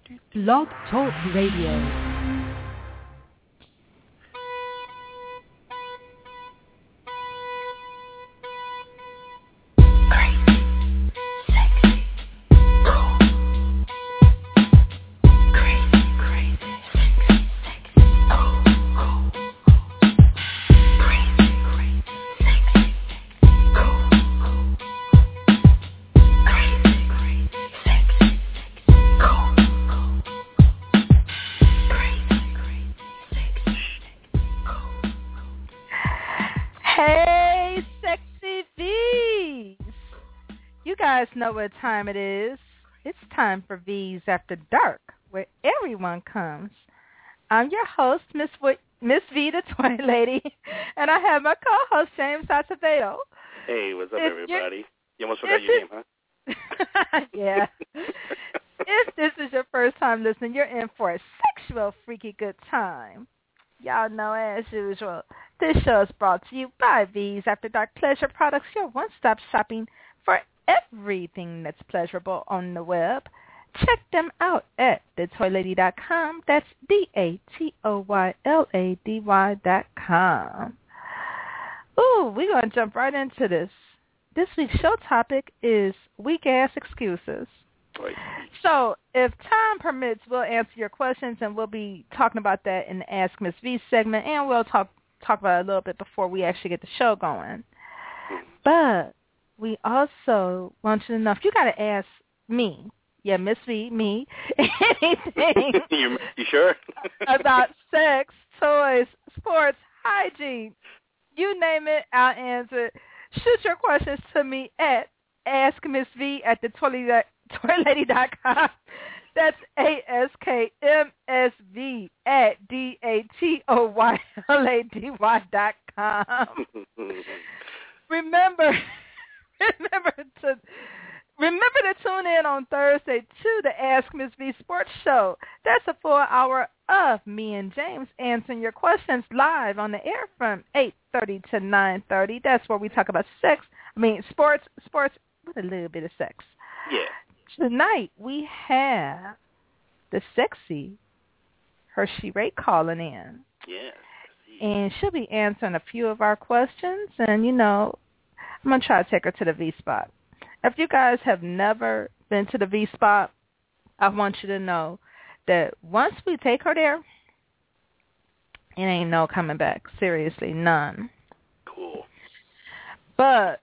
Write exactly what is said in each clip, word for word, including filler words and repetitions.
Blog Talk Radio. Know what time it is. It's time for V's After Dark, where everyone comes. I'm your host, Miss w- Miss V, the Toy Lady, and I have my co-host, James Acevedo. Hey, what's up, if everybody? You almost forgot your name, huh? Yeah. If this is your first time listening, you're in for a sexual, freaky good time. Y'all know, as usual, this show is brought to you by V's After Dark Pleasure Products, your one-stop shopping for everything that's pleasurable on the web. Check them out at the toy lady dot com. That's D A T O Y L A D Y dot com. Ooh, we're going to jump right into this. This week's show topic is weak-ass excuses. Right. So if time permits, we'll answer your questions, and we'll be talking about that in the Ask Miss V segment, and we'll talk talk about it a little bit before we actually get the show going. But we also want you to know, if you got to ask me, yeah, Miss V, me, anything you, you sure? about sex, toys, sports, hygiene, you name it, I'll answer it. Shoot your questions to me at askmissv at the toy lady dot com. That's A S K M S V at D A T O Y L A D Y dot com. Remember... Remember to remember to tune in on Thursday to the Ask Miss V Sports Show. That's a full hour of me and James answering your questions live on the air from eight thirty to nine thirty. That's where we talk about sex. I mean, sports, sports with a little bit of sex. Yeah. Tonight we have the sexy Hershey Ray calling in. Yeah. And she'll be answering a few of our questions, and, you know, I'm going to try to take her to the V-Spot. If you guys have never been to the V-Spot, I want you to know that once we take her there, it ain't no coming back. Seriously, none. Cool. But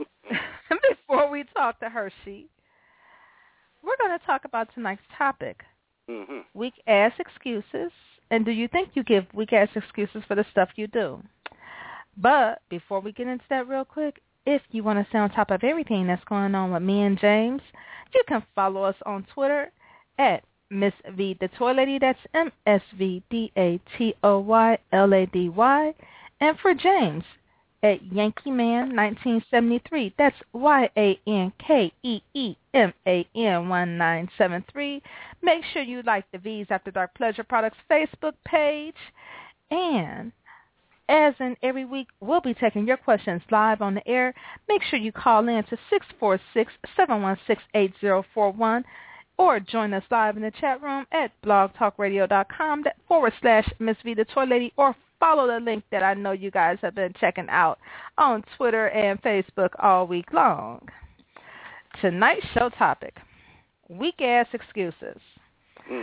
before we talk to Hershey, we're going to talk about tonight's topic, mm-hmm. weak-ass excuses. And do you think you give weak-ass excuses for the stuff you do? But before we get into that real quick, if you want to stay on top of everything that's going on with me and James, you can follow us on Twitter at Miss V the Toy Lady. That's M S V D A T O Y L A D Y. And for James, at Yankee Man nineteen seventy-three. That's Y A N K E E M A N one nine seven three. Make sure you like the V's After Dark Pleasure Products Facebook page. And as in every week, we'll be taking your questions live on the air. Make sure you call in to six four six, seven one six, eight zero four one or join us live in the chat room at blogtalkradio.com forward slash Miss V the Toy Lady, or follow the link that I know you guys have been checking out on Twitter and Facebook all week long. Tonight's show topic, weak-ass excuses. Mm.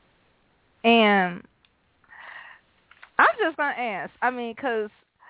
And I'm just going to ask, I mean, because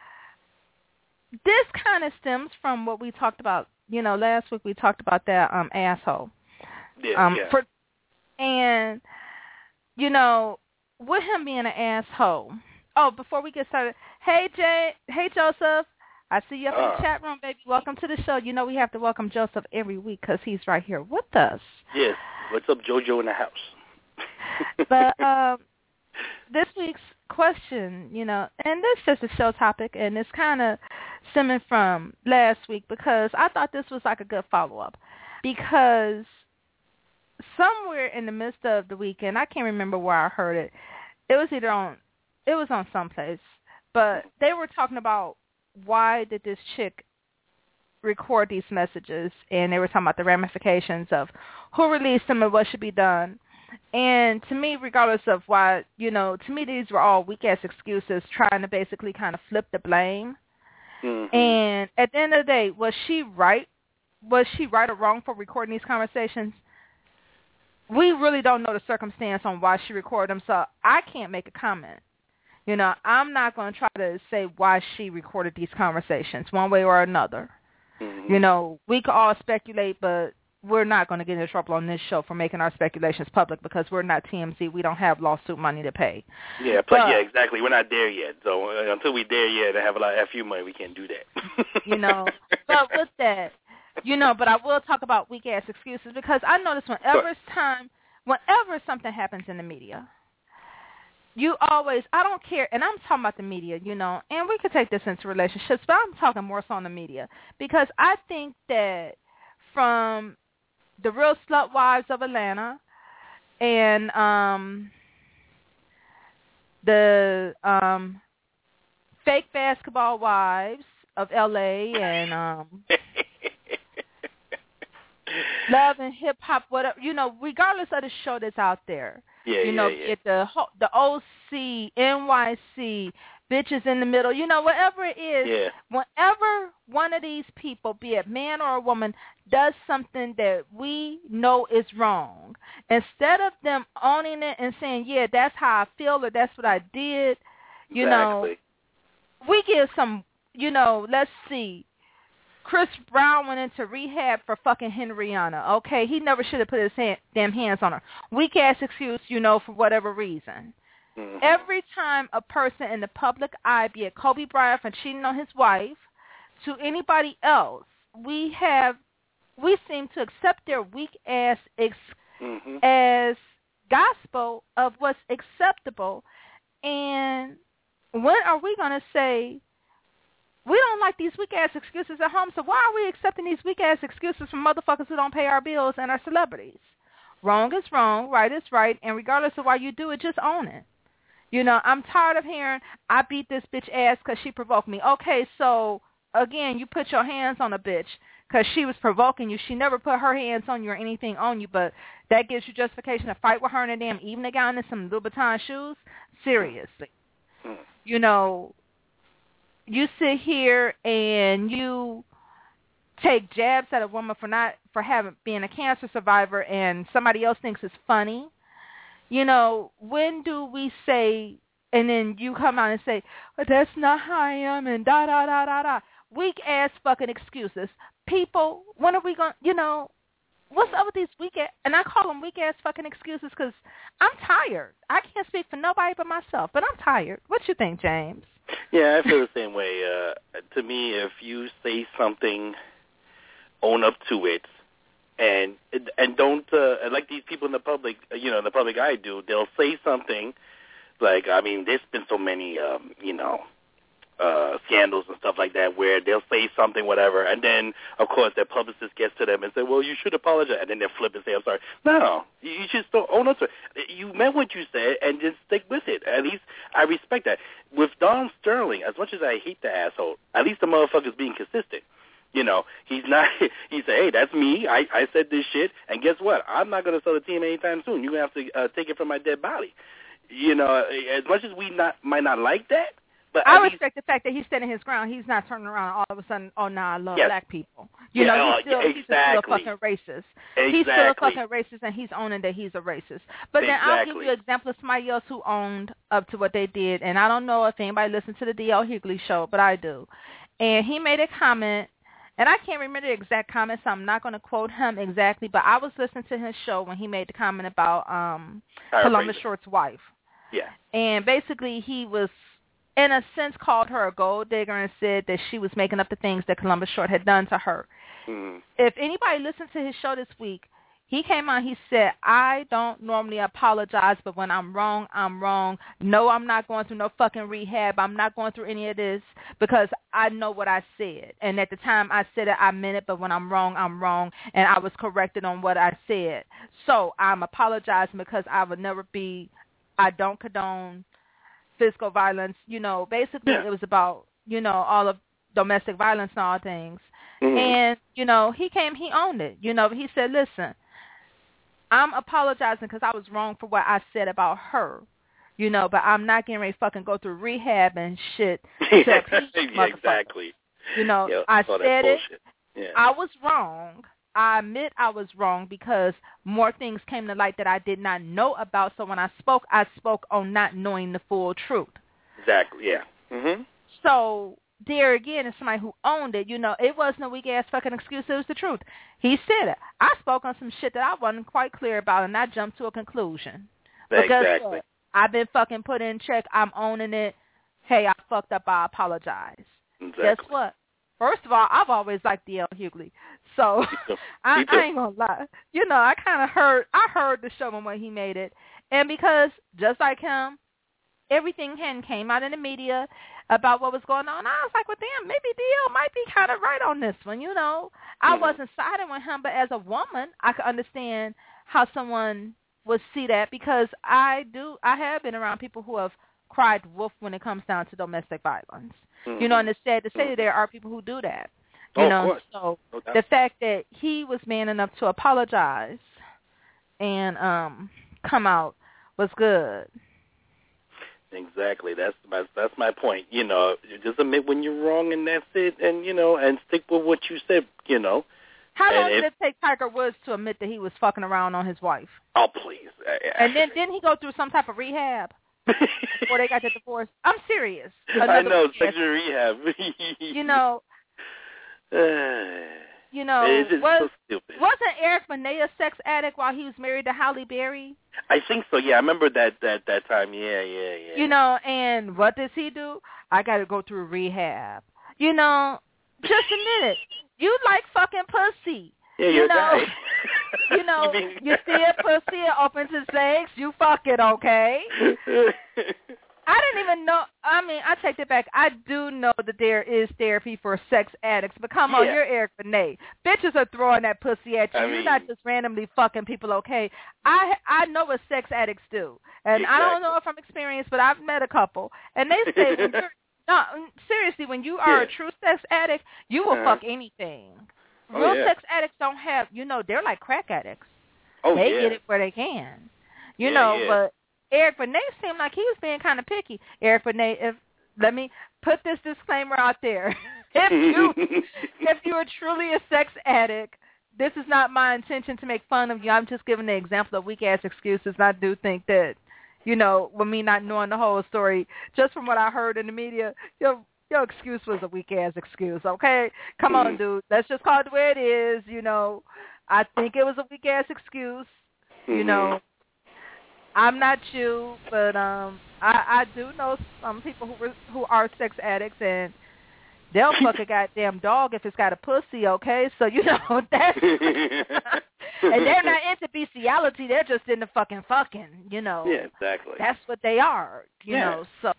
this kind of stems from what we talked about, you know, last week we talked about that um, asshole. Yeah, um, yeah. For, and, you know, with him being an asshole. Oh, before we get started, hey, Jay, hey, Joseph, I see you up uh, in the chat room, baby. Welcome to the show. You know we have to welcome Joseph every week because he's right here with us. Yes. What's up, JoJo in the house? But um, this week's question, you know, and this is just a show topic, and it's kind of stemming from last week because I thought this was like a good follow-up because somewhere in the midst of the weekend, I can't remember where I heard it. It was either on, it was on someplace, but they were talking about why did this chick record these messages, and they were talking about the ramifications of who released them and what should be done. And to me, regardless of why, you know, to me these were all weak-ass excuses trying to basically kind of flip the blame. Mm-hmm. And at the end of the day, was she right? Was she right or wrong for recording these conversations? We really don't know the circumstance on why she recorded them, so I can't make a comment. You know, I'm not going to try to say why she recorded these conversations one way or another. Mm-hmm. You know, we could all speculate, but we're not going to get into trouble on this show for making our speculations public because we're not T M Z. We don't have lawsuit money to pay. Yeah, but, yeah, exactly. We're not there yet. So uh, until we're there yet and have a lot of F U money, we can't do that. You know, but with that, you know, but I will talk about weak-ass excuses because I notice whenever sure. it's time, whenever something happens in the media, you always, I don't care, and I'm talking about the media, you know, and we could take this into relationships, but I'm talking more so on the media because I think that from the Real Slut Wives of Atlanta and um, the um, Fake Basketball Wives of L A and um, Love and Hip Hop, whatever, you know, regardless of the show that's out there. Yeah, you know, yeah, yeah. get the the O C, N Y C, Bitches in the Middle, you know, whatever it is, yeah. whenever one of these people, be it man or a woman, does something that we know is wrong, instead of them owning it and saying, yeah, that's how I feel or that's what I did, you exactly. know, we give some, you know, let's see, Chris Brown went into rehab for fucking Henrietta. Okay, he never should have put his hand, damn hands on her. Weak ass excuse, you know, for whatever reason. Mm-hmm. Every time a person in the public eye, be it Kobe Bryant for cheating on his wife, to anybody else, we have, we seem to accept their weak ass ex- mm-hmm. as gospel of what's acceptable. And when are we going to say, we don't like these weak-ass excuses at home, so why are we accepting these weak-ass excuses from motherfuckers who don't pay our bills and our celebrities? Wrong is wrong, right is right, and regardless of why you do it, just own it. You know, I'm tired of hearing, I beat this bitch ass because she provoked me. Okay, so, again, you put your hands on a bitch because she was provoking you. She never put her hands on you or anything on you, but that gives you justification to fight with her in a damn evening gown and some Louboutin shoes? Seriously. Mm. You know, you sit here and you take jabs at a woman for not for having being a cancer survivor and somebody else thinks it's funny. You know, when do we say, and then you come out and say, well, that's not how I am and da da da da da. Weak ass fucking excuses. People, when are we going, you know, what's up with these weak ass, and I call them weak ass fucking excuses because I'm tired. I can't speak for nobody but myself, but I'm tired. What you think, James? Yeah, I feel the same way. Uh, to me, if you say something, own up to it, and and don't uh, like these people in the public, you know, in the public eye do. They'll say something like, I mean, there's been so many, um, you know, uh, scandals and stuff like that where they'll say something, whatever, and then of course their publicist gets to them and say, well, you should apologize, and then they'll flip and say, I'm sorry. No, you, you should still own up to it. You meant what you said and just stick with it. At least I respect that. With Don Sterling, as much as I hate the asshole, at least the motherfucker's being consistent. You know, he's not, he said, hey, that's me. I, I said this shit, and guess what? I'm not going to sell the team anytime soon. You're going to have to uh, take it from my dead body. You know, as much as we not might not like that, but I least, respect the fact that he's standing his ground. He's not turning around all of a sudden, oh, no, I love yes. black people. You yeah, know, uh, he's still, yeah, he's exactly. still a fucking racist. Exactly. He's still a fucking racist, and he's owning that he's a racist. But then I'll give Exactly. you an example of somebody else who owned up to what they did, and I don't know if anybody listened to the D L Hughley show, but I do. And he made a comment, and I can't remember the exact comment, so I'm not going to quote him exactly, but I was listening to his show when he made the comment about um, Columbus Short's wife. Yeah. And basically he was, in a sense, called her a gold digger and said that she was making up the things that Columbus Short had done to her. Mm-hmm. If anybody listened to his show this week, he came on, he said, I don't normally apologize, but when I'm wrong, I'm wrong. No, I'm not going through no fucking rehab. I'm not going through any of this because I know what I said. And at the time I said it, I meant it, but when I'm wrong, I'm wrong. And I was corrected on what I said. So I'm apologizing because I would never be, I don't condone physical violence. You know, basically yeah. it was about, you know, all of domestic violence and all things. Mm-hmm. And, you know, he came, he owned it. You know, he said, listen, I'm apologizing because I was wrong for what I said about her. You know, but I'm not getting ready to fucking go through rehab and shit. yeah, exactly. You know, yeah, I said it. Yeah. I was wrong. I admit I was wrong because more things came to light that I did not know about. So when I spoke, I spoke on not knowing the full truth. Exactly, yeah. Mm-hmm. So there again is somebody who owned it. You know, it wasn't a weak-ass fucking excuse. It was the truth. He said it. I spoke on some shit that I wasn't quite clear about, and I jumped to a conclusion. But exactly. guess what? I've been fucking put in check. I'm owning it. Hey, I fucked up. I apologize. Exactly. Guess what? First of all, I've always liked D L Hughley, so I, I ain't gonna lie. You know, I kind of heard, I heard the show when he made it, and because just like him, everything hadn't came out in the media about what was going on. I was like, well, damn, maybe D L might be kind of right on this one. You know, I mm-hmm. wasn't siding with him, but as a woman, I could understand how someone would see that because I do, I have been around people who have cried wolf when it comes down to domestic violence. Mm-hmm. You know, and it's sad to say mm-hmm. there are people who do that. You oh, know, of course. so no doubt. The fact that he was man enough to apologize and um come out was good. Exactly. That's my that's my point. You know, you just admit when you're wrong, and that's it. And you know, and stick with what you said. You know. How long and did if, it take Tiger Woods to admit that he was fucking around on his wife? Oh, please. And then didn't he go through some type of rehab before they got the divorce? I'm serious. Another I know, rehab. sexual rehab. you know. You know, it's just was, so stupid. Wasn't Eric Benet a sex addict while he was married to Halle Berry? I think so. Yeah, I remember that that that time. Yeah, yeah, yeah. You know, and what does he do? I got to go through rehab. You know, just admit it. You like fucking pussy. Yeah, you you're know, a guy. you know, you, mean... you see a pussy, it opens its legs, you fuck it, okay? I didn't even know. I mean, I take it back. I do know that there is therapy for sex addicts, but come on, yeah. you're Eric Benet. Bitches are throwing that pussy at you. I You're mean, not just randomly fucking people, okay? I I know what sex addicts do, and exactly. I don't know from experience, but I've met a couple, and they say when you're no, seriously, when you are yeah. a true sex addict, you will uh-huh. fuck anything. Oh, Real yeah. sex addicts don't have, you know, they're like crack addicts. Oh, they yeah. get it where they can, you yeah, know, yeah. but Eric Benet seemed like he was being kind of picky. Eric Benet, if let me put this disclaimer out there: if you if you are truly a sex addict, this is not my intention to make fun of you. I'm just giving the example of weak ass excuses. And I do think that, you know, with me not knowing the whole story, just from what I heard in the media, your your excuse was a weak ass excuse. Okay, come on, dude. Let's just call it the way it is. You know, I think it was a weak ass excuse. You know. I'm not you, but um, I, I do know some people who were, who are sex addicts, and they'll fuck a goddamn dog if it's got a pussy, okay? So, you know, that's... and they're not into bestiality, they're just into fucking fucking, you know. Yeah, exactly. That's what they are, you yeah. know, so...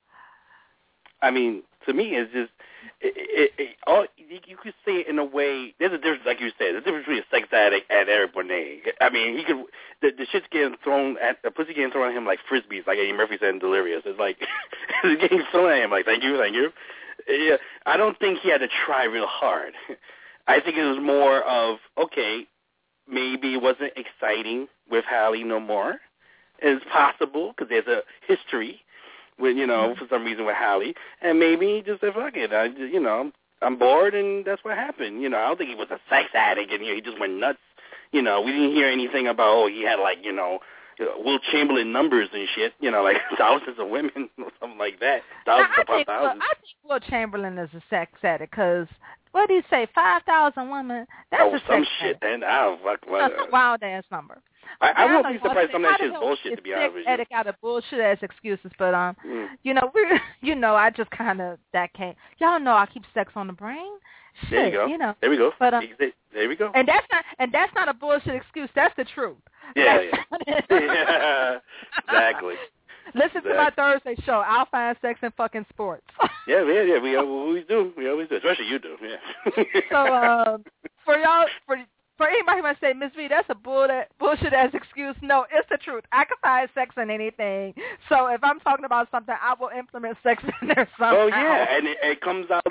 I mean, to me, it's just... It, it, it, all, you, you could say it in a way, there's a difference, like you said, there's a difference between a sex addict and Eric Benet. I mean, he could, the, the shit's getting thrown at, the pussy getting thrown at him like frisbees, like Eddie Murphy said in Delirious. It's like, it's getting thrown at him like, thank you, thank you. Yeah, I don't think he had to try real hard. I think it was more of, okay, maybe it wasn't exciting with Halle no more. It's possible, because there's a history. With, you know, for some reason with Halle, and maybe he just said, fuck it, I, you know, I'm bored, and that's what happened. You know, I don't think he was a sex addict, and you know, he just went nuts. You know, we didn't hear anything about, oh, he had, like, you know, Will Chamberlain numbers and shit, you know, like thousands of women or something like that. Thousands now, I upon think, thousands. Well, I think Will Chamberlain is a sex addict, because, what did he say, five thousand women? That's oh, a some sex shit, addict. then I don't fuck what. That's a wild-ass number. I, I won't be know, surprised some of that how shit is bullshit, to be honest with you. Edit out of bullshit as excuses, but um, mm. you know, we're, you know, I just kind of that came. Y'all know I keep sex on the brain. Shit, there you go. You know, there we go. But um, there we go. And that's not, and that's not a bullshit excuse. That's the truth. Yeah, yeah. yeah. Exactly. Listen exactly. to my Thursday show. I'll find sex and fucking sports. yeah, yeah, yeah. We always do. We always do. Especially you do. Yeah. so um, for y'all, for. For anybody who might say, Miss V, that's a bull bullshit ass excuse. No, it's the truth. I can find sex in anything. So if I'm talking about something, I will implement sex in there somehow. Oh yeah, and it, it comes out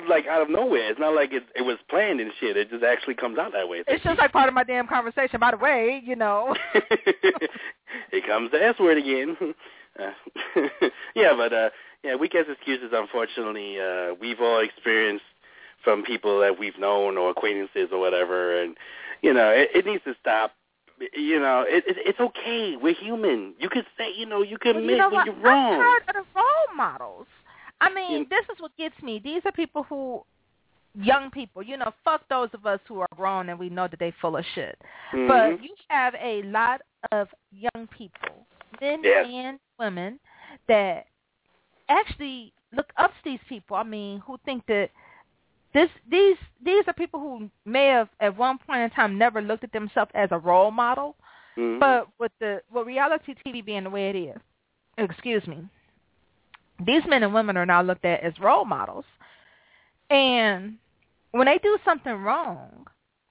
like out of nowhere. It's not like it, it was planned and shit. It just actually comes out that way. It's just like part of my damn conversation. By the way, you know. Here comes the S word again. Uh, yeah, but uh, yeah, weak ass excuses. Unfortunately, uh, we've all experienced from people that we've known or acquaintances or whatever, and you know, it, it needs to stop. You know, it, it, it's okay. We're human. You can say, you know, you can well, admit you know when what? you're wrong. I'm tired of the role models. I mean, you, this is what gets me. These are people who, young people, you know, fuck those of us who are grown and we know that they full of shit. mm-hmm. But you have a lot of young people, men yes. and women, that actually look up to these people. I mean, who think that this these these are people who may have at one point in time never looked at themselves as a role model. Mm-hmm. But with the with reality T V being the way it is, excuse me, these men and women are now looked at as role models. And when they do something wrong,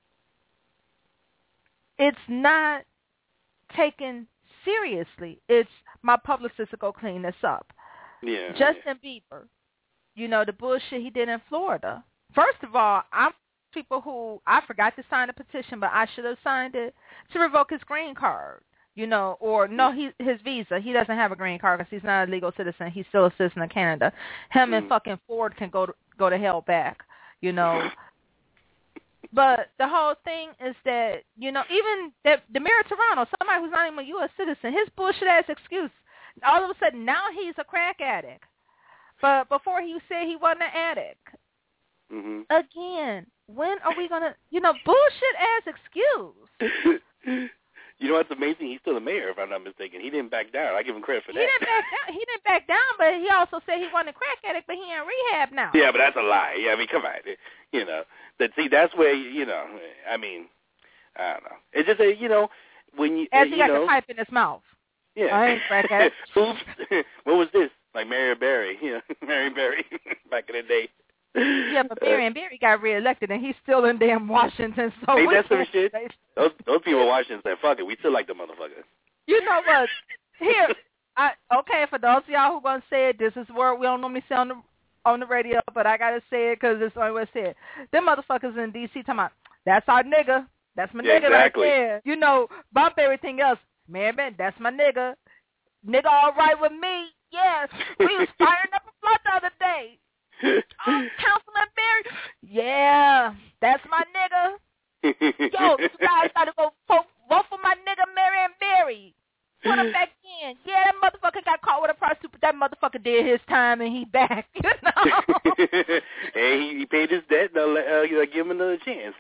it's not taken seriously. It's my publicist to go clean this up. Yeah. Justin Bieber, you know, the bullshit he did in Florida. First of all, I'm people who, I forgot to sign a petition, but I should have signed it, to revoke his green card, you know, or no, he, his visa. He doesn't have a green card because he's not a legal citizen. He's still a citizen of Canada. Him mm. and fucking Ford can go to, go to hell back, you know. But the whole thing is that, you know, even that Demira Toronto, somebody who's not even a U S citizen, his bullshit-ass excuse, all of a sudden now he's a crack addict. But before he said he wasn't an addict. Mm-hmm. Again, when are we going to, you know, bullshit-ass excuse. You know what's amazing? He's still the mayor, if I'm not mistaken. He didn't back down. I give him credit for that. He didn't back down. He didn't back down, but he also said he wasn't a crack addict, but he in rehab now. Yeah, but that's a lie. Yeah, I mean, come on. You know, that see, that's where, you know, I mean, I don't know. It's just, a, you know, when you, As uh, he you got know, the pipe in his mouth. Yeah. I ain't crack addict. Oops. What was this? Like Marion Barry, you know, Marion Barry back in the day. Yeah, but Marion Barry got reelected, and he's still in damn Washington. So ain't we that some shit? Say, those those people in Washington said, "Fuck it, we still like the motherfucker." You know what? Here, I okay. For those of y'all who gonna say it, this is word we don't normally say on the on the radio, but I gotta say it because it's the only way to say it. Them motherfuckers in D C talking about that's our nigga. That's my yeah, nigga exactly. right there. You know, bump everything else. Man, man, that's my nigga. Nigga, all right with me. Yes, we was firing up a flood the other day. Oh, Councilman Barry. Yeah, that's my nigga. Yo, you guys gotta go vote, vote for my nigga Marion Barry. Put him back in. Yeah, that motherfucker got caught with a prostitute, but that motherfucker did his time and he back. You know. Hey, he, he paid his debt. Now uh, uh, give him another chance.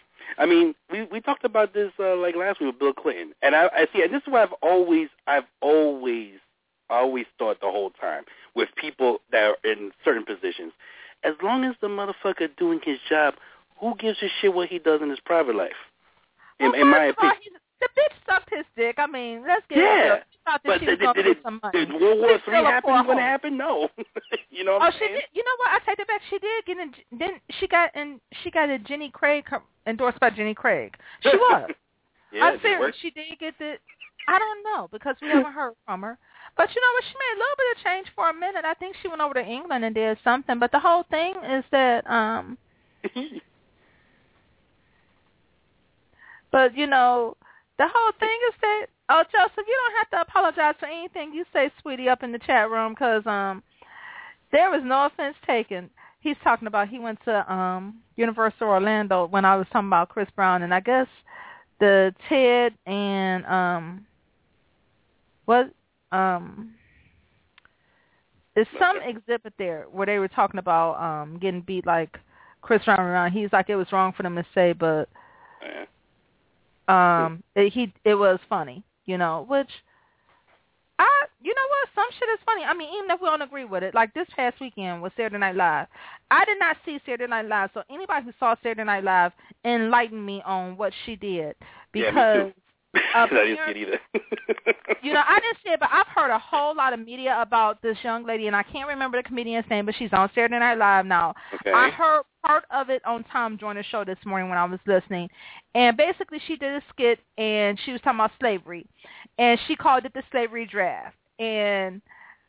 I mean, we we talked about this uh, like last week with Bill Clinton, and I, I see, and this is what I've always, I've always, always thought the whole time with people that are in certain positions. As long as the motherfucker doing his job, who gives a shit what he does in his private life? In, well, in my first of all, opinion, he's, the bitch sucked his dick. I mean, let's get yeah. it real. She thought that but she did, was going did, to did, get some money. did World War She's Three happen when it home. happened? No. You know what oh, I'm she saying? did. You know what? I take it back. She did get in. Then she got in. She got a Jenny Craig endorsed by Jenny Craig. She was. Yeah, I'm serious. She did get the. I don't know because we haven't heard from her. But you know what? She made a little bit of change for a minute. I think she went over to England and did something. But the whole thing is that. um But you know, the whole thing is that. Oh, Joseph, you don't have to apologize for anything you say, sweetie, up in the chat room, because um, there was no offense taken. He's talking about he went to um, Universal Orlando when I was talking about Chris Brown, and I guess the Ted and um, what um, there's some exhibit there where they were talking about um, getting beat like Chris Brown around. He's like it was wrong for them to say, but um, it, he it was funny. You know, which, I, you know what, some shit is funny. I mean, even if we don't agree with it, like this past weekend with Saturday Night Live, I did not see Saturday Night Live, so anybody who saw Saturday Night Live enlightened me on what she did. Because, yeah, me too. I didn't see it either. You know, I didn't see it, but I've heard a whole lot of media about this young lady, and I can't remember the comedian's name, but she's on Saturday Night Live now. Okay. I heard part of it on Tom Joyner's show this morning when I was listening, and basically she did a skit, and she was talking about slavery, and she called it the slavery draft, and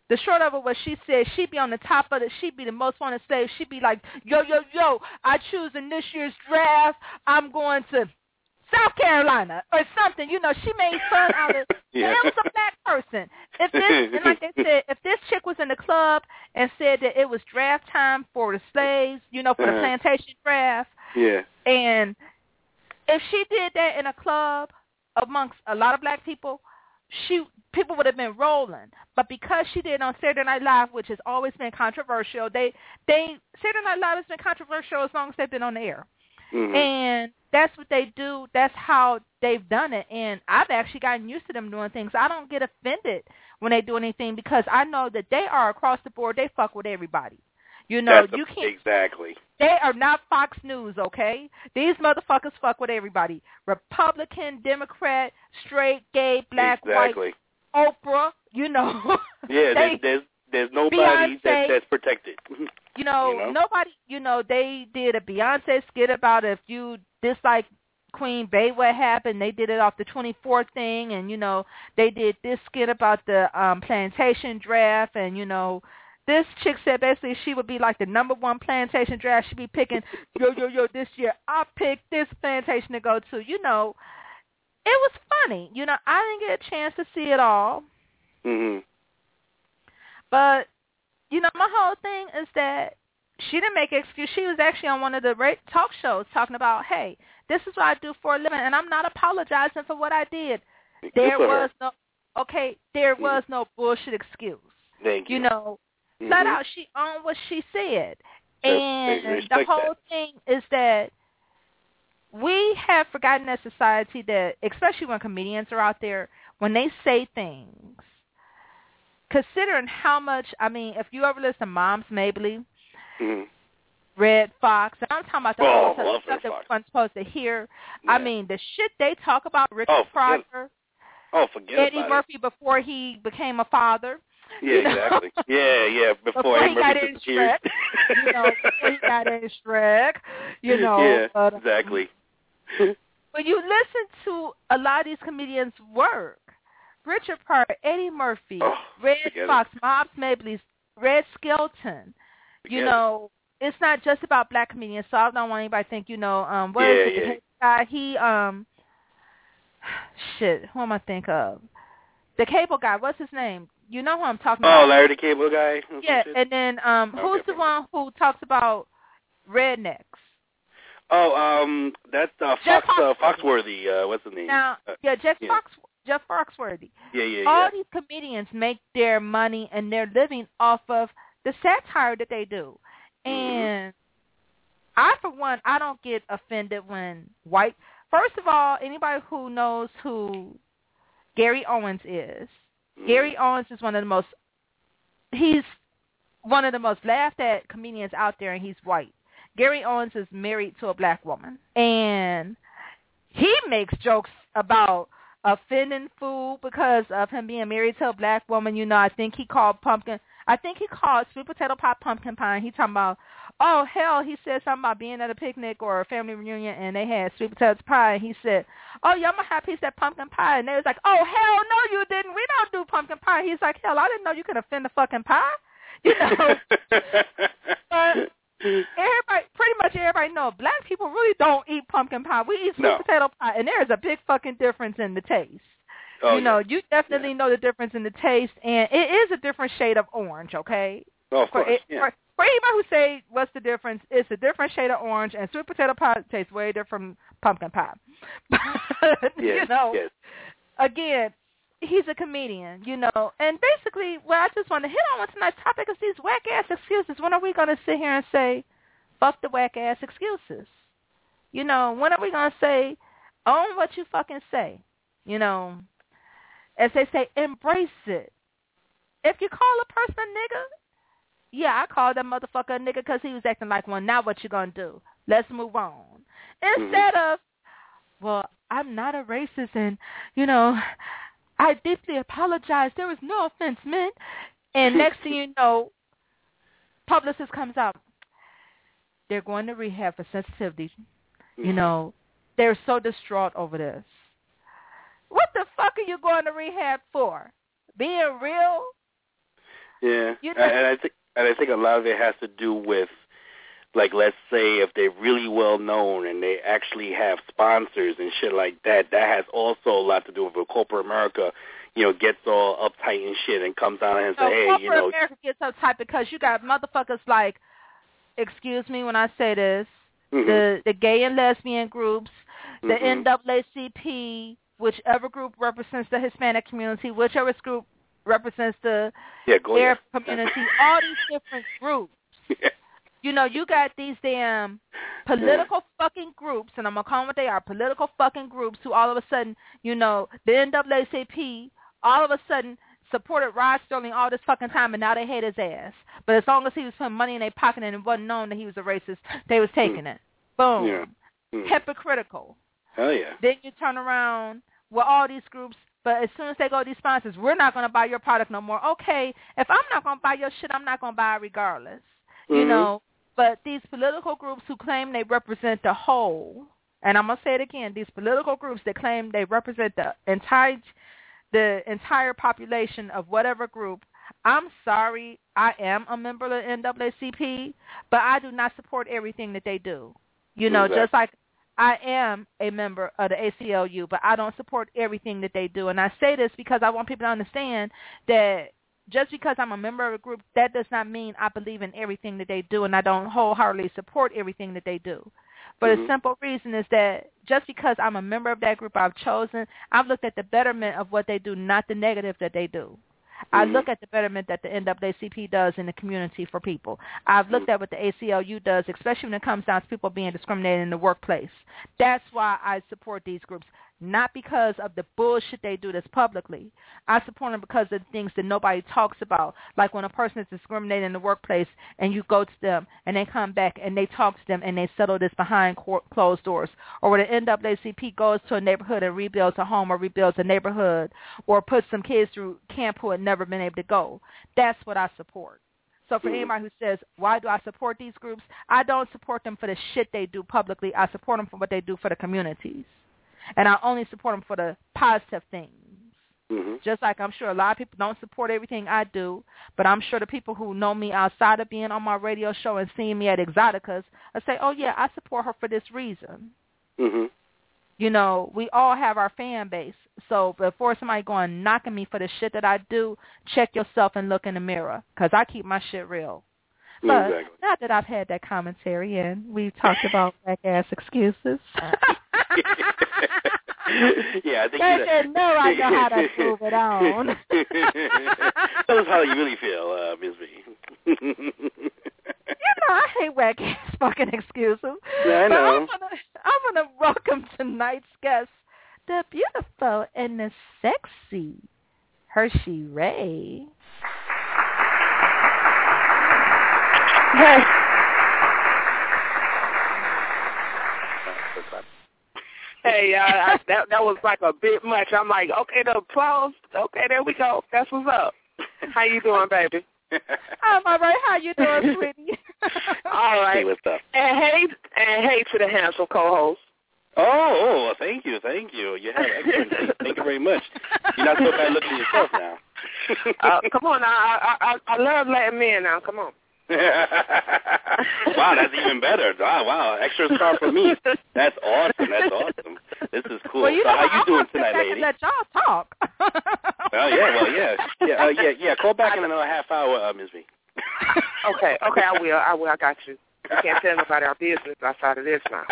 the short of it was she said she'd be on the top of it. She'd be the most wanted slave. She'd be like, yo, yo, yo, I choose in this year's draft. I'm going to South Carolina or something. You know, she made fun out of yeah. it. was a black person. If this, and like they said, if this chick was in the club and said that it was draft time for the slaves, you know, for uh-huh. the plantation draft, yeah, and if she did that in a club amongst a lot of black people, she people would have been rolling. But because she did it on Saturday Night Live, which has always been controversial, they they Saturday Night Live has been controversial as long as they've been on the air. Mm-hmm. And that's what they do. That's how they've done it. And I've actually gotten used to them doing things. I don't get offended when they do anything because I know that they are across the board. They fuck with everybody. You know, That's you a, can't. Exactly. They are not Fox News, okay? These motherfuckers fuck with everybody. Republican, Democrat, straight, gay, black, exactly. white, Oprah, you know. Yeah, they, there's, there's there's nobody that, that's protected. You know, you know, nobody, you know, they did a Beyonce skit about if you dislike Queen Bey, what happened. They did it off the twenty-fourth thing, and, you know, they did this skit about the um, plantation draft, and, you know, this chick said basically she would be like the number one plantation draft. She'd be picking, yo, yo, yo, this year I picked this plantation to go to. You know, it was funny. You know, I didn't get a chance to see it all. Mm-hmm. But, you know, my whole thing is that she didn't make an excuse. She was actually on one of the talk shows talking about, hey, this is what I do for a living, and I'm not apologizing for what I did. Good There for was her. no, okay, there mm-hmm. was no bullshit excuse. Thank you. You know, mm-hmm. flat out, she owned what she said. That's, and the whole that. thing is that we have forgotten as society that, especially when comedians are out there, when they say things, considering how much, I mean, if you ever listen to Moms Mabley, mm-hmm. Red Fox, and I'm talking about the oh, whole stuff that we're supposed to hear. Yeah. I mean, the shit they talk about Richard oh, Pryor, oh, forget Eddie about Murphy it. before he became a father. Yeah, you know? exactly. Yeah, yeah, before, before Eddie he got Murphy in disappeared. Shrek, you know, before he got in Shrek, you know. Yeah, but, exactly. When you listen to a lot of these comedians' work, Richard Pryor, Eddie Murphy, oh, Red Fox, it. Moms Mabley, Red Skelton, Forget you know, it. It's not just about black comedians, so I don't want anybody to think, you know, um, what yeah, is it, yeah. the guy, he, um, shit, who am I think of? The cable guy, what's his name? You know who I'm talking oh, about. Oh, Larry the Cable Guy? Yeah, and then um, who's okay, the one who talks about rednecks? Oh, um, that's uh, Jeff Fox, uh, Foxworthy. Foxworthy. Uh, what's his name? Now, uh, yeah, Jeff yeah. Fox, Jeff Foxworthy. Yeah, yeah, All yeah. these comedians make their money and their living off of the satire that they do. And mm-hmm. I, for one, I don't get offended when white. First of all, anybody who knows who Gary Owens is, mm-hmm. Gary Owens is one of the most. He's one of the most laughed at comedians out there, and he's white. Gary Owens is married to a black woman, and he makes jokes about offending food because of him being married to a black woman. You know, I think he called pumpkin, I think he called sweet potato pie pumpkin pie, and he talking about, oh, hell, he said something about being at a picnic or a family reunion, and they had sweet potato pie, and he said, oh, y'all might have a piece of that pumpkin pie, and they was like, oh, hell, no, you didn't. We don't do pumpkin pie. He's like, hell, I didn't know you could offend the fucking pie. You know, but everybody, pretty much everybody knows black people really don't eat pumpkin pie. We eat sweet no. potato pie, and there is a big fucking difference in the taste. Oh, you know, yeah. you definitely yeah. know the difference in the taste, and it is a different shade of orange, okay? Oh, of course, for, it, yeah. for, for anybody who say what's the difference, it's a different shade of orange, and sweet potato pie tastes way different from pumpkin pie. yes, you know, yes. again, he's a comedian, you know, and basically what I just want to hit on with tonight's topic is these whack-ass excuses. When are we going to sit here and say, fuck the whack-ass excuses? You know, when are we going to say, own what you fucking say? You know, as they say, embrace it. If you call a person a nigga, yeah, I called that motherfucker a nigga because he was acting like one. Now what you going to do? Let's move on. Instead mm-hmm. of, well, I'm not a racist and, you know, I deeply apologize. There was no offense meant. And next thing you know, publicist comes out. They're going to rehab for sensitivity. Mm-hmm. You know, they're so distraught over this. What the fuck are you going to rehab for? Being real? Yeah, You know? and I think and I think a lot of it has to do with, like, let's say if they're really well known and they actually have sponsors and shit like that, that has also a lot to do with corporate America, you know, gets all uptight and shit and comes out and so says, hey, corporate you know. America gets uptight because you got motherfuckers like, excuse me when I say this, mm-hmm. the the gay and lesbian groups, the mm-hmm. N double A C P, whichever group represents the Hispanic community, whichever group represents the yeah, Arab community, all these different groups. Yeah. You know, you got these damn political yeah. fucking groups, and I'm going to call them what they are, political fucking groups who all of a sudden, you know, the N double A C P all of a sudden supported Rod Sterling all this fucking time, and now they hate his ass. But as long as he was putting money in their pocket and it wasn't known that he was a racist, they was taking mm. it. Boom. Yeah. Mm. Hypocritical. Hell yeah. Then you turn around with all these groups, but as soon as they go to these sponsors, we're not going to buy your product no more. Okay, if I'm not going to buy your shit, I'm not going to buy it regardless. Mm-hmm. You know, but these political groups who claim they represent the whole, and I'm going to say it again, these political groups that claim they represent the entire the entire population of whatever group, I'm sorry, I am a member of the N double A C P, but I do not support everything that they do. You know, exactly. just like I am a member of the A C L U, but I don't support everything that they do. And I say this because I want people to understand that just because I'm a member of a group, that does not mean I believe in everything that they do, and I don't wholeheartedly support everything that they do. But mm-hmm. the simple reason is that just because I'm a member of that group I've chosen, I've looked at the betterment of what they do, not the negative that they do. Mm-hmm. I look at the betterment that the N double A C P does in the community for people. I've looked at what the A C L U does, especially when it comes down to people being discriminated in the workplace. That's why I support these groups, not because of the bullshit they do that's publicly. I support them because of the things that nobody talks about, like when a person is discriminated in the workplace and you go to them and they come back and they talk to them and they settle this behind closed doors, or when the N double A C P goes to a neighborhood and rebuilds a home or rebuilds a neighborhood or puts some kids through camp who had never been able to go. That's what I support. So for anybody who says, why do I support these groups? I don't support them for the shit they do publicly. I support them for what they do for the communities. And I only support them for the positive things. Mm-hmm. Just like I'm sure a lot of people don't support everything I do, but I'm sure the people who know me outside of being on my radio show and seeing me at Exoticas will say, oh, yeah, I support her for this reason. Mm-hmm. You know, we all have our fan base. So before somebody going knocking me for the shit that I do, check yourself and look in the mirror, because I keep my shit real. But exactly. Not that I've had that commentary, and we've talked about black-ass excuses. Yeah, I think they you didn't know I know how to move it on. Tell us how you really feel, uh, Miz B. You know, I hate whack-ass fucking excuses. Yeah, I know. But I'm going to welcome tonight's guest, the beautiful and the sexy Hershey Ray. Hey. Hey, uh, I, that that was like a bit much. I'm like, okay, the applause. Okay, there we go. That's what's up. How you doing, baby? I'm all right. How you doing, sweetie? All right. Hey, what's up? And hey, and hey to the handsome co-host. Oh, oh, thank you, thank you. You have excellent taste. Thank you very much. You're not so bad looking yourself now. uh, come on, now. I, I I love letting men now. Come on. Wow, that's even better. Wow, wow, extra star for me. That's awesome. That's awesome. This is cool. Well, you so know, how you I'm doing tonight, lady? Let y'all talk. Well, yeah, well, yeah, yeah, uh, yeah, yeah. Call back in another half hour, uh, Miz B. Okay, okay, I will. I will. I got you. We can't tell nobody our business outside of this now.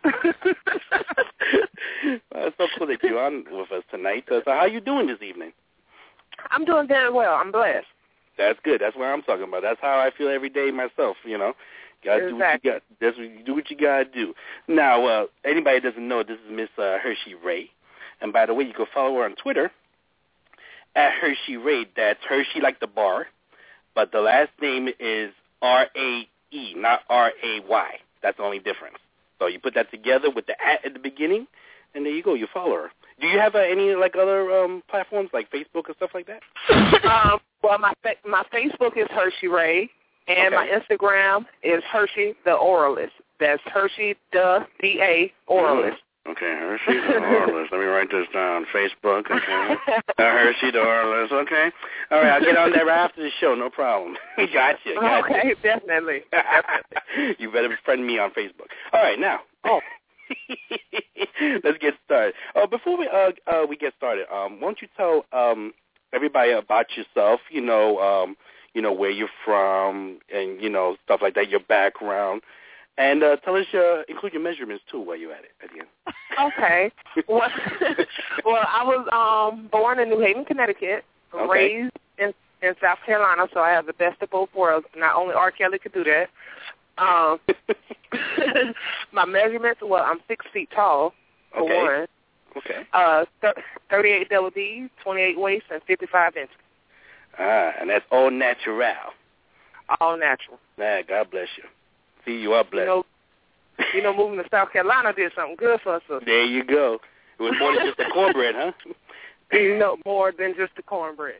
Well, it's so cool that you're on with us tonight. Uh, so how you doing this evening? I'm doing very well. I'm blessed. That's good. That's what I'm talking about. That's how I feel every day myself, you know. Gotta exactly. do what you got. That's what you do what you gotta do. Now, uh, anybody that doesn't know, this is Miss uh, Hershey Ray. And by the way, you can follow her on Twitter at Hershey Ray. That's Hershey like the bar, but the last name is R A E, not R A Y. That's the only difference. So you put that together with the at at the beginning, and there you go. You follow her. Do you have uh, any like other um, platforms like Facebook and stuff like that? um, well, my fa- my Facebook is Hershey Ray, and okay. my Instagram is Hershey the Oralist. That's Hershey the D A Oralist. Okay, Hershey the Horliss. Let me write this down. Facebook, okay. Uh, Hershey the Horliss, okay. All right, I'll get on there after the show, no problem. gotcha, gotcha. Okay, definitely. definitely. You better friend me on Facebook. All right, now. Oh. Let's get started. Oh, before we uh, uh we get started, um, why don't you tell um everybody about yourself? You know, um, you know where you're from, and you know stuff like that, your background. And uh, tell us, uh, include your measurements, too, while you're at it, at the end. Okay. Well, well, I was um, born in New Haven, Connecticut, okay. raised in, in South Carolina, so I have the best of both worlds. Not only R. Kelly could do that. Um, my measurements, well, I'm six feet tall, for okay. one. Okay. Uh, th- thirty-eight double D's, twenty-eight waist, and fifty-five inches. Ah, and that's all natural. All natural. Man, God bless you. See, you are blessed. You know, you know, moving to South Carolina did something good for us. There you go. It was more than just the cornbread, huh? You know, more than just the cornbread.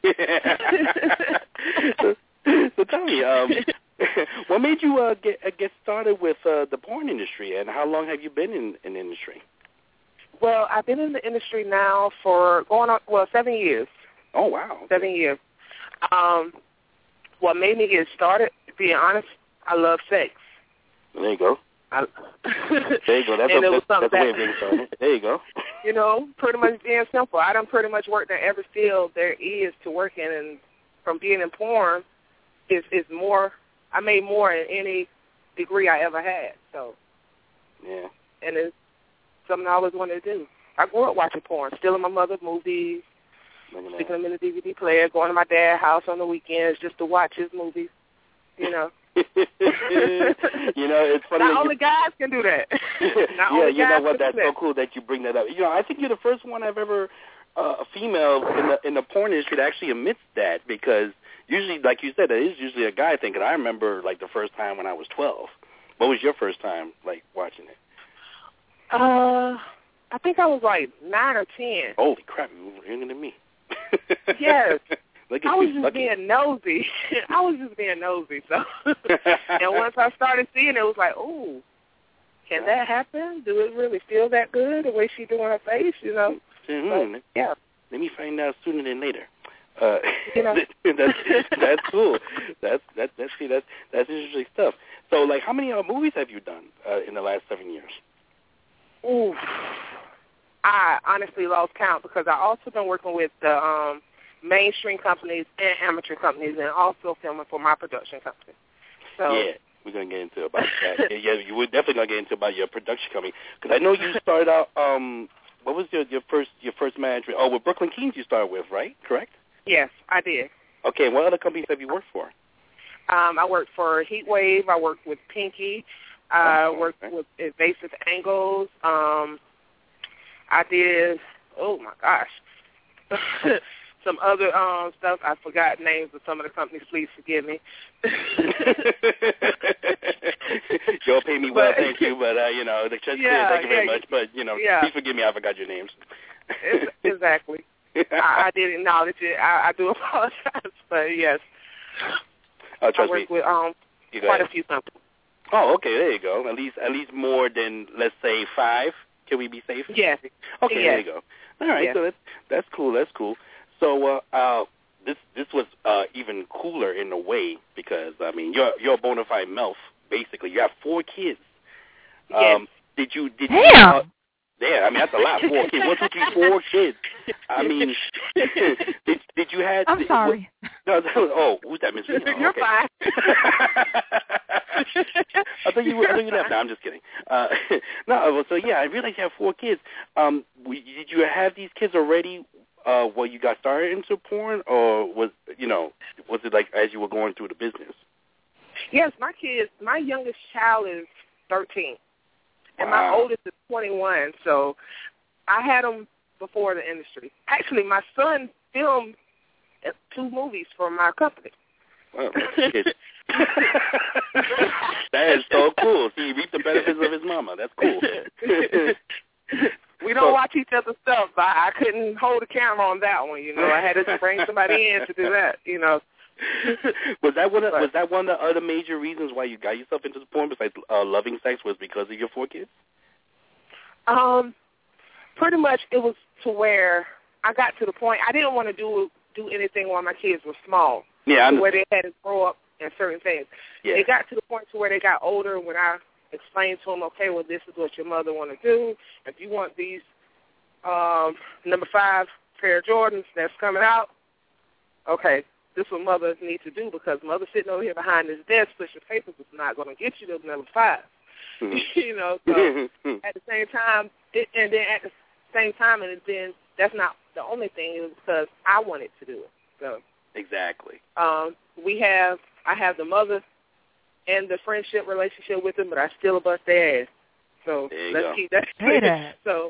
so, so tell me, um, what made you uh, get uh, get started with uh, the porn industry, and how long have you been in, in the industry? Well, I've been in the industry now for going on, well, seven years. Oh, wow. Okay. Seven years. Um, what made me get started, to be honest, I love sex. There you go. I, there you go. That's, a, that's, that's a way of getting started. There you go. You know, pretty much being simple. I done pretty much worked in every field there is to work in, and from being in porn, is is more. I made more in any degree I ever had. So, yeah. And it's something I always wanted to do. I grew up watching porn, stealing my mother's movies, sticking them in the D V D player, going to my dad's house on the weekends just to watch his movies. You know. You know, it's funny. Not only you, guys can do that. Not yeah, only you know what? guys That's so cool that you bring that up. You know, I think you're the first one I've ever uh, a female in the in the porn industry that actually admits that, because usually, like you said, it is usually a guy thing. And I remember like the first time when I was twelve. What was your first time like watching it? Uh, I think I was like nine or ten. Holy crap! You were younger than me. Yes. Look at I was you, just lucky. being nosy. I was just being nosy. So, and once I started seeing it, it was like, oh, can that happen? Do it really feel that good? The way she's doing her face, you know? Mm-hmm. But, yeah. Let me find out sooner than later. Uh, you know? that's that's cool. That's that's that's see that's that's interesting stuff. So, like, how many uh, movies have you done uh, in the last seven years? Ooh, I honestly lost count, because I also been working with the um. mainstream companies and amateur companies, and also filming for my production company. So yeah, we're gonna get into about that. yeah, you we're definitely gonna get into about your production company, because I know you started out. Um, what was your your first your first management? Oh, with Brooklyn Kings you started with, right? Correct? Yes, I did. Okay, what other companies have you worked for? Um, I worked for Heatwave. I worked with Pinky. I oh, worked okay. with Invasive Angles. Um, I did. Oh my gosh. Some other um, stuff. I forgot names of some of the companies. Please forgive me. You'll pay me well, but, thank you. But, uh, you know, the church yeah, said thank you very yeah, much. But, you know, yeah. please forgive me. I forgot your names. Exactly. I, I didn't acknowledge it. I, I do apologize. But, yes. Oh, trust I work me. with um, quite ahead. a few companies. Oh, okay. There you go. At least at least more than, let's say, five. Can we be safe? Yes. Okay, yes. There you go. All right. Yes. So that's, that's cool. That's cool. So uh, uh, this this was uh, even cooler in a way, because I mean you're you're a bona fide MILF basically. You have four kids. Yes. Um, did you did Damn. you? Uh, yeah, I mean that's a lot. Four kids. One, two, three, four kids. I mean, did did you have? I'm did, sorry. What, no, oh, who's that, Miss Reno? You're okay. fine. I thought you were, I thought you left. No, I'm just kidding. Uh, no, well, so yeah, I realized you have four kids. Um, we, did you have these kids already? Uh, when you got started into porn, or was you know was it like as you were going through the business? Yes, my kids. My youngest child is thirteen, and wow. my oldest is twenty-one. So I had them before the industry. Actually, my son filmed two movies for my company. Wow, that is so cool. See, he reaped the benefits of his mama. That's cool. We don't so, watch each other's stuff. I, I couldn't hold a camera on that one, you know. I had to bring somebody in to do that, you know. was that one? Of, was that one of the other major reasons why you got yourself into the porn, besides uh, loving sex, was because of your four kids? Um, pretty much it was to where I got to the point I didn't want to do do anything while my kids were small. Yeah, to where they had to grow up in certain things. Yeah. It got to the point to where they got older when I explained to them, okay, well, this is what your mother want to do. If you want these um, number five pair of Jordans that's coming out, okay, this is what mother needs to do because mother sitting over here behind this desk pushing papers is not going to get you those number five. Mm-hmm. you know, so at the same time, it, and then at the same time, and then that's not the only thing. It was because I wanted to do it. So exactly. Um, we have, I have the mother and the friendship relationship with them, but I still bust their ass. So let's go. keep that straight. So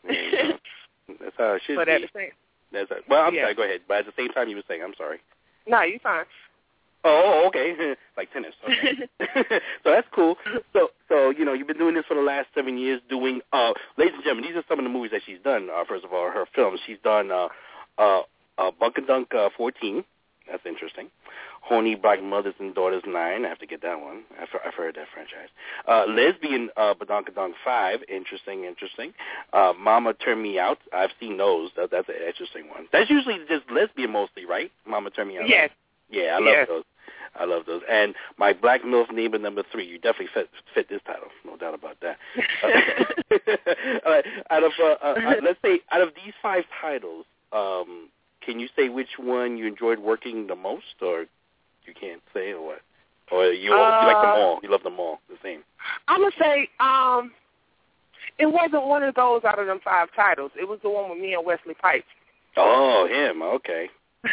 that's how it should but be. At the same, that's a, well, I'm yeah. sorry. Go ahead. But at the same time, you were saying, I'm sorry. No, you fine. Oh, okay. Like tennis. Okay. So that's cool. So, so you know, you've been doing this for the last seven years. Doing, uh, ladies and gentlemen, these are some of the movies that she's done. Uh, first of all, her films. She's done uh, uh, uh, Bunkadunk uh, fourteen. That's interesting. Horny Black Mothers and Daughters nine. I have to get that one. I've, I've heard that franchise. Uh, Lesbian uh, Badonkadonk five. Interesting, interesting. Uh, Mama Turn Me Out. I've seen those. That, that's an interesting one. That's usually just lesbian mostly, right? Mama Turn Me Out. Yes. Right? Yeah, I love yes. those. I love those. And My Black MILF Neighbor number three. You definitely fit, fit this title. No doubt about that. uh, all right. Out of, uh, uh, uh, let's say, out of these five titles, um, can you say which one you enjoyed working the most, or you can't say, or what? Or you, uh, you like them all? You love them all the same? I'm going to say um, it wasn't one of those out of them five titles. It was the one with me and Wesley Pipes. Oh, him. Okay.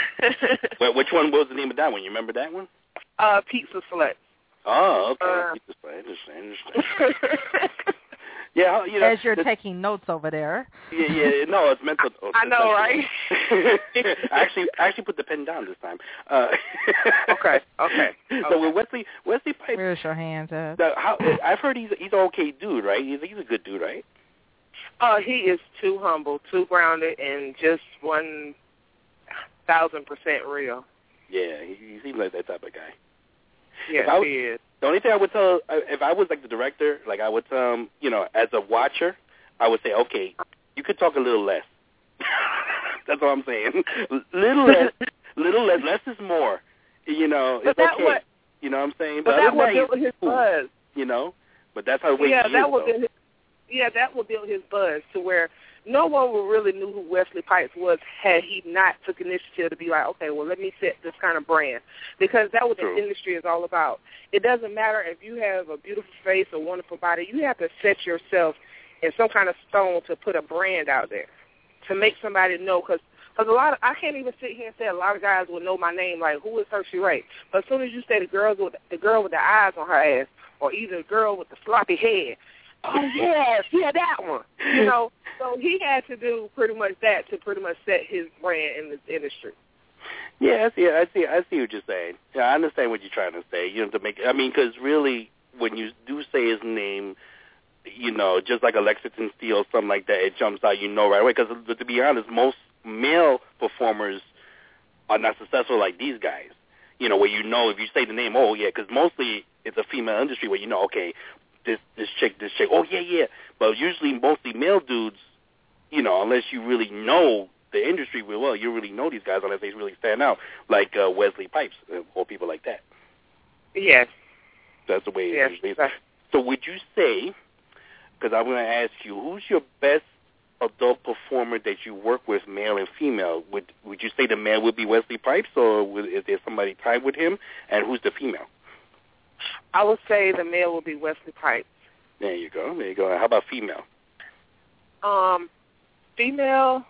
Well, which one was the name of that one? You remember that one? Uh, Pizza Select. Oh, okay. Uh, Pizza Select. Interesting, interesting. Yeah, you know, as you're taking notes over there. Yeah, yeah. No, it's mental. Oh, I know, right? I actually, I actually put the pen down this time. Uh, okay, okay. So okay. with Wesley, Wesley Pipes. Where's your hands at? Now, how, I've heard he's he's an okay dude, right? He's he's a good dude, right? Uh, he is too humble, too grounded, and just one thousand percent real. Yeah, he, he seems like that type of guy. Yes, was, he is. The only thing I would tell, if I was like the director, like I would tell him, you know, as a watcher, I would say, okay, you could talk a little less. That's all I'm saying. Little less, little less, less is more. You know, but it's that okay. What, you know what I'm saying? But, but that would that, build his cool, buzz. You know, but that's how the way yeah, he that is, would though. build his, yeah, that would build his buzz to where no one would really knew who Wesley Pipes was had he not took initiative to be like, okay, well, let me set this kind of brand. Because that's what True. the industry is all about. It doesn't matter if you have a beautiful face or wonderful body. You have to set yourself in some kind of stone to put a brand out there, to make somebody know. Because a lot of, I can't even sit here and say a lot of guys will know my name, like, who is Hershey Ray? But as soon as you say the, girls with, the girl with the eyes on her ass or either the girl with the sloppy head, oh, yes, yeah, that one. You know, so he had to do pretty much that to pretty much set his brand in this industry. Yeah, I see. I see. I see what you're saying. Yeah, I understand what you're trying to say. You know, to make. I mean, because really, when you do say his name, you know, just like a Lexington Steele, something like that, it jumps out. You know right away. Because to be honest, most male performers are not successful like these guys. You know, where you know if you say the name, oh yeah, because mostly it's a female industry where you know, okay, this this chick, this chick, oh yeah, yeah. But usually, mostly male dudes, you know, unless you really know the industry real well, you really know these guys unless they really stand out, like uh, Wesley Pipes or people like that. Yes. That's the way yes, it is. So would you say, because I'm going to ask you, who's your best adult performer that you work with, male and female? Would would you say the male would be Wesley Pipes, or would, is there somebody tied with him? And who's the female? I would say the male would be Wesley Pipes. There you go. There you go. How about female? Um, female...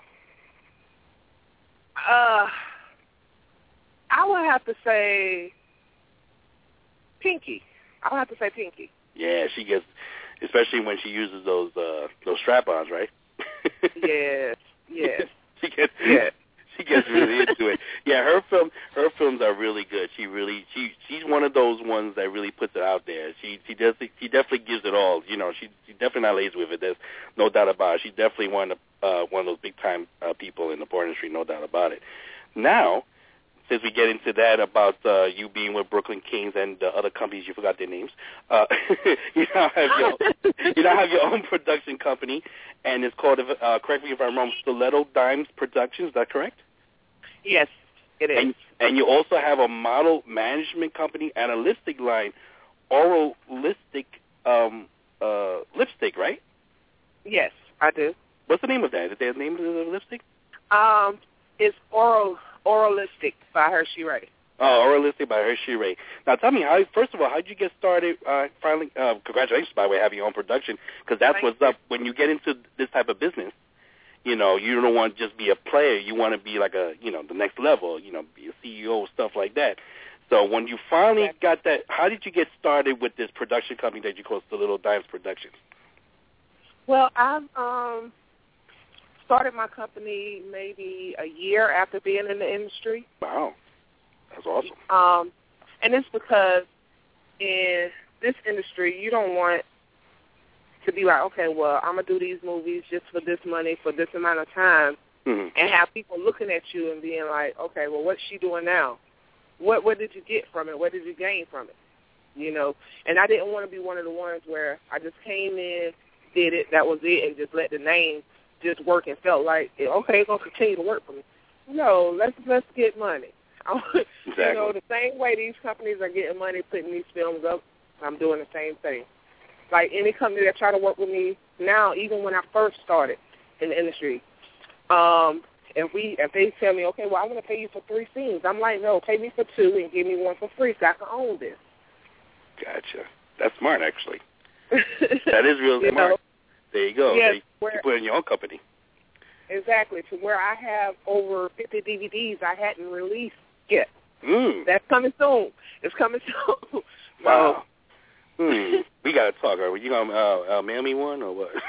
Uh, I would have to say Pinky. I would have to say Pinky. Yeah, she gets, especially when she uses those uh, those strap-ons, right? Yes, yes. she gets, yeah. she gets really into it. Yeah, her film, her films are really good. She really, she, she's one of those ones that really puts it out there. She, she does, she definitely gives it all. You know, she, she definitely not lazy with it. There's no doubt about it. She's definitely one of uh, one of those big time uh, people in the porn industry, no doubt about it. Now, since we get into that about uh, you being with Brooklyn Kings and the other companies, you forgot their names. Uh, you now have your you now have your own production company, and it's called, uh, correct me if I'm wrong, Stiletto Dimes Productions. Is that correct? Yes, it is. And, and you also have a model management company and a lipstick line, Oral Lipstick, um, uh, lipstick, right? Yes, I do. What's the name of that? Is there a name of the lipstick? Um, it's Oral Oral Lipstick by Hershey Ray. Oh, Oral Lipstick by Hershey Ray. Now, tell me, how? First of all, how did you get started? Uh, finally, uh, congratulations, by the way, having your own production, because that's Thank what's up when you get into this type of business. You know, you don't want to just be a player. You want to be like a, you know, the next level. You know, be a C E O, stuff like that. So when you finally okay. got that, how did you get started with this production company that you call Stiletto Dimes Productions? Well, I've um. started my company maybe a year after being in the industry. Wow. That's awesome. Um, and it's because in this industry, you don't want to be like, okay, well, I'm going to do these movies just for this money for this amount of time, mm-hmm. and have people looking at you and being like, okay, well, what's she doing now? What what did you get from it? What did you gain from it? You know, and I didn't want to be one of the ones where I just came in, did it, that was it, and just let the name just work and felt like, okay, it's going to continue to work for me. No, let's let's get money. Exactly. You know, the same way these companies are getting money putting these films up, I'm doing the same thing. Like any company that try to work with me now, even when I first started in the industry, um, if we if they tell me, okay, well, I want to pay you for three scenes, I'm like, no, pay me for two and give me one for free so I can own this. Gotcha. That's smart, actually. That is real you smart. Know? There you go. Yes, you, where, you put in your own company. Exactly. To where I have over fifty D V Ds I hadn't released yet. Mm. That's coming soon. It's coming soon. Wow. So, hmm. We got to talk. Are you going to uh, uh, mail me one or what?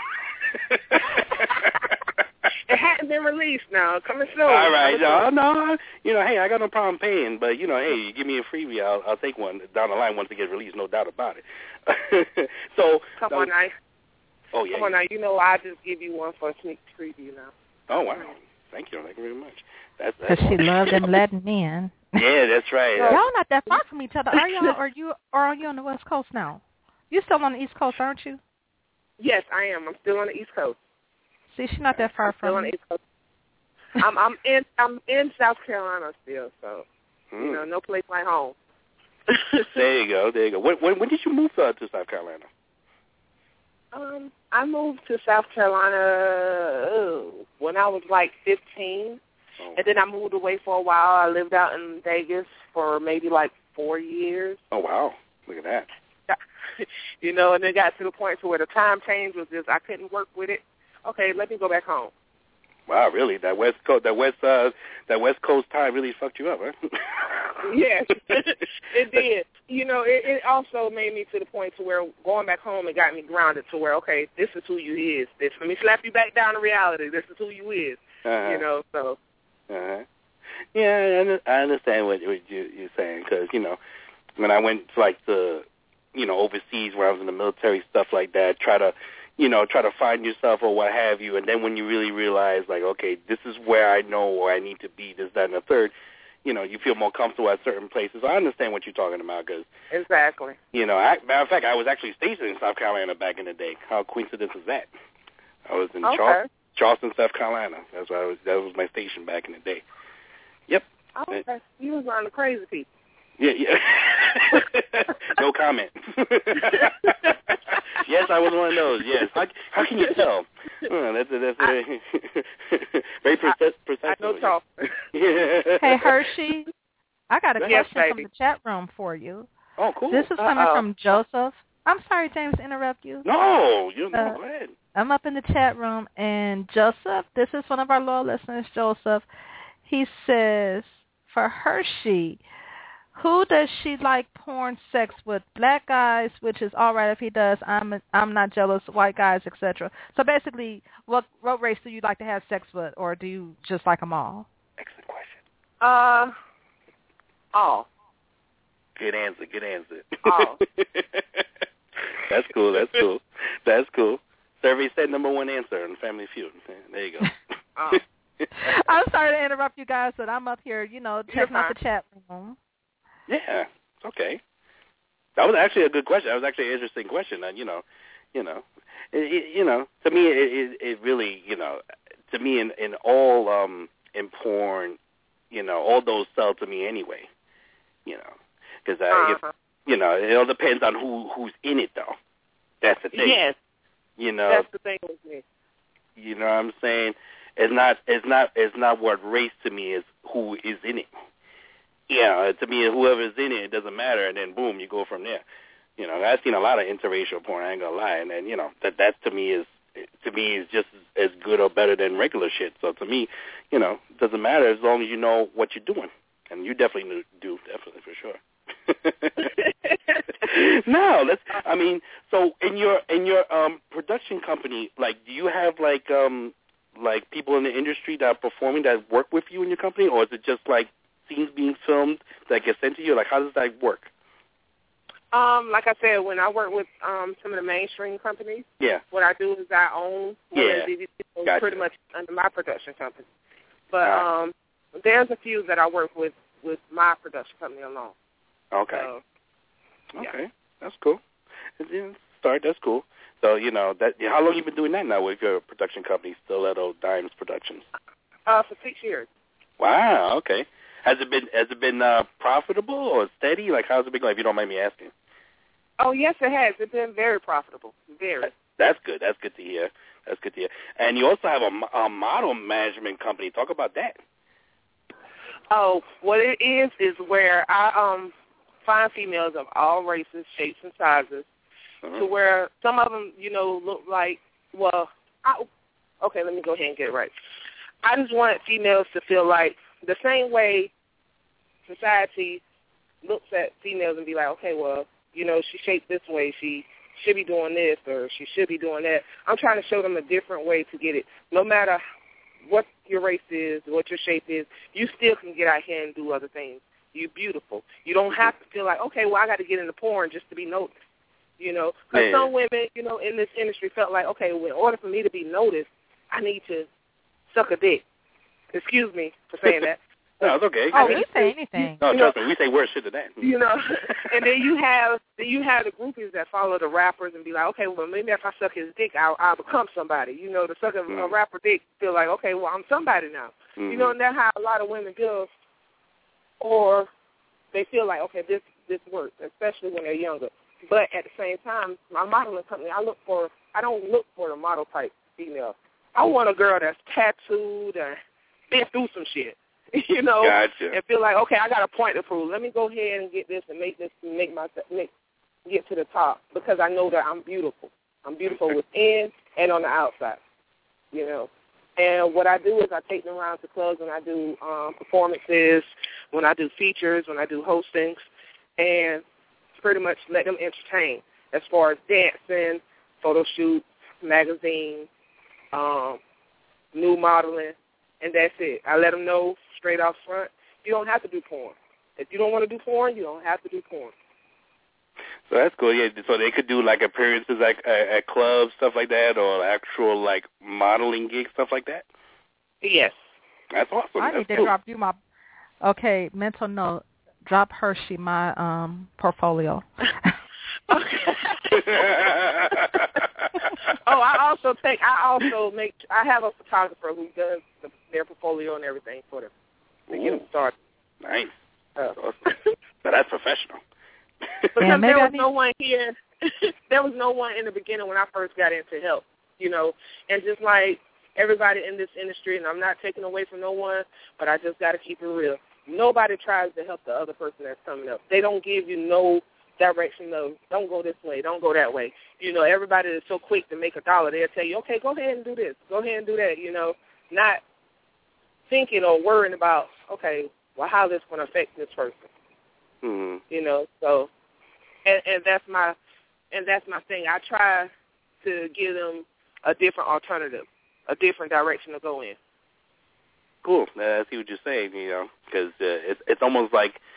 It hadn't been released now. Coming soon. All right. Coming No, soon. no. You know, hey, I got no problem paying, but, you know, hey, you give me a freebie, I'll, I'll take one down the line once it gets released, no doubt about it. so, Come so, on now. Oh, yeah. Come on now. You know I just give you one for a sneak preview now. Oh, wow. Thank you. Thank you very much. That's Because she loved them letting in. Yeah, that's right. Y'all not that far from each other, are y'all? Or you, or are you on the West Coast now? You still on the East Coast, aren't you? Yes, I am. I'm still on the East Coast. See, she's not that far I'm still from on me. the East Coast. I'm I'm in I'm in South Carolina still, so Hmm. you know, no place like home. There you go. There you go. When, when, when did you move uh, to South Carolina? Um, I moved to South Carolina oh, when I was like fifteen, Oh. and then I moved away for a while. I lived out in Vegas for maybe like four years. Oh, wow. Look at that. You know, and it got to the point to where the time change was just I couldn't work with it. Okay, let me go back home. Wow, really? That West Coast, that West, uh, that West Coast time really fucked you up, huh? Yes, it did. You know, it, it also made me to the point to where going back home, it got me grounded to where, okay, this is who you is. This, let me slap you back down to reality. This is who you is. Uh-huh. You know, so. Uh-huh. Yeah, I under- I understand what, what you, you're saying because, you know, when I went to, like, the, you know, overseas where I was in the military, stuff like that, try to, you know, try to find yourself or what have you, and then when you really realize, like, okay, this is where I know where I need to be, this, that, and the third, you know, you feel more comfortable at certain places. I understand what you're talking about because, Exactly. you know, I, matter of fact, I was actually stationed in South Carolina back in the day. How coincidence is that? I was in Okay. Charleston, Charleston, South Carolina. That's where I was. That was my station back in the day. Yep. Okay. You was around the crazy people. Yeah, yeah. No comment. Yes, I was one of those. Yes. How, how can you tell? Oh, that's a, that's a very, very precise. I know talk. Hey, Hershey, I got a Yes, question from baby. the chat room for you. Oh, cool. This is coming Uh-oh. from Joseph. I'm sorry, James, to interrupt you. No, you no, Uh, go ahead. I'm up in the chat room, and Joseph, this is one of our loyal listeners, Joseph. He says, for Hershey, who does she like porn sex with? Black guys, which is all right if he does. I'm I'm not jealous. White guys, et cetera. So basically, what what race do you like to have sex with, or do you just like them all? Excellent question. Uh, all. Good answer. Good answer. Oh. That's cool. That's cool. That's cool. Survey said number one answer on Family Feud. There you go. Oh. I'm sorry to interrupt you guys, but I'm up here, you know, checking out the chat room. Yeah, okay. That was actually a good question. That was actually an interesting question. And, you know, you know, it, it, you know, to me, it, it, it really, you know, to me, in, in all, um, in porn, you know, all those sell to me anyway, you know, because, uh, uh-huh. you know, it all depends on who who's in it, though. That's the thing. Yes. You know. That's the thing with me. You know what I'm saying? It's not, it's not, it's not what race to me is who is in it. Yeah, to me, whoever's in it, it doesn't matter, and then boom, you go from there. You know, I've seen a lot of interracial porn. I ain't gonna lie, and then you know that that to me is to me is just as good or better than regular shit. So to me, you know, it doesn't matter as long as you know what you're doing, and you definitely do, definitely for sure. No, let's. I mean, so in your in your um production company, like, do you have like um like people in the industry that are performing that work with you in your company, or is it just like scenes being filmed that get sent to you? Like, how does that work? Um, like I said, when I work with um some of the mainstream companies, yeah, what I do is I own one yeah. of the D V Ds, so gotcha. pretty much under my production company. But right. um, there's a few that I work with with my production company alone. Okay. So, yeah. Okay, that's cool. Yeah, start. That's cool. So you know that. How long have you been doing that now with your production company, Stiletto Dimes Productions? Uh, for six years. Wow. Okay. Has it been has it been uh, profitable or steady? Like, how's it been going? If you don't mind me asking. Oh yes, it has. It's been very profitable. Very. That's good. That's good to hear. That's good to hear. And you also have a, a model management company. Talk about that. Oh, what it is is where I um find females of all races, shapes, and sizes, uh-huh. to where some of them, you know, look like. Well, I, okay, let me go ahead and get it right. I just want females to feel like the same way society looks at females and be like, okay, well, you know, she's shaped this way. She should be doing this or she should be doing that. I'm trying to show them a different way to get it. No matter what your race is, what your shape is, you still can get out here and do other things. You're beautiful. You don't have to feel like, okay, well, I got to get into porn just to be noticed. You know, because yeah. some women, you know, in this industry felt like, okay, well, in order for me to be noticed, I need to suck a dick. Excuse me for saying that. No, it's okay. Oh, we say anything. No, trust me, we say worse shit than that. You know, and then you have then you have the groupies that follow the rappers and be like, okay, well, maybe if I suck his dick, I'll, I'll become somebody. You know, to suck a, mm. a rapper dick, feel like, okay, well, I'm somebody now. Mm-hmm. You know, and that's how a lot of women feel, or they feel like, okay, this this works, especially when they're younger. But at the same time, my modeling company, I look for, I don't look for the model type female. I want a girl that's tattooed and been through some shit, you know, gotcha. and feel like, okay, I got a point to prove. Let me go ahead and get this and make this, make my, make, get to the top because I know that I'm beautiful. I'm beautiful within and on the outside, you know. And what I do is I take them around to clubs when I do um, performances, when I do features, when I do hostings, and pretty much let them entertain as far as dancing, photo shoots, magazines, um, new modeling, and that's it. I let them know straight off front, you don't have to do porn. If you don't want to do porn, you don't have to do porn. So that's cool. Yeah, so they could do like appearances like at, at clubs, stuff like that, or actual like modeling gigs, stuff like that. Yes. That's awesome. I that's need to cool. drop you my. Okay, mental note. Drop Hershey my um portfolio. Okay. Oh, I also take. I also make. I have a photographer who does the, their portfolio and everything for them to Ooh, get them started. Nice. Uh, That's awesome. But that's professional. Because yeah, there was need... no one here. There was no one in the beginning when I first got into help, you know, and just like everybody in this industry, and I'm not taking away from no one, but I just got to keep it real. Nobody tries to help the other person that's coming up. They don't give you no direction of, don't go this way, don't go that way. You know, everybody is so quick to make a dollar. They'll tell you, okay, go ahead and do this, go ahead and do that, you know, not thinking or worrying about, okay, well, how this going to affect this person. Mm-hmm. You know, so, and, and that's my, and that's my thing. I try to give them a different alternative, a different direction to go in. Cool. Uh, I see what you're saying, you know, because uh, it's it's almost like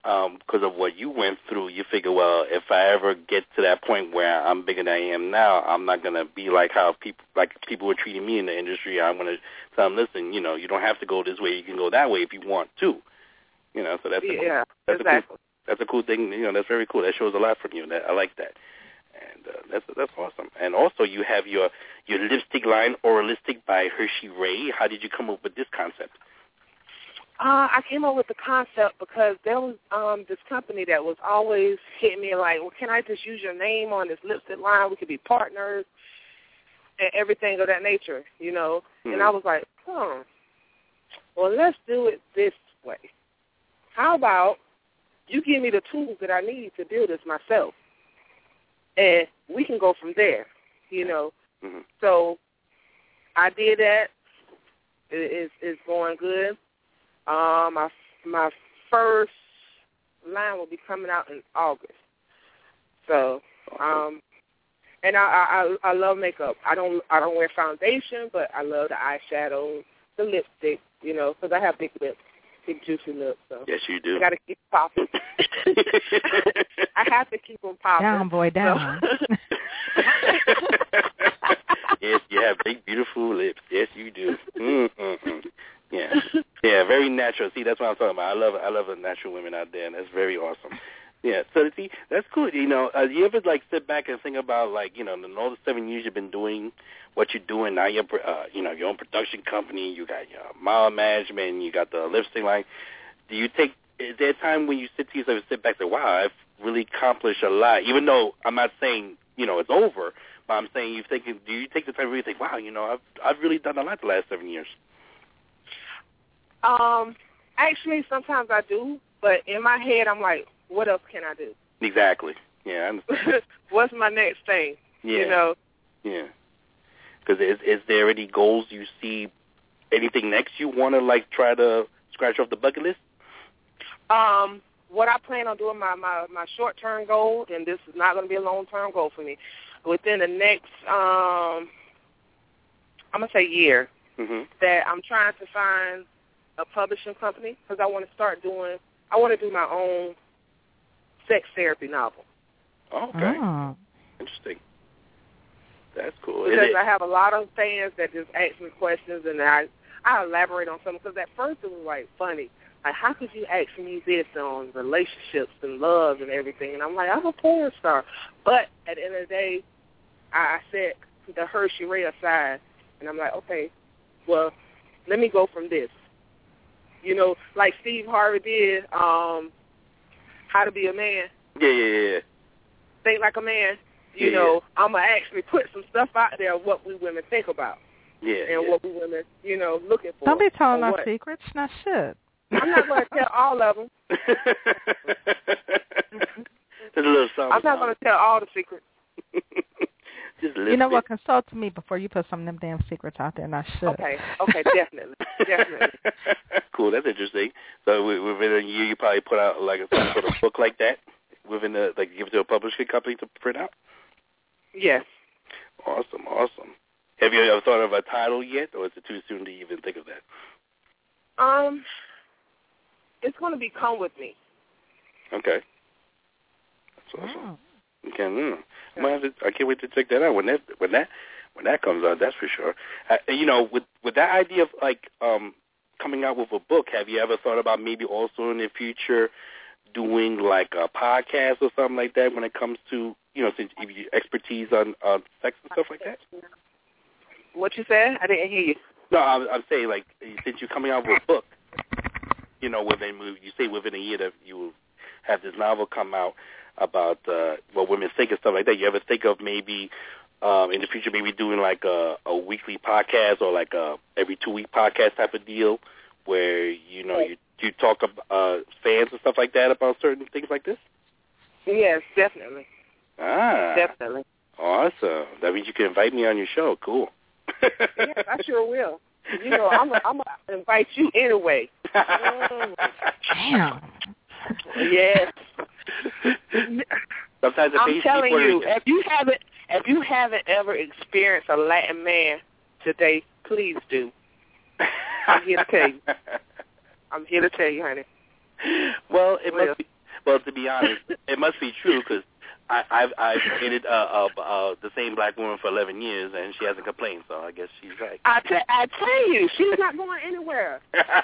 um, because of what you went through, you figure, well, if I ever get to that point where I'm bigger than I am now, I'm not gonna be like how people like people were treating me in the industry. I'm gonna tell them, listen, you know, you don't have to go this way. You can go that way if you want to. You know, so that's a cool, yeah, that's exactly. a cool, that's a cool thing. You know, that's very cool. That shows a lot from you. That I like that, and uh, that's that's awesome. And also, you have your your lipstick line, Oralistic by Hershey Ray. How did you come up with this concept? Uh, I came up with the concept because there was um, this company that was always hitting me like, well, can I just use your name on this lipstick line? We could be partners and everything of that nature, you know. Mm-hmm. And I was like, hmm, well, let's do it this way. How about you give me the tools that I need to do this myself, and we can go from there, you know. Mm-hmm. So I did that. It, it's, it's going good. Um, my my first line will be coming out in August. So, um, and I, I I love makeup. I don't I don't wear foundation, but I love the eyeshadow, the lipstick, you know, because I have big lips, big juicy lips. So yes, you do. I got to keep popping. I have to keep them popping. Down, boy, down. So. Yes, you have big, beautiful lips. Yes, you do. Mm-hmm. Yeah, yeah, very natural. See, that's what I'm talking about. I love, I love the natural women out there, and that's very awesome. Yeah, so see, that's cool. You know, uh, you ever like sit back and think about like, you know, in all the seven years you've been doing what you're doing now, you're, uh, you know, your own production company, you got your mile management, you got the lipstick line. Do you take? Is there a time when you sit to yourself and sit back and say, wow, I've really accomplished a lot, even though I'm not saying, you know, it's over, but I'm saying you thinking, do you take the time to really think, wow, you know, I've I've really done a lot the last seven years? Um, actually, sometimes I do, but in my head, I'm like, what else can I do? Exactly. Yeah, I understand. What's my next thing? Yeah. You know? Yeah. Because is, is there any goals you see, anything next you want to, like, try to scratch off the bucket list? Um, what I plan on doing, my, my, my short-term goal, and this is not going to be a long-term goal for me, within the next, um, I'm going to say year, mm-hmm. that I'm trying to find a publishing company because I want to start doing, I want to do my own sex therapy novel. Okay. Oh. Interesting. That's cool. Because I have a lot of fans that just ask me questions, and I, I elaborate on something because at first it was, like, funny. Like, how could you ask me this on relationships and love and everything? And I'm like, I'm a porn star. But at the end of the day, I, I set the Hershey Ray aside, and I'm like, okay, well, let me go from this. You know, like Steve Harvey did, um, How to Be a Man. Yeah, yeah, yeah. Think Like a Man. You yeah, know, yeah. I'm going to actually put some stuff out there of what we women think about. Yeah, And yeah. what we women, you know, looking for. Don't be telling our secrets. Not shit. I'm not going to tell all of them. Just a little something. I'm not going to tell all the secrets. Just you know what? Consult me before you put some of them damn secrets out there. Not shit. Okay. Okay. Definitely. Definitely. Cool. That's interesting. So within a year, you probably put out like a some sort of book like that within the like give it to a publishing company to print out. Yes. Awesome. Awesome. Have you ever thought of a title yet, or is it too soon to even think of that? Um, it's going to be Come With Me. Okay. That's awesome. Oh. Okay. Mm. I, to, I can't wait to check that out when that when that when that comes out. That's for sure. Uh, you know, with with that idea of like um, coming out with a book, have you ever thought about maybe also in the future doing like a podcast or something like that when it comes to, you know, since your expertise on uh, sex and stuff like that? What you said? I didn't hear you. No, I'm, I'm saying like since you're coming out with a book, you know, within you say within a year that you will have this novel come out about uh, what women think and stuff like that. You ever think of maybe um, in the future maybe doing like a, a weekly podcast or like a every two week podcast type of deal where you know you you talk about uh, fans and stuff like that about certain things like this? Yes, definitely. Ah, definitely. Awesome. That means you can invite me on your show. Cool. Yes, I sure will. You know, I'm gonna I'm gonna invite you anyway. Mm. Damn. Yes. Sometimes I'm telling you, if you haven't if you haven't ever experienced a Latin man today, please do. I'm here to tell you. I'm here to tell you, honey. Well, it well. must be well, to be honest, it must be true because I've I've dated uh, uh, uh, the same black woman for eleven years, and she hasn't complained. So I guess she's right. I t- I tell you, she's not going anywhere.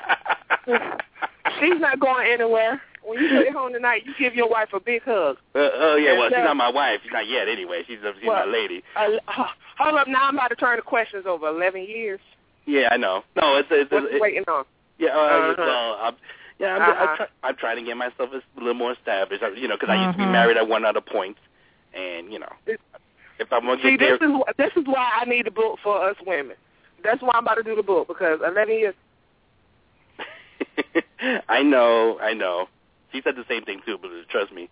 She's not going anywhere. When you get home tonight, you give your wife a big hug. Uh, oh yeah, and well, tell, she's not my wife. She's not yet, anyway. She's a, she's well, my lady. Uh, hold up, now I'm about to turn the questions over. Eleven years. Yeah, I know. No, it's it's. What's it's, it's waiting on? Yeah, uh, uh-huh. well, I'm, yeah, I'm, uh-huh. I'm, try, I'm trying to get myself a little more established. You know, because uh-huh. I used to be married at one other point, and you know, if I'm gonna See, get this there, is this is why I need the book for us women. That's why I'm about to do the book because eleven years. I know, I know. She said the same thing too, but trust me,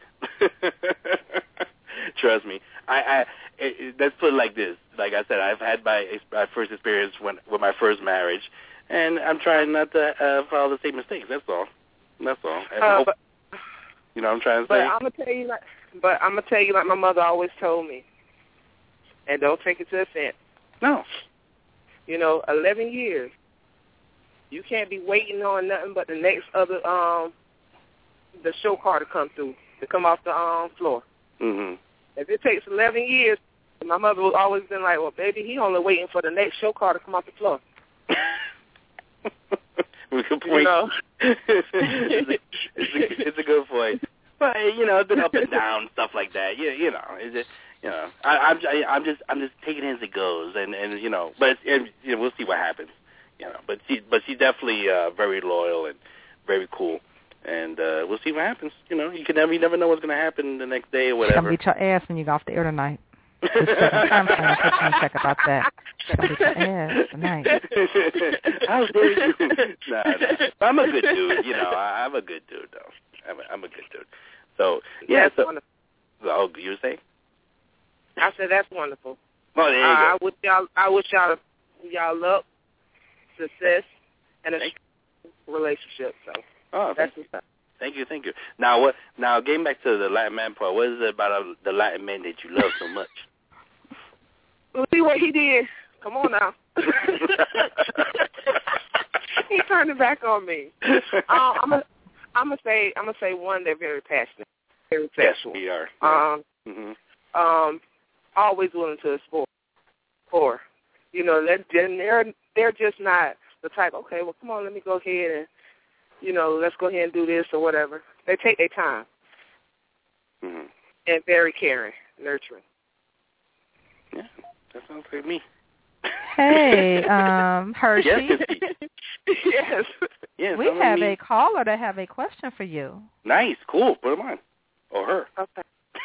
trust me. I, I it, it, let's put it like this. Like I said, I've had my my first experience when with my first marriage, and I'm trying not to uh, follow the same mistakes. That's all. That's all. And Uh, hope, but, you know what I'm trying to but say? I'm gonna tell you like, but I'm gonna tell you like my mother always told me, and don't take it to offense. No. You know, eleven years. You can't be waiting on nothing but the next other um the show car to come through to come off the um floor. Mhm. If it takes eleven years, my mother was always been like, "Well, baby, he only waiting for the next show car to come off the floor." We can point. You know, it's, a, it's, a, it's a good point. But you know, it's been up and down, stuff like that. You, you know, it's just, you know, I, I'm I, I'm just I'm just taking it as it goes, and and you know, but and, you know, we'll see what happens. You know, but she but she's definitely uh, very loyal and very cool, and uh, we'll see what happens. You know, you can never you never know what's going to happen the next day or She's whatever. gonna beat your ass when you go off the air tonight. Just checking time frame, so you check about that. She's gonna beat your ass tonight. How dare you? Nah, nah. I'm a good dude. You know, I, I'm a good dude though. I'm a, I'm a good dude. So yeah. that's So, wonderful. oh, you were saying? I said that's wonderful. Oh, there you uh, go. I wish y'all I wish y'all y'all luck, success, and a Thank relationship. So Oh, that's thank you. what's up. Thank you, thank you. Now, what? Now, getting back to the Latin man part, what is it about uh, the Latin men that you love so much? Well, see what he did. Come on now. He turned it back on me. Um, I'm gonna, I'm gonna say, I'm gonna say one. They're very passionate, very sexual. Yes, we are. Um, mm-hmm. um, always willing to explore. Or, you know, they're they're they're just not the type. Okay, well, come on, let me go ahead and, you know, let's go ahead and do this or whatever. They take their time. Mm-hmm. And very caring, nurturing. Yeah, that sounds like me. Hey, um, Hershey. Yes. Yes. Yes, We have a caller that have a question for you. Nice, cool. Put him on. Or her. Okay.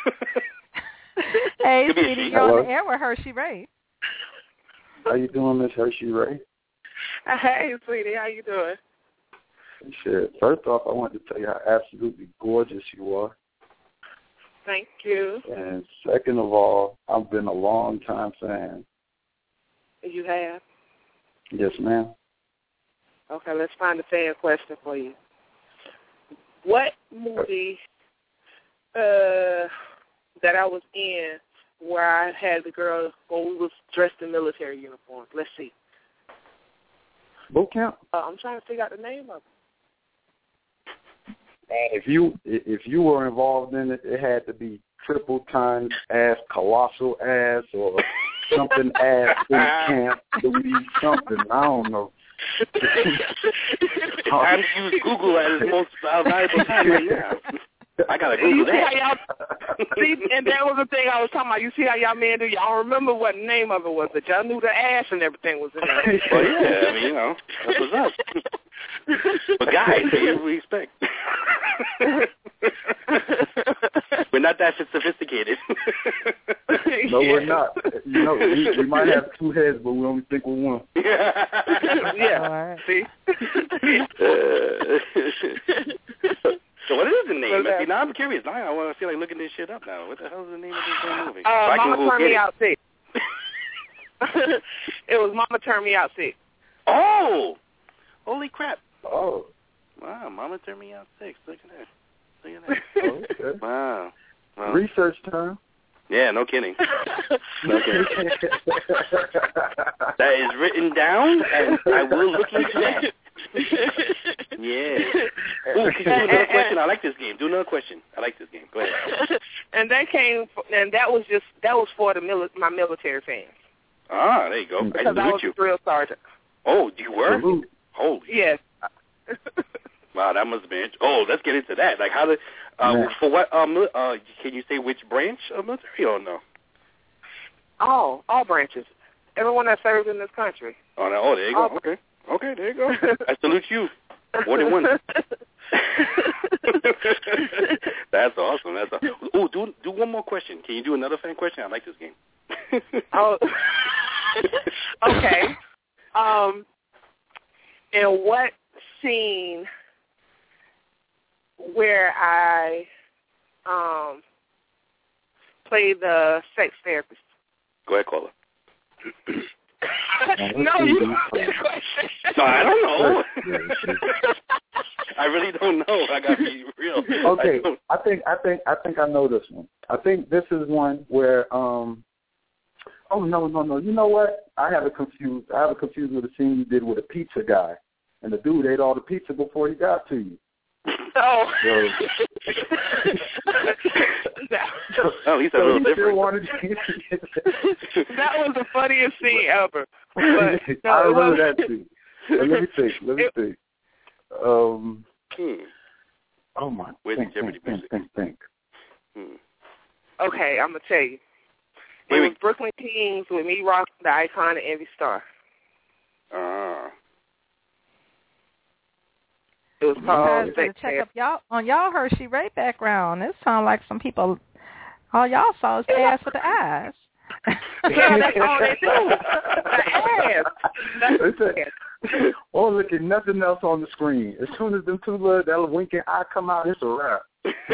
Hey, Could be a sweetie, she. you're on Hello. the air with Hershey Ray. How you doing, Miss Hershey Ray? Hey, sweetie, how you doing? Shit. First off, I want to tell you how absolutely gorgeous you are. Thank you. And second of all, I've been a long time fan. You have? Yes, ma'am. Okay, let's find a fan question for you. What movie uh, that I was in where I had the girl when we was dressed in military uniforms? Let's see. Boot camp. Uh, I'm trying to figure out the name of it. If you if you were involved in it, it had to be triple times ass, colossal ass, or something ass in camp. To be something. I don't know. It's time to use Google as its most valuable time right now. I gotta Google You see that. how y'all, see, and that was the thing I was talking about. You see how y'all men do? Y'all remember what the name of it was, but y'all knew the ass and everything was in there. Well, yeah, I mean, you know, that's what's up. But guys, what do we expect? We're not that sophisticated. No, we're not. You know, we, we might have two heads, but we only think with one. Yeah. All right. See. Uh, so what is the name? Well, See, now I'm curious. Now I want to feel like looking this shit up now. What the hell is the name of this damn movie? Uh, So I can Mama go Turned get Me it. Out Six. It was Mama Turned Me Out Six. Oh! Holy crap. Oh. Wow, Mama Turned Me Out Six. Look at that. Look at that. Oh, okay. Wow. Well, Research time. yeah, no kidding. No kidding. That is written down, and I will look into that. Yeah. Ooh, can you do another question? I like this game. Do another question. I like this game. Go ahead. And that came, and that was just that was for the mili- my military fans. Ah, there you go. Because I, I was you. a drill sergeant. Oh, you were? Salute. Holy. Yes. Wow, that must have been. Oh, let's get into that. Like, how did? Uh, yeah. For what? Um, uh, can you say which branch of military or no? All, all branches. Everyone that serves in this country. Oh, no, oh, there you go. All Okay, okay, there you go. I salute you. More than one. That's awesome. That's awesome. Oh, do do one more question. Can you do another fan question? I like this game. Oh. Okay. Um. In what scene where I um play the sex therapist? Go ahead, caller. No, you don't ask that question. No, I don't know. I really don't know. I gotta be real. Okay, I, I think I think I think I know this one. I think this is one where um oh no no no you know what? I have it confused. I have it confused with a scene you did with a pizza guy, and the dude ate all the pizza before he got to you. Oh. So, oh, at least so a little he different. still wanted That was the funniest scene ever. But, no, I remember it that scene. But let me think. Let me it, think. Um. Hmm. Oh my. Where's think, the Jeopardy think, music? think, think, think. Hmm. Okay, I'm gonna tell you. It Wait, was wait. Brooklyn Kings with me, Rock, the Icon, and Envy Star. Ah. It was You called guys Sex better check Therapy. up y'all on y'all Hershey Ray background. It sounds like some people. All y'all saw is the ass with the eyes. Yeah, that's all they do. The ass. That's Listen, the ass. oh, look at nothing else on the screen. As soon as them two little, that winking eye come out, it's a wrap.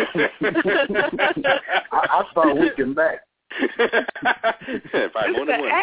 I, I start winking back. Probably more It's than one.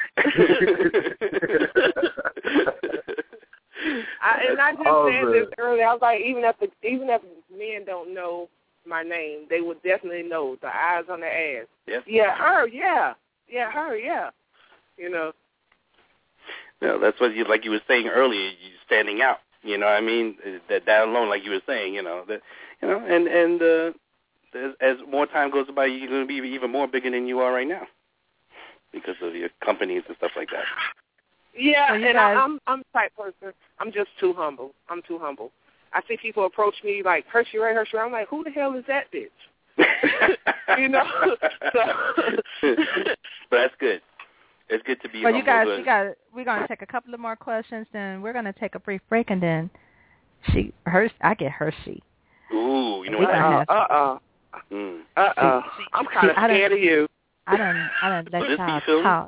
the ass. I, and I just Oh, said man. this earlier. I was like, even if the, even if men don't know my name, they would definitely know the eyes on the ass. Yes. Yeah, her. Yeah, yeah, her. Yeah. You know. No, that's what you like you were saying earlier. You standing out. You know what I mean? That that alone, like you were saying, you know that you know, and and uh, as, as more time goes by, you're going to be even more bigger than you are right now because of your companies and stuff like that. Yeah, So you and guys- I, I'm I'm the type person. I'm just too humble. I'm too humble. I see people approach me like Hershey Ray, Hershey Ray. I'm like, who the hell is that bitch? You know. So. But that's good. It's good to be. Well, you guys, humble. you got. We're gonna take a couple of more questions, then we're gonna take a brief break, and then she, her, I get Hershey. Ooh, you know We what? gonna I Uh have- uh mm. uh uh. I'm kind of I don't- scared of you. I don't, I don't let Will this be y'all filmed? talk.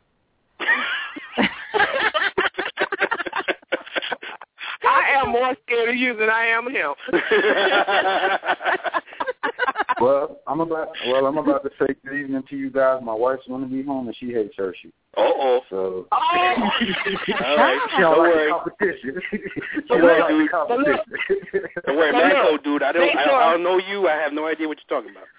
I am more scared of you than I am him. Well, I'm about well, I'm about to say good evening to you guys. My wife's going to be home, and she hates Hershey. Uh oh. So. Oh. All right. She Don't don't like worry. the competition. She Don't don't worry, like the dude. competition. Don't worry, But Manco, look, dude. I don't. make I, sure- I don't know you. I have no idea what you're talking about.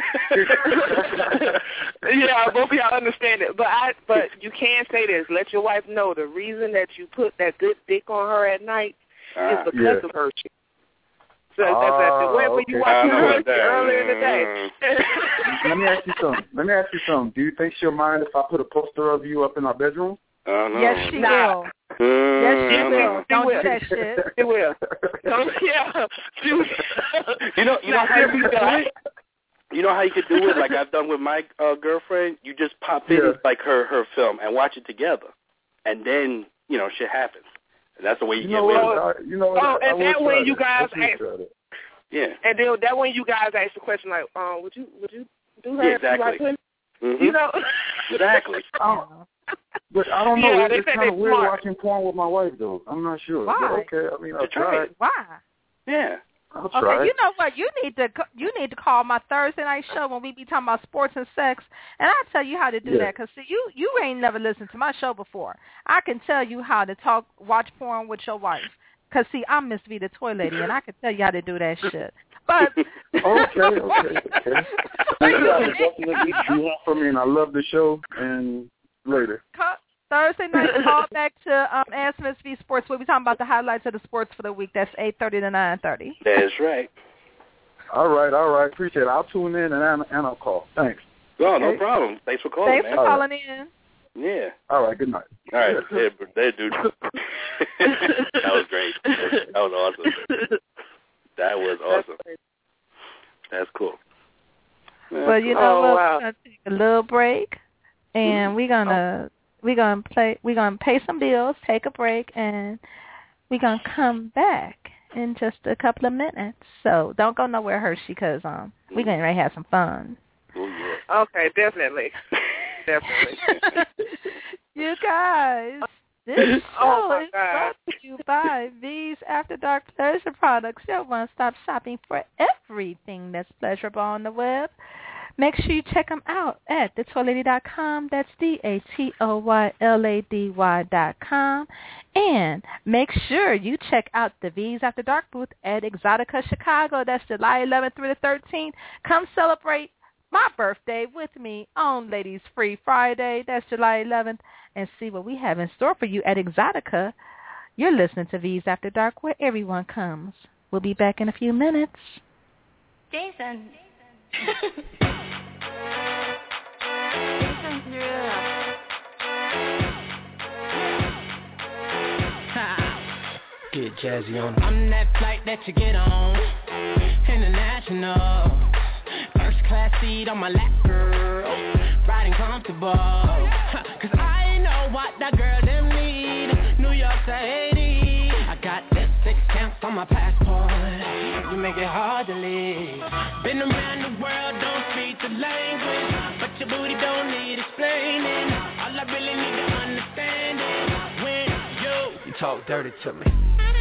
Yeah, both of y'all understand it, but I, but you can say this. Let your wife know the reason that you put that good dick on her at night Ah. is because Yeah. of Hershey. So Ah, that's that. Whenever you okay. I watching know Hershey what that- earlier in the day. Let me ask you something. Let me ask you something. Do you think she'll mind if I put a poster of you up in our bedroom? I don't know. Yes, she Nah. will. Mm, Yes, she I don't will. know. Don't will. do that shit. It will. So, yeah. She, You know, you know Nah, how you she'll be could do done. it. You know how you could do it, like I've done with my uh, girlfriend. You just pop in Yeah. like her her film and watch it together, and then you know shit happens. And that's the way you, You get know away what? with it. I, you know what? Oh, I and will that way try you guys I will ask- try that. Yeah. and then that when you guys ask the question like, um, would you would you do her Yeah, if you like exactly. him? Mm-hmm. You know. Exactly. Oh, but I don't know. Yeah, It- they it's say kind of they weird smart. watching porn with my wife, though. I'm not sure. Why? But okay, I mean, I'll To try try it. it. Why? Yeah. I'll Okay, try you it. know what? You need to co- you need to call my Thursday night show when we be talking about sports and sex, and I'll tell you how to do Yeah. that. Cause see, you you ain't never listened to my show before. I can tell you how to talk, watch porn with your wife. Cause see, I'm Miss V the Toy Lady, and I can tell you how to do that shit. But Okay, okay, okay. You guys definitely do that for me, and I love the show. And later. Call, Thursday night, call back to um, Answer Miss V Sports. We'll be talking about the highlights of the sports for the week. That's eight thirty to nine thirty. That's right. All right, all right. Appreciate it. I'll tune in and, and I'll call. Thanks. Oh, no problem. Thanks for calling, Thanks man. for All calling right. in. Yeah. All right, good night. All right. There, there, dude. That was great. That was awesome. That was awesome. That's cool. Well, you know Oh, what? wow. We're gonna take a little break, and we're gonna we're gonna play. We're gonna pay some bills, take a break, and we're gonna come back in just a couple of minutes. So don't go nowhere, Hershey, because um we're gonna ready to have some fun. Oh yeah. Okay, definitely. Definitely. You guys, this show Oh, my is God. brought to you by V's After Dark Pleasure Products, your one-stop shopping for everything that's pleasurable on the web. Make sure you check them out at the toy lady dot com. That's D A T O Y L A D Y dot com. And make sure you check out the V's After Dark booth at Exotica Chicago. That's July eleventh through the thirteenth. Come celebrate my birthday with me on Ladies Free Friday. That's July eleventh. And see what we have in store for you at Exotica. You're listening to V's After Dark, where everyone comes. We'll be back in a few minutes. Jason. Get jazzy on. I'm that flight that you get on. International. First class seat on my lap, girl. Riding comfortable. Cause I know what that girl them need. New York to Haiti. I got that six stamps on my passport. You make it hard to leave. Been around the world, don't speak the language. But your booty don't need explaining. All I really need to understand is when you, you talk dirty to me.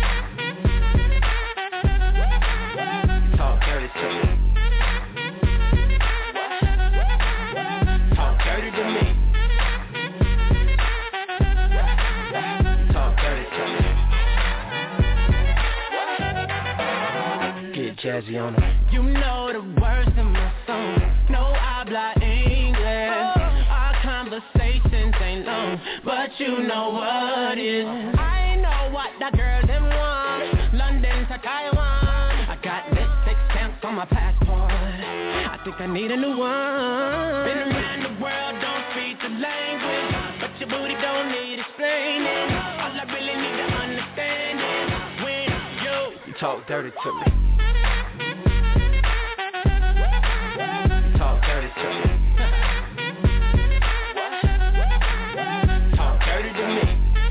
You talk dirty to me. Talk dirty to me. Talk dirty to me. Get jazzy on them. You know the words in my song. No habla English. Our conversations ain't long, but you know what is. I know what that girl them want. London to Taiwan. I got this six stamps on my passport. I think I need a new one. Been around the world, don't speak the language, but your booty don't need explaining. All I really need to understand is when you, you talk dirty to me. Talk dirty to me. Talk dirty to me.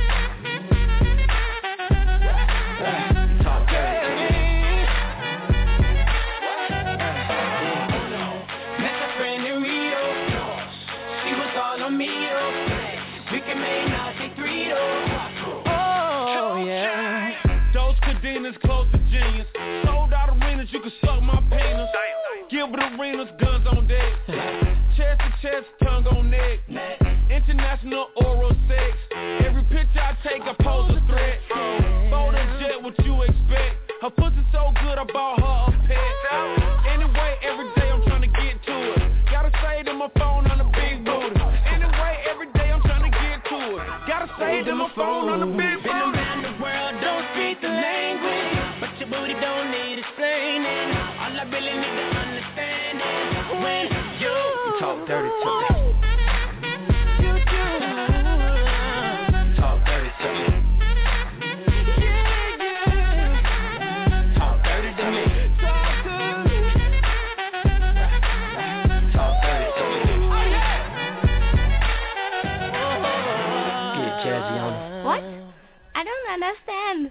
Talk dirty to me. Met a friend in Rio. She was all on me. We can make Nazi three oh yeah. Those cadenas close to genius. Sold out arenas, you can suck my penis. Gilbert arenas, guns on deck. Chest to chest, tongue on neck. International oral sex. Every picture I take, I pose a threat. Bold and jet, what you expect? Her pussy so good, I bought her a pet. Anyway, every day I'm trying to get to it. Gotta say to my phone on the big booty. Anyway, every day I'm trying to get to it. Gotta say to my phone on the big booty. Been around the world, don't speak the language, but your booty don't need explaining. All I really need to understand is when you, you talk dirty to me. You do. Talk dirty to me. Yeah, yeah. Talk dirty to me. Talk to me. Talk dirty to me. Get jazzy on it. What? I don't understand.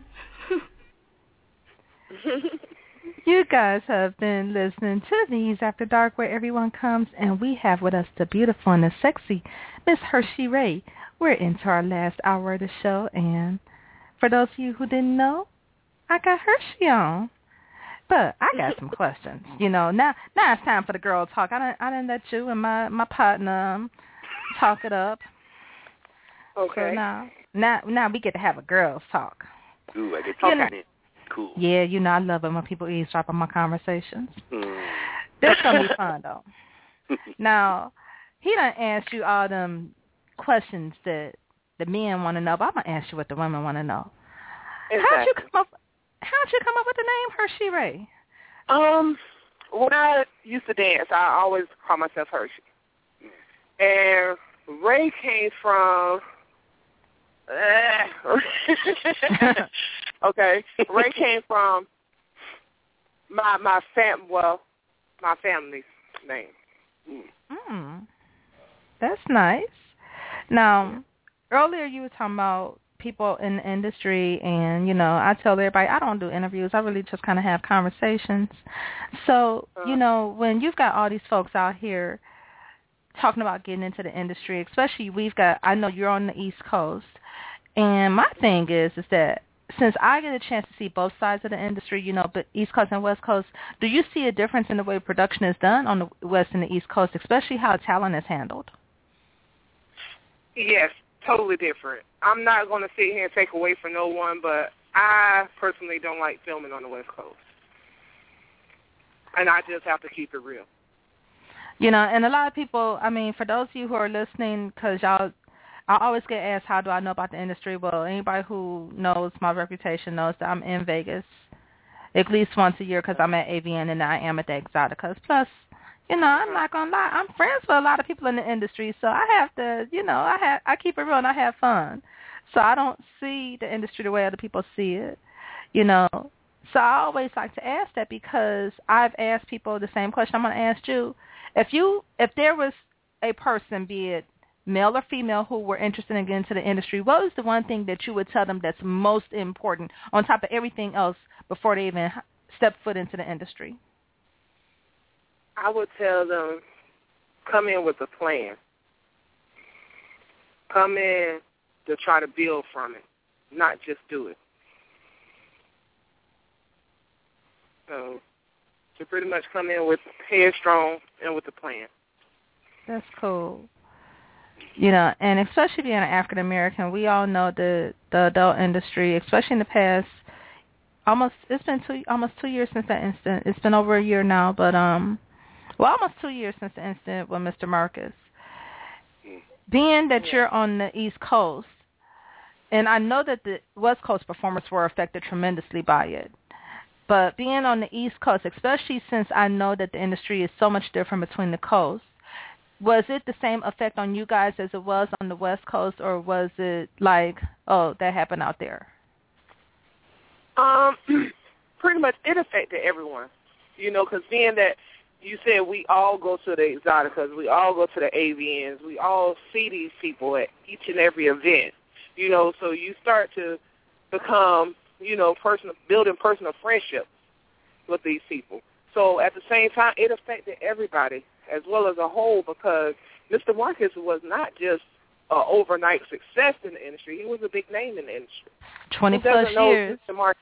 You guys have been listening to These After Dark, where everyone comes, and we have with us the beautiful and the sexy Miss Hershey Ray. We're into our last hour of the show, and for those of you who didn't know, I got Hershey on. But I got some questions. You know, now now it's time for the girl talk. I done, I done let you and my, my partner um, talk it up. Okay. So now, now, now we get to have a girls talk. Ooh, I get talking Okay. in. Cool. Yeah, you know I love it when people eavesdrop on my conversations. Mm. This gonna be fun though. Now, he done asked you all them questions that the men want to know, but I'm gonna ask you what the women want to know. Exactly. How'd you come up? How'd you come up with the name Hershey Ray? Um, when I used to dance, I always call myself Hershey, and Ray came from. Uh, okay, Ray came from my my fam. Well, my family's name. Mm. That's nice. Now, earlier you were talking about people in the industry, and, you know, I tell everybody I don't do interviews. I really just kind of have conversations. So, you know, when you've got all these folks out here talking about getting into the industry, especially we've got, I know you're on the East Coast, and my thing is, is that since I get a chance to see both sides of the industry, you know, but East Coast and West Coast, do you see a difference in the way production is done on the West and the East Coast, especially how talent is handled? Yes, totally different. I'm not going to sit here and take away from no one, but I personally don't like filming on the West Coast. And I just have to keep it real. You know, and a lot of people, I mean, for those of you who are listening, because y'all, I always get asked, how do I know about the industry? Well, anybody who knows my reputation knows that I'm in Vegas at least once a year because I'm at A V N and I am at the Exoticas. Plus, you know, I'm not going to lie, I'm friends with a lot of people in the industry, so I have to, you know, I have I keep it real and I have fun. So I don't see the industry the way other people see it, you know. So I always like to ask that because I've asked people the same question I'm going to ask you. If you, if there was a person, be it male or female, who were interested in getting into the industry, what was the one thing that you would tell them that's most important on top of everything else before they even step foot into the industry? I would tell them, come in with a plan. Come in to try to build from it, not just do it. So to pretty much come in with headstrong and with a plan. That's cool. You know, and especially being an African American, we all know the the adult industry, especially in the past. Almost, it's been two almost two years since that incident. It's been over a year now, but um, well, almost two years since the incident with Mister Marcus. Being that you're on the East Coast, and I know that the West Coast performers were affected tremendously by it, but being on the East Coast, especially since I know that the industry is so much different between the coasts. Was it the same effect on you guys as it was on the West Coast, or was it like, oh, that happened out there? Um, pretty much it affected everyone, you know, because being that you said we all go to the Exoticas, we all go to the A V Ns, we all see these people at each and every event, you know, so you start to become, you know, personal, building personal friendships with these people. So at the same time, it affected everybody as well as a whole, because Mister Marcus was not just an overnight success in the industry. He was a big name in the industry. twenty plus years. Mister Marcus,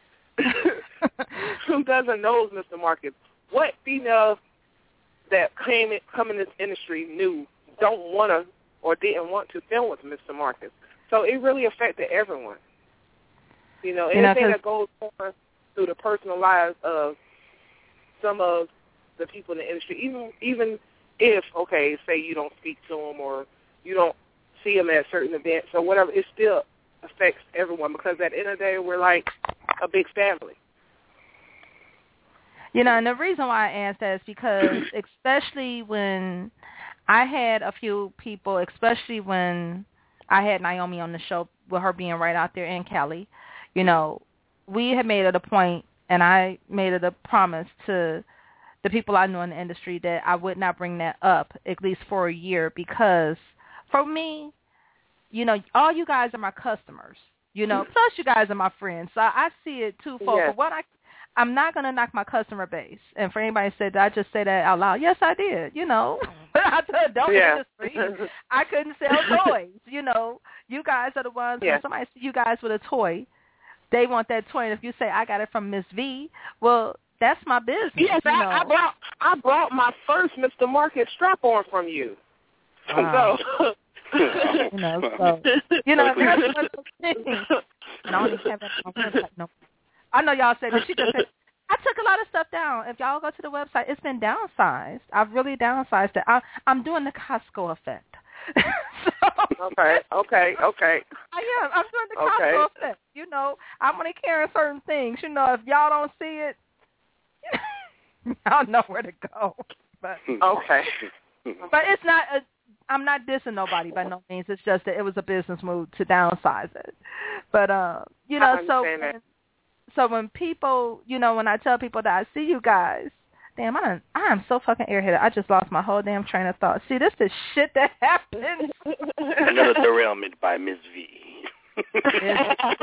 who doesn't know Mister Marcus? What female that came in, come in this industry knew, don't want to or didn't want to film with Mister Marcus? So it really affected everyone. You know, anything you know, that goes on through the personal lives of some of the people in the industry, even even if, okay, say you don't speak to them or you don't see them at certain events or whatever, it still affects everyone, because at the end of the day, we're like a big family. You know, and the reason why I asked that is because especially when I had a few people, especially when I had Naomi on the show with her being right out there in Cali, you know, we had made it a point, and I made it a promise to the people I knew in the industry that I would not bring that up, at least for a year, because for me, you know, all you guys are my customers, you know, plus you guys are my friends. So I see it twofold. Yes. For what I, I'm not going to knock my customer base. And for anybody who said, did I just say that out loud? Yes, I did, you know. I told don't yeah. industry. I couldn't sell toys, you know. You guys are the ones, yeah. when somebody see you guys with a toy, they want that toy. And if you say, I got it from Miss V, well, that's my business. Yes, you I, know. I brought I brought my first Mister Marcus strap-on from you. Wow. So, you know, so you know, that's one of those things. And I don't even have that on my website. No, I know y'all said that. She just said, I took a lot of stuff down. If y'all go to the website, it's been downsized. I've really downsized it. I, I'm doing the Costco effect. So, Okay, okay, okay. I am. I'm doing the Okay. Costco effect. You know, I'm only carrying certain things. You know, if y'all don't see it, y'all know where to go. But Okay. but it's not. A, I'm not dissing nobody by no means. It's just that it was a business move to downsize it. But uh, you know, I so understand when, that. so when people, you know, when I tell people that I see you guys. Damn, I done, I am so fucking airheaded. I just lost my whole damn train of thought. See, this is shit that happens. Another derailment by Miss V. I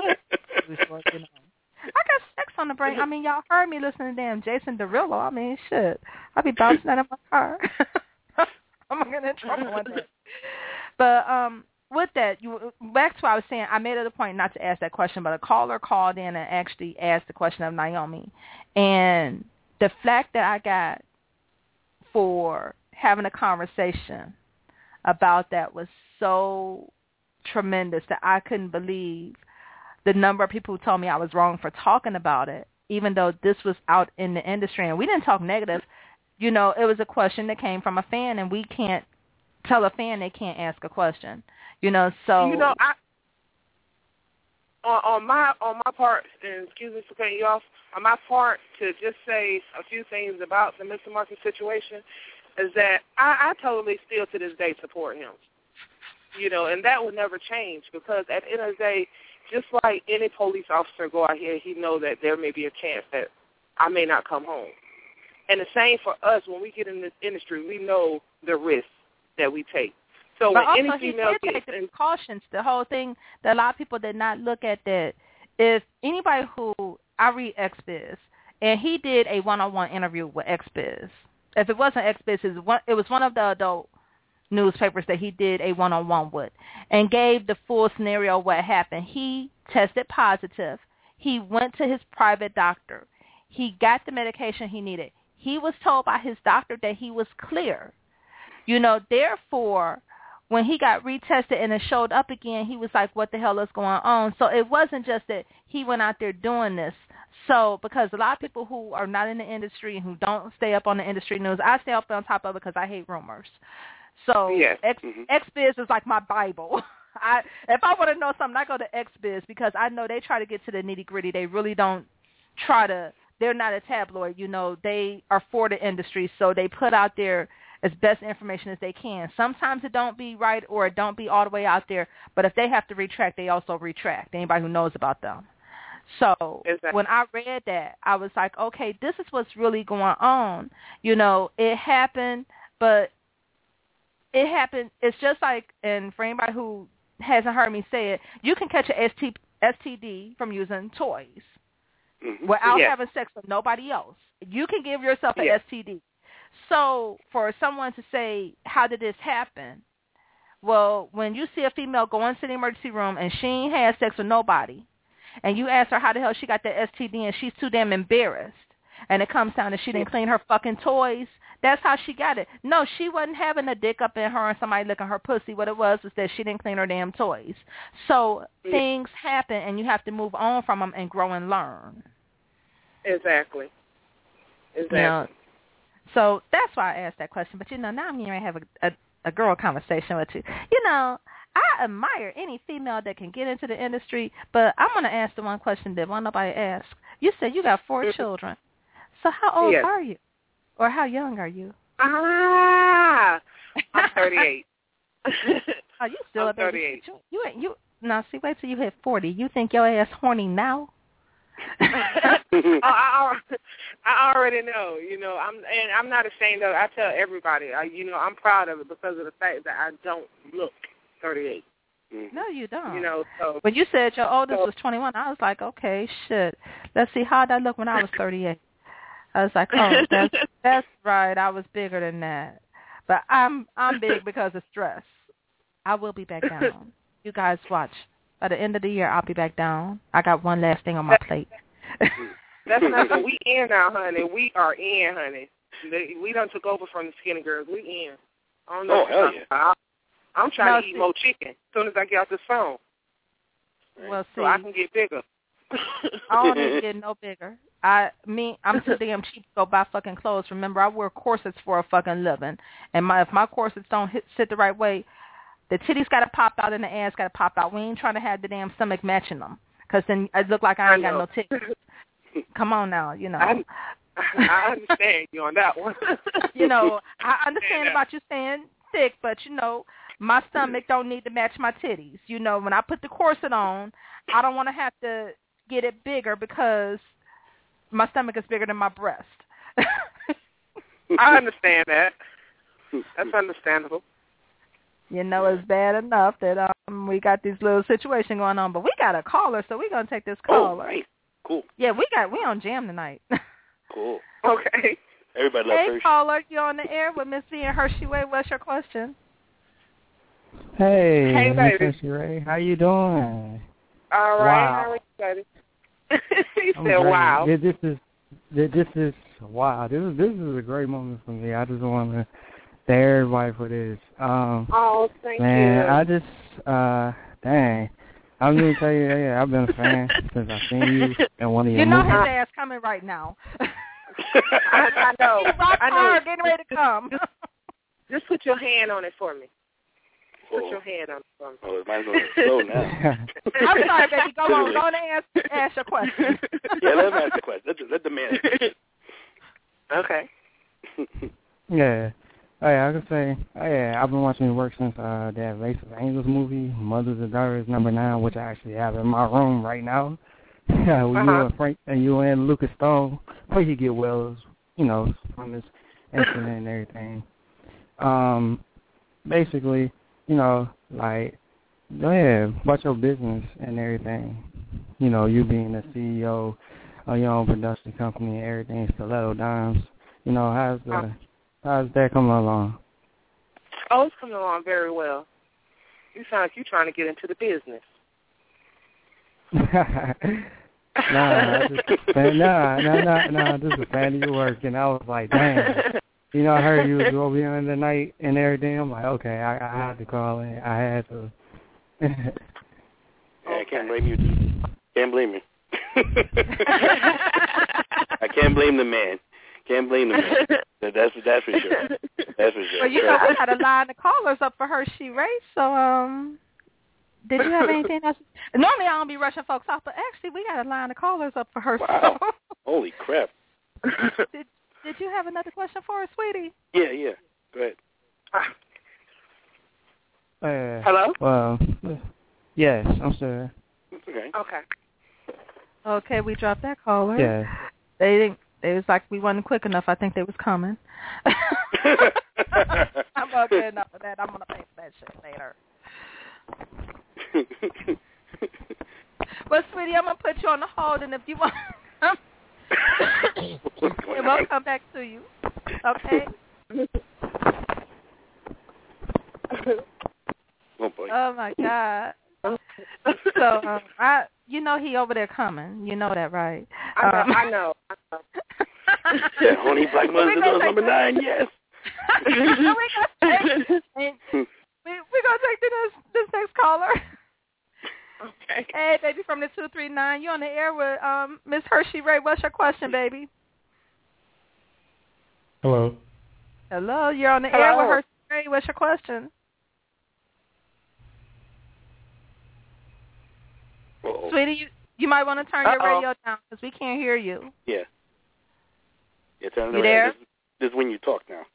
got sex on the brain. I mean, y'all heard me listening to damn Jason Derulo. I mean, shit. I'll be bouncing out of my car. I'm going to get in trouble one day. But um, with that, you back to what I was saying, I made it a point not to ask that question, but a caller called in and actually asked the question of Naomi. And the flack that I got for having a conversation about that was so tremendous that I couldn't believe the number of people who told me I was wrong for talking about it, even though this was out in the industry. And we didn't talk negative. You know, it was a question that came from a fan, and we can't tell a fan they can't ask a question. You know, so... You know, I... On, on my on my part, and excuse me for cutting you off, on my part to just say a few things about the Mister Marcus situation is that I, I totally still to this day support him. You know, and that will never change because at the end of the day, just like any police officer go out here, he knows that there may be a chance that I may not come home. And the same for us when we get in this industry, we know the risks that we take. So but when also any he female did take gets the in, precautions. The whole thing that a lot of people did not look at that. If anybody who I read X-Biz, and he did a one-on-one interview with X-Biz. If it wasn't X-Biz, it was one, it was one of the adult newspapers that he did a one-on-one with, and gave the full scenario of what happened. He tested positive. He went to his private doctor. He got the medication he needed. He was told by his doctor that he was clear. You know, therefore, when he got retested and it showed up again, he was like, what the hell is going on? So it wasn't just that he went out there doing this. So because a lot of people who are not in the industry and who don't stay up on the industry news, I stay up on top of it because I hate rumors. So yes. X, mm-hmm. X-Biz is like my Bible. I If I want to know something, I go to X-Biz because I know they try to get to the nitty-gritty. They really don't try to, they're not a tabloid. You know, they are for the industry, so they put out their as best information as they can. Sometimes it don't be right or it don't be all the way out there, but if they have to retract, they also retract, anybody who knows about them. So exactly. When I read that, I was like, okay, this is what's really going on. You know, it happened, but it happened, it's just like, and for anybody who hasn't heard me say it, you can catch an S T D from using toys mm-hmm. without yes. having sex with nobody else. You can give yourself an yes. S T D. So for someone to say, how did this happen? Well, when you see a female go into the emergency room and she ain't had sex with nobody, and you ask her how the hell she got that S T D and she's too damn embarrassed, and it comes down that she didn't clean her fucking toys, that's how she got it. No, she wasn't having a dick up in her and somebody licking her pussy. What it was was that she didn't clean her damn toys. So yeah. things happen, and you have to move on from them and grow and learn. Exactly. Exactly. You know, so that's why I asked that question. But, you know, now I'm going to have a, a, a girl conversation with you. You know, I admire any female that can get into the industry, but I'm going to ask the one question that won't nobody ask. You said you got four children. So how old yes. are you? Or how young are you? Ah, I'm thirty-eight. Oh, you still I'm a baby. thirty-eight. You, you ain't, you, now, see, wait till you hit forty. You think your ass horny now? I, I, I already know, you know, I'm and I'm not ashamed of it. I tell everybody, I, you know, I'm proud of it because of the fact that I don't look thirty-eight. No, you don't. You know, so when you said your oldest so, was twenty-one, I was like, okay, shit. Let's see how I look when I was thirty-eight. I was like, oh, that's that's right. I was bigger than that, but I'm I'm big because of stress. I will be back down. You guys watch. By the end of the year, I'll be back down. I got one last thing on my plate. That's nothing. We in now, honey. We are in, honey. We done took over from the skinny girls. We in. I don't know. Oh, hell yeah. I, I'm trying no, to eat see, more chicken as soon as I get off this phone. Well, see, so I can get bigger. I don't need to get no bigger. I me, I'm too damn cheap to go buy fucking clothes. Remember, I wear corsets for a fucking living, and my if my corsets don't hit, sit the right way, The titties got to pop out and the ass got to pop out. We ain't trying to have the damn stomach matching them, because then it look like I ain't I got no titties. Come on now, you know. I, I understand you on that one. You know, I understand about you saying thick, but, you know, my stomach don't need to match my titties. You know, when I put the corset on, I don't want to have to get it bigger because my stomach is bigger than my breast. I understand that. That's understandable. You know, it's bad enough that um we got this little situation going on, but we got a caller, so we're going to take this caller. Oh, nice. Cool. Yeah, we got we on Jam tonight. Cool. Okay. Everybody loves Hey, Hershey. caller, you're on the air with Miss V and Hershey Way. What's your question? Hey, Hey, Miss baby. Hershey Ray, how you doing? All right. Wow. How are you, baby? He I'm said, great. wow. This, this is this, this is wow. This is this is a great moment for me. I just want to thank everybody for this. Um, Oh, thank man, you. I just uh, dang. I'm gonna tell you, yeah, I've been a fan since I've seen you in one of your You know movies. his ass coming right now. I, I know. He's rock I know. hard, getting ready to come. Just put your hand on it for me. Put Oh. your hand on it for me. Oh, mine's going slow now. I'm sorry, baby. Go on. Go on and ask, ask your question. Yeah, let him ask the question. Let the, let the man answer. Okay. Yeah. Oh, yeah, I can say, oh, yeah, I've been watching your work since uh, that Race of Angels movie, Mothers and Daughters, number nine, which I actually have in my room right now. Yeah, with Uh-huh. you and Frank and you and Lucas Stone, where he get well, you know, from this incident and everything. Um, basically, you know, like, go ahead, watch your business and everything. You know, you being the C E O of your own production company and everything, Stiletto Dimes. You know, how's the... Uh-huh. How's that coming along? Oh, it's coming along very well. You sound like you're trying to get into the business. nah, I just, nah, nah, nah, nah, just a fan of your work, and I was like, dang. You know, I heard you was over here in the night and everything. I'm like, okay, I, I had to call in. I had to. Yeah, I can't blame you. Can't blame you. I can't blame the man. Can't blame the man. That- That's that's for sure. That's for sure. Well, you know, we got a line of callers up for Hershey Ray, so, um, did you have anything else? Normally I don't be rushing folks off, but actually we got a line of callers up for Hershey. Wow. Holy crap. did, did you have another question for us, sweetie? Yeah, yeah. Go ahead. Uh, Hello? Well, yes, I'm sorry. Okay. Okay. Okay, we dropped that caller. Yeah. They didn't. It was like we wasn't quick enough. I think they was coming. I'm okay enough of that. I'm gonna pay for that shit later. Well, sweetie, I'm gonna put you on the hold, and if you want, and we'll come back to you. Okay. Oh boy. Oh my God. So um, I, you know, he over there coming. You know that, right? I know. Um, I know. I know. Yeah, honey, Black Mother We gonna number take nine, yes. we gonna take, and we we gonna take this this next caller. Okay. Hey, baby, from the two three nine. You on the air with um Miss Hershey Ray. What's your question, baby? Hello. Hello, you're on the air Hello. with Hershey Ray. What's your question? Uh-oh. Sweetie, you, you might want to turn your Uh-oh. radio down because we can't hear you. Yeah. Yeah, turn it You around. there? This, this is when you talk now.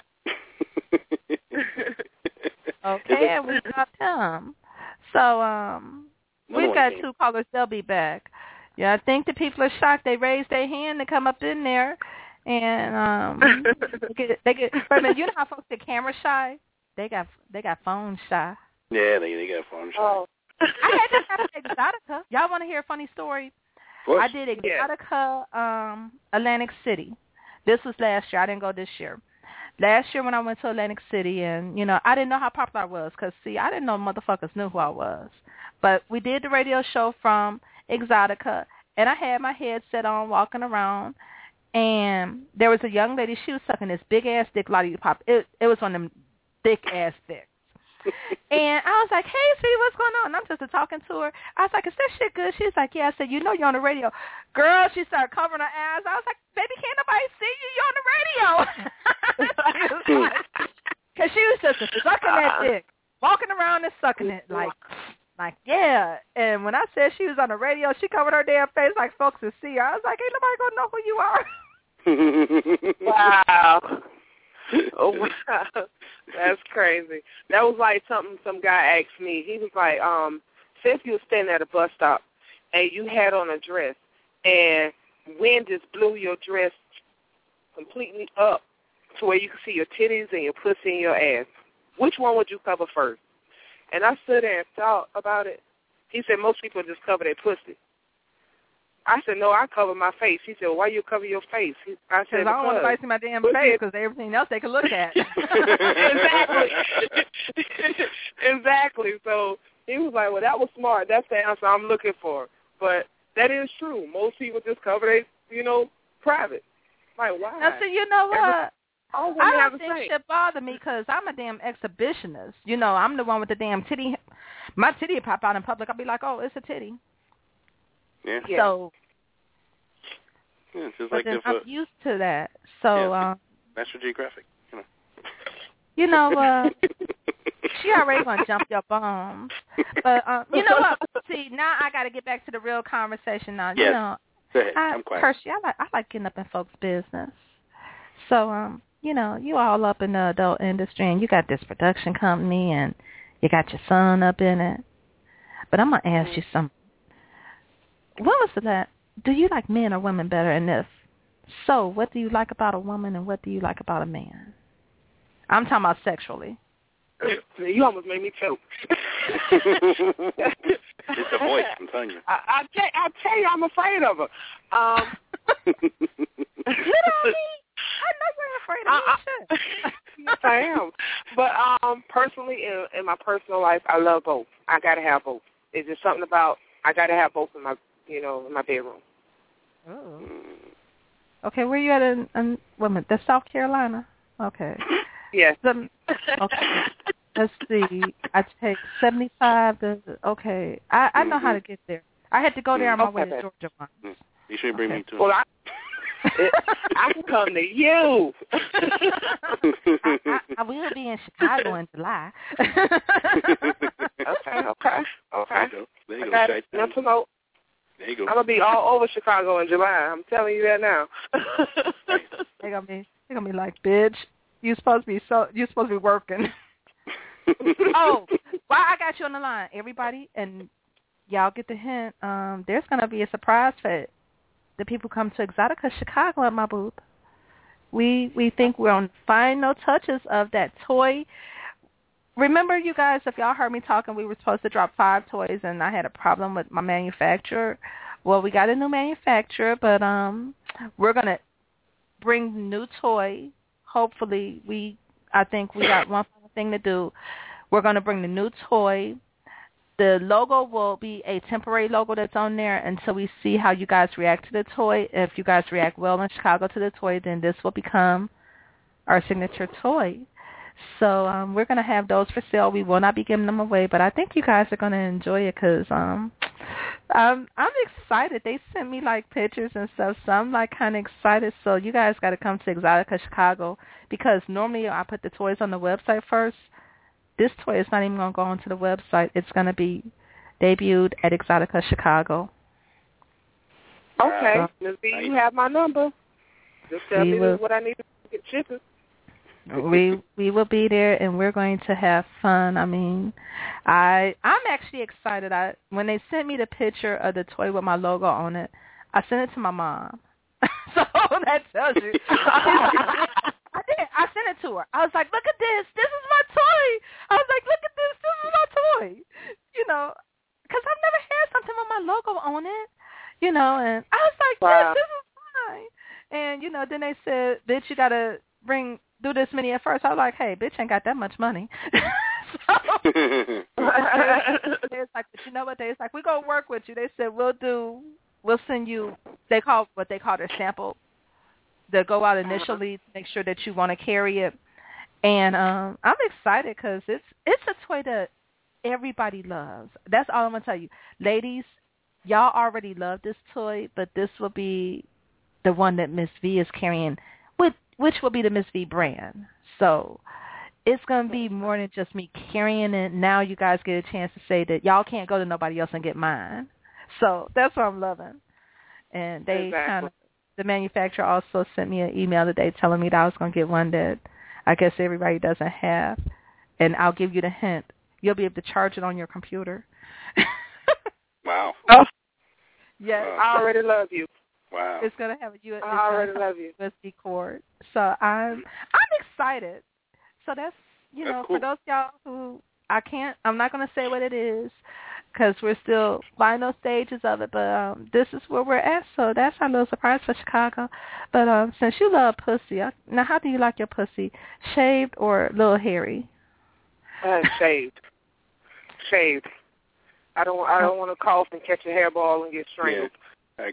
Okay, and we dropped him. So, um, Another we've one got came. two callers. They'll be back. Yeah, I think the people are shocked. They raised their hand to come up in there, and um, they get, they get. Wait a minute, you know how folks get camera shy? They got they got phone shy. Yeah, they they got phone. Oh. I had this happen at Exotica. Y'all want to hear a funny story? Of course. I did Exotica, um, Atlantic City. This was last year. I didn't go this year. Last year when I went to Atlantic City, and, you know, I didn't know how popular I was because, see, I didn't know motherfuckers knew who I was. But we did the radio show from Exotica, and I had my headset on walking around, and there was a young lady. She was sucking this big-ass dick lollipop. It, it was one of them thick-ass dicks. And I was like, hey, sweetie, what's going on? And I'm just talking to her. I was like, is that shit good? She's like, yeah. I said, you know you're on the radio. Girl, she started covering her ass. I was like, baby, can't nobody see you? You're on the radio. Because she was just sucking that dick walking around and sucking it like, like yeah. And when I said she was on the radio, she covered her damn face like folks would see her. I was like, ain't nobody gonna know who you are. Wow. Oh wow, that's crazy. That was like something some guy asked me. He was like, um, since you were standing at a bus stop and you had on a dress and wind just blew your dress completely up to where you could see your titties and your pussy and your ass, which one would you cover first? And I stood there and thought about it. He said most people just cover their pussy. I said, no, I cover my face. He said, well, why you cover your face? He, I said, I don't want to see my damn face because everything else they can look at. Exactly. Exactly. So he was like, well, that was smart. That's the answer I'm looking for. But that is true. Most people just cover their, you know, private. Like, why? Now, see, you know what? Every, I don't think shit bother me because I'm a damn exhibitionist. You know, I'm the one with the damn titty. My titty pop out in public. I'll be like, oh, it's a titty. Yeah. So, yeah, it's just but like then if, I'm uh, used to that. So, yeah, um, National Geographic, you know. You know, uh, she already gonna jump your bombs. But um, you know what? See, now I got to get back to the real conversation. Now, yes. you know, Go ahead. I, I'm quiet. Hershey, I like I like getting up in folks' business. So, um, you know, you all up in the adult industry, and you got this production company, and you got your son up in it. But I'm gonna ask you something. When was that? Do you like men or women better? And if so, what do you like about a woman and what do you like about a man? I'm talking about sexually. You almost made me choke. It's a voice, I'm telling you. I, I, tell, I tell you, I'm afraid of her. Um, you know me. I know you're afraid of I, me. I, yes, I am. But um, personally, in, in my personal life, I love both. I got to have both. It's just something about I got to have both in my, you know, in my bedroom. Oh. Okay, where you at in, in women? That's South Carolina. Okay. Yes. The, okay. Let's see. I take seventy-five. To, okay. I, I know mm-hmm. how to get there. I had to go there on my okay, way to Georgia once. You should bring okay. me too. Well, I, I can come to you. I, I, I will be in Chicago in July. okay, okay, okay. There you go. There you I got go. it. Now to know. There you go. I'm gonna be all over Chicago in July. I'm telling you that now. They're gonna be, they're gonna be like, bitch, you supposed to be so, you supposed to be working. Oh, well, I got you on the line, everybody, and y'all get the hint. Um, there's gonna be a surprise for the people who come to Exotica Chicago at my booth. We we think we're on final touches of that toy. Remember, you guys, if y'all heard me talking, we were supposed to drop five toys, and I had a problem with my manufacturer. Well, we got a new manufacturer, but um, we're gonna bring the new toy. Hopefully, we I think we got one final thing to do. We're gonna bring the new toy. The logo will be a temporary logo that's on there until we see how you guys react to the toy. If you guys react well in Chicago to the toy, then this will become our signature toy. So um, we're going to have those for sale. We will not be giving them away, but I think you guys are going to enjoy it because um, um, I'm excited. They sent me, like, pictures and stuff, so I'm, like, kind of excited. So you guys got to come to Exotica Chicago because normally I put the toys on the website first. This toy is not even going to go onto the website. It's going to be debuted at Exotica Chicago. Okay. Miz B, you have my number. Just tell we me will, what I need to get shipping. we we will be there, and we're going to have fun. I mean, I, I'm actually excited. I When they sent me the picture of the toy with my logo on it, I sent it to my mom. So that tells you. I did. I sent it to her. I was like, look at this. This is my toy. I was like, look at this. This is my toy. You know, because I've never had something with my logo on it. You know, and I was like, wow. yes, this is fine. And, you know, then they said, bitch, you got to bring, do this many at first. I was like, hey, bitch ain't got that much money. So, it's like, but you know what? They was like, we're going to work with you. They said, we'll do, we'll send you, they call what they call their sample. They'll go out initially to make sure that you want to carry it. And um, I'm excited because it's it's a toy that everybody loves. That's all I'm going to tell you. Ladies, y'all already love this toy, but this will be the one that Miss V is carrying, with, which will be the Miss V brand. So it's going to be more than just me carrying it. Now you guys get a chance to say that y'all can't go to nobody else and get mine. So that's what I'm loving. And they exactly. kind of, the manufacturer also sent me an email today telling me that I was going to get one that I guess everybody doesn't have. And I'll give you the hint. You'll be able to charge it on your computer. Wow. Oh. Yes. Wow. I already love you. Wow. It's going to have a U S B, I already love you. U S B cord. So I'm I'm excited. So that's, you That's know, cool. for those y'all who I can't, I'm not going to say what it is because we're still final stages of it, but um, this is where we're at. So that's our little surprise for Chicago. But um, since you love pussy, I, now how do you like your pussy? Shaved or a little hairy? Uh, shaved. Shaved. I don't. I don't want to cough and catch a hairball and get strangled. Yeah, I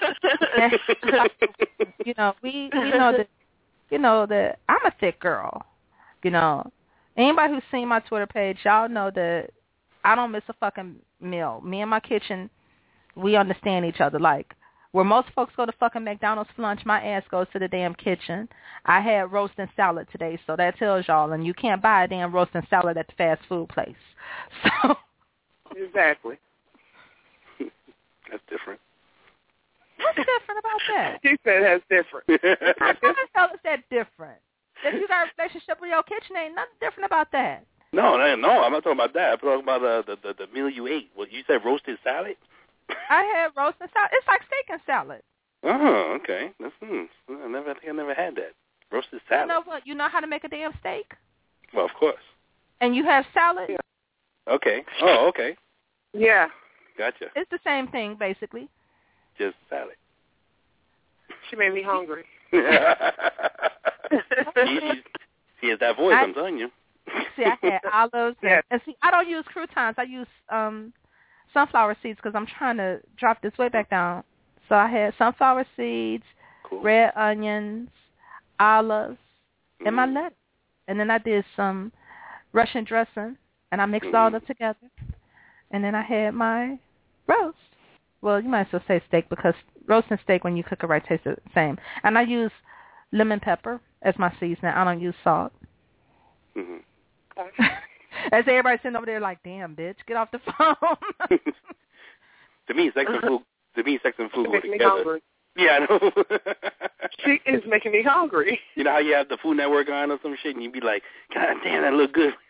agree. You know, we we know that you know that I'm a thick girl. You know, anybody who's seen my Twitter page, y'all know that I don't miss a fucking meal. Me and my kitchen, we understand each other. Like, where most folks go to fucking McDonald's for lunch, my ass goes to the damn kitchen. I had roast and salad today, so that tells y'all. And you can't buy a damn roast and salad at the fast food place. So exactly. That's different. What's different about that? He said that's different. How the hell is that different? If you got a relationship with your kitchen, ain't nothing different about that. No, no, no, I'm not talking about that. I'm talking about uh, the, the the meal you ate. What you said, roasted salad? I had roast and salad. It's like steak and salad. Oh, okay. That's, hmm. I never, I think I never had that. Roasted salad. You know what? You know how to make a damn steak? Well, of course. And you have salad? Yeah. Okay. Oh, okay. Yeah. Gotcha. It's the same thing, basically. Just salad. She made me hungry. she, she, she has that voice, I, I'm telling you. See, I had olives. And, Yes. and see, I don't use croutons. I use um, sunflower seeds because I'm trying to drop this weight back down. So I had sunflower seeds, Cool. red onions, olives, mm. and my lettuce. And then I did some Russian dressing, and I mixed mm. all that together. And then I had my roast. Well, you might as well say steak because roast and steak, when you cook it right, tastes the same. And I use lemon pepper as my seasoning. I don't use salt. Mm-hmm. As everybody's sitting over there like, damn, bitch, get off the phone. To me, sex and food. To me, sex and food go making me together. hungry. Yeah, I know. She is making me hungry. You know how you have the Food Network on or some shit, and you be like, God damn, that look good.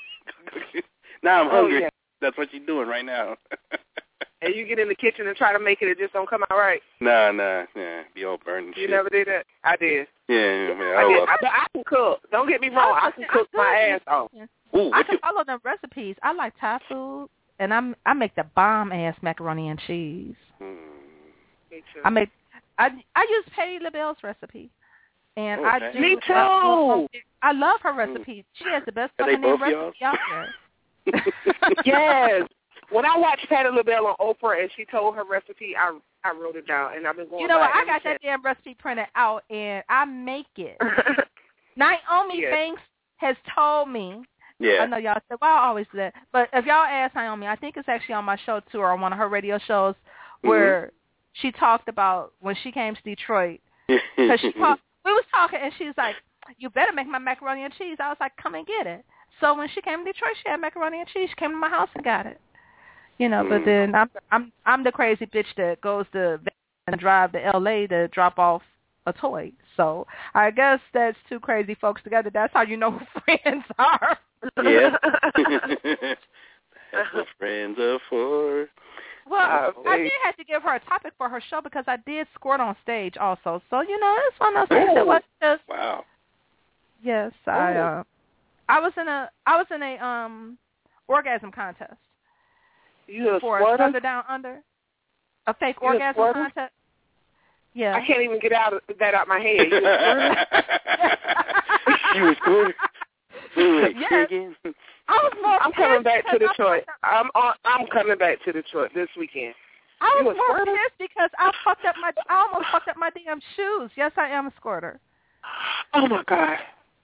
Now I'm hungry. Oh, yeah. That's what you're doing right now. And you get in the kitchen and try to make it, it just don't come out right. Nah, nah, nah. Be all burnt and You shit. never did that? I did. Yeah, yeah, yeah. I, Oh, did. well. I, I can cook. Don't get me wrong. I can cook my ass off. Ooh, I what can you? follow them recipes. I like Thai food, and I'm I make the bomb ass macaroni and cheese. Hmm. Me too. I make I I use Patty LaBelle's recipe, and Okay. I do. Me too. Uh, I love her recipe. She has the best Are they fucking name both recipe out there. Yes. When I watched Patti LaBelle on Oprah and she told her recipe, I I wrote it down, and I've been going You know by what? I ever got that since. damn recipe printed out, and I make it. Naomi Yes. Banks has told me. Yeah. I know y'all said, well, I always do that. But if y'all ask Naomi, I think it's actually on my show, too, or on one of her radio shows, where Mm-hmm. she talked about when she came to Detroit. Because she talked, we was talking, and she was like, you better make my macaroni and cheese. I was like, come and get it. So when she came to Detroit, she had macaroni and cheese. She came to my house and got it. You know, but then I'm I'm I'm the crazy bitch that goes to Vegas and drive to L A to drop off a toy. So I guess that's two crazy folks together. That's how you know who friends are. Yeah. That's what friends are for. Well, Oh, I hey. did have to give her a topic for her show because I did squirt on stage also. So you know, it's one of those things that was just Wow. yes. I Oh. uh, I was in a I was in a um orgasm contest. You a For a squirter? Thunder Down Under, a fake You a orgasm squirter? contest. Yeah. I can't even get out of that out my head. You a squirter? You was good. Wait, wait, Yes. say again. I was more I'm coming pissed back to because I Detroit. fucked up- I'm on, I'm coming back to Detroit this weekend. I You was a more squirter? pissed because I fucked up my. I almost fucked up my damn shoes. Yes, I am a squirter. Oh my God.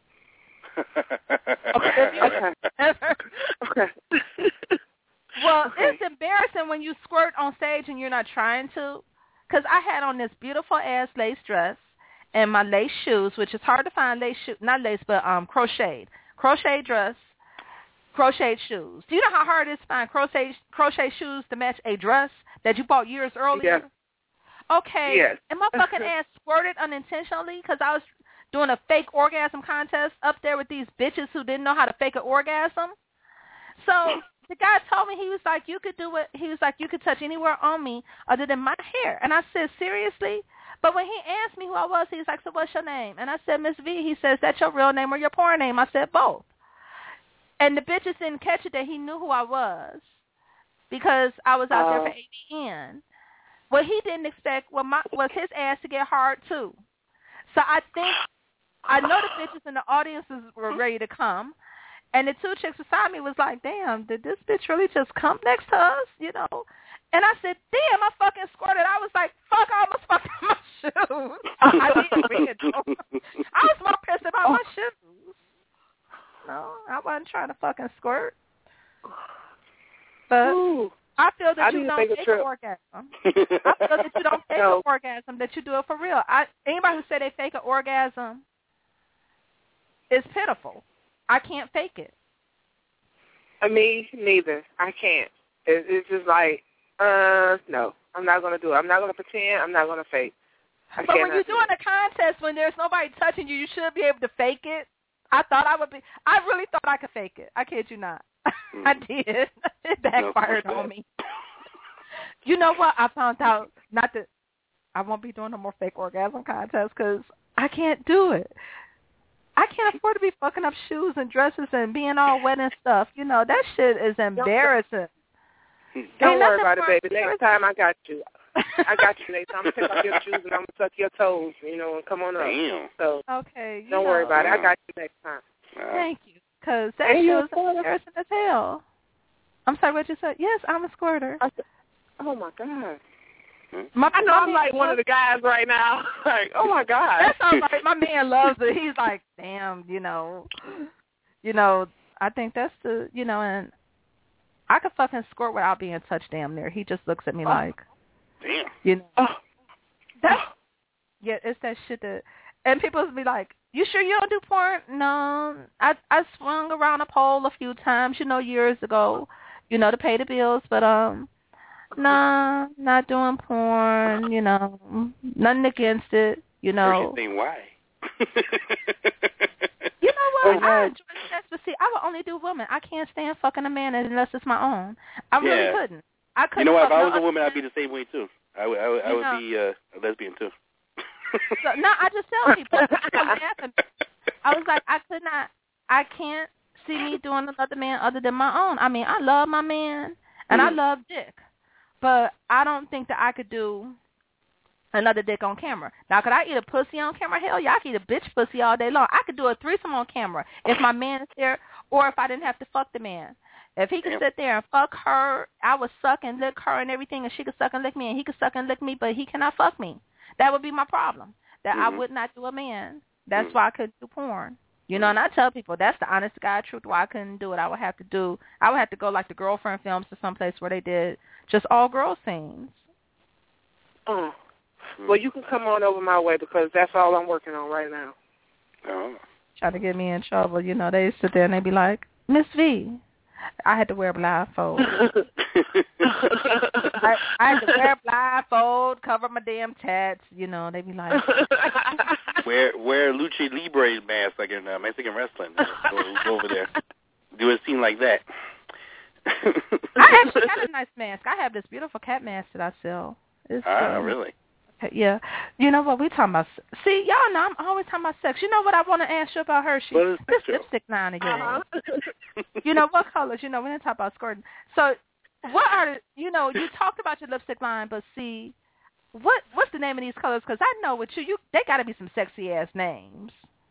Okay. Okay. Okay. Well, Okay. it's embarrassing when you squirt on stage and you're not trying to. Because I had on this beautiful ass lace dress and my lace shoes, which is hard to find lace shoes, not lace, but um crocheted. crochet dress, crochet shoes. Do you know how hard it is to find crochet crochet shoes to match a dress that you bought years earlier? Yes. Okay. Yes. And my fucking ass squirted unintentionally because I was doing a fake orgasm contest up there with these bitches who didn't know how to fake an orgasm. So the guy told me, he was like, you could do it. He was like, you could touch anywhere on me other than my hair. And I said, seriously? But when he asked me who I was, he was like, so what's your name? And I said, Miss V. He says, that's your real name or your porn name? I said, both. And the bitches didn't catch it that he knew who I was because I was out uh, there for A B N. What he didn't expect was, my, was his ass to get hard, too. So I think, I know the bitches in the audiences were ready to come. And the two chicks beside me was like, damn, did this bitch really just come next to us? You know? And I said, damn, I fucking squirted. I was like, fuck, I almost fucked up my shoes. I didn't read it, though. I was more pissed about my shoes. No, I wasn't trying to fucking squirt. But Ooh, I feel that I you don't fake an orgasm. I feel that you don't fake no. an orgasm, that you do it for real. I, anybody who say they fake an orgasm is pitiful. I can't fake it. Uh, me neither. I can't. It, it's just like, uh, no, I'm not going to do it. I'm not going to pretend. I'm not going to fake. I but when you're doing a contest, when there's nobody touching you, you should be able to fake it. I thought I would be. I really thought I could fake it. I kid you not. Mm. I did. It backfired no, on me. You know what? I found out, not that I won't be doing no more fake orgasm contests because I can't do it. I can't afford to be fucking up shoes and dresses and being all wet and stuff. You know, that shit is embarrassing. Don't worry about it, baby. Next time I got you. I got you next time. I'm going to take off your shoes and I'm going to suck your toes, you know, and come on up. Damn. So okay, don't know. worry about it. I got you next time. Thank you. Because that shit was embarrassing as hell. I'm sorry, what you said? Yes, I'm a squirter. I said, oh, my God. My, I know I'm like one of the guys right now. Like, oh my God. That's all right. My man loves it. He's like, damn, you know, you know. I think that's the, you know, and I could fucking squirt without being touched damn near. He just looks at me oh. like, damn, you know, oh. that's yeah, it's that shit that, and people be like, you sure you don't do porn? No, I I swung around a pole a few times, you know, years ago, you know, to pay the bills, but um. Nah, not doing porn, you know, nothing against it, you know. First thing, why? You know what? Oh, I enjoy sex, but see, I would only do women. I can't stand fucking a man unless it's my own. I yeah. really couldn't. I couldn't. You know what? If I was no a woman, man. I'd be the same way, too. I would, I would, I would be uh, a lesbian, too. So, no, I just tell people. I was like, I could not, I can't see me doing another man other than my own. I mean, I love my man, and mm-hmm. I love dick. But I don't think that I could do another dick on camera. Now, could I eat a pussy on camera? Hell yeah, I could eat a bitch pussy all day long. I could do a threesome on camera if my man is there or if I didn't have to fuck the man. If he could sit there and fuck her, I would suck and lick her and everything, and she could suck and lick me, and he could suck and lick me, but he cannot fuck me. That would be my problem, that mm-hmm. I would not do a man. That's mm-hmm. why I couldn't do porn. You know, and I tell people that's the honest to God truth why I couldn't do it. I would have to do, I would have to go like the girlfriend films to some place where they did just all girl scenes. Oh. Well, you can come on over my way because that's all I'm working on right now. Oh. Try to get me in trouble. You know, they sit there and they be like, Miss V. I had to wear a blindfold. I, I had to wear a blindfold, cover my damn tats. You know, they be like, wear wear a lucha libre mask like in uh, Mexican wrestling. Go, go over there, do a scene like that. I actually got a nice mask. I have this beautiful cat mask that I sell. It's, ah, um, really? Yeah. You know what? We talking about, see, y'all know I'm always talking about sex. You know what I want to ask you about Hershey? What is this lipstick line of yours. Uh-huh. You know, what colors? You know, we didn't talk about skirting. So what are, you know, you talked about your lipstick line, but see, what what's the name of these colors? Because I know with you, you they got to be some sexy-ass names.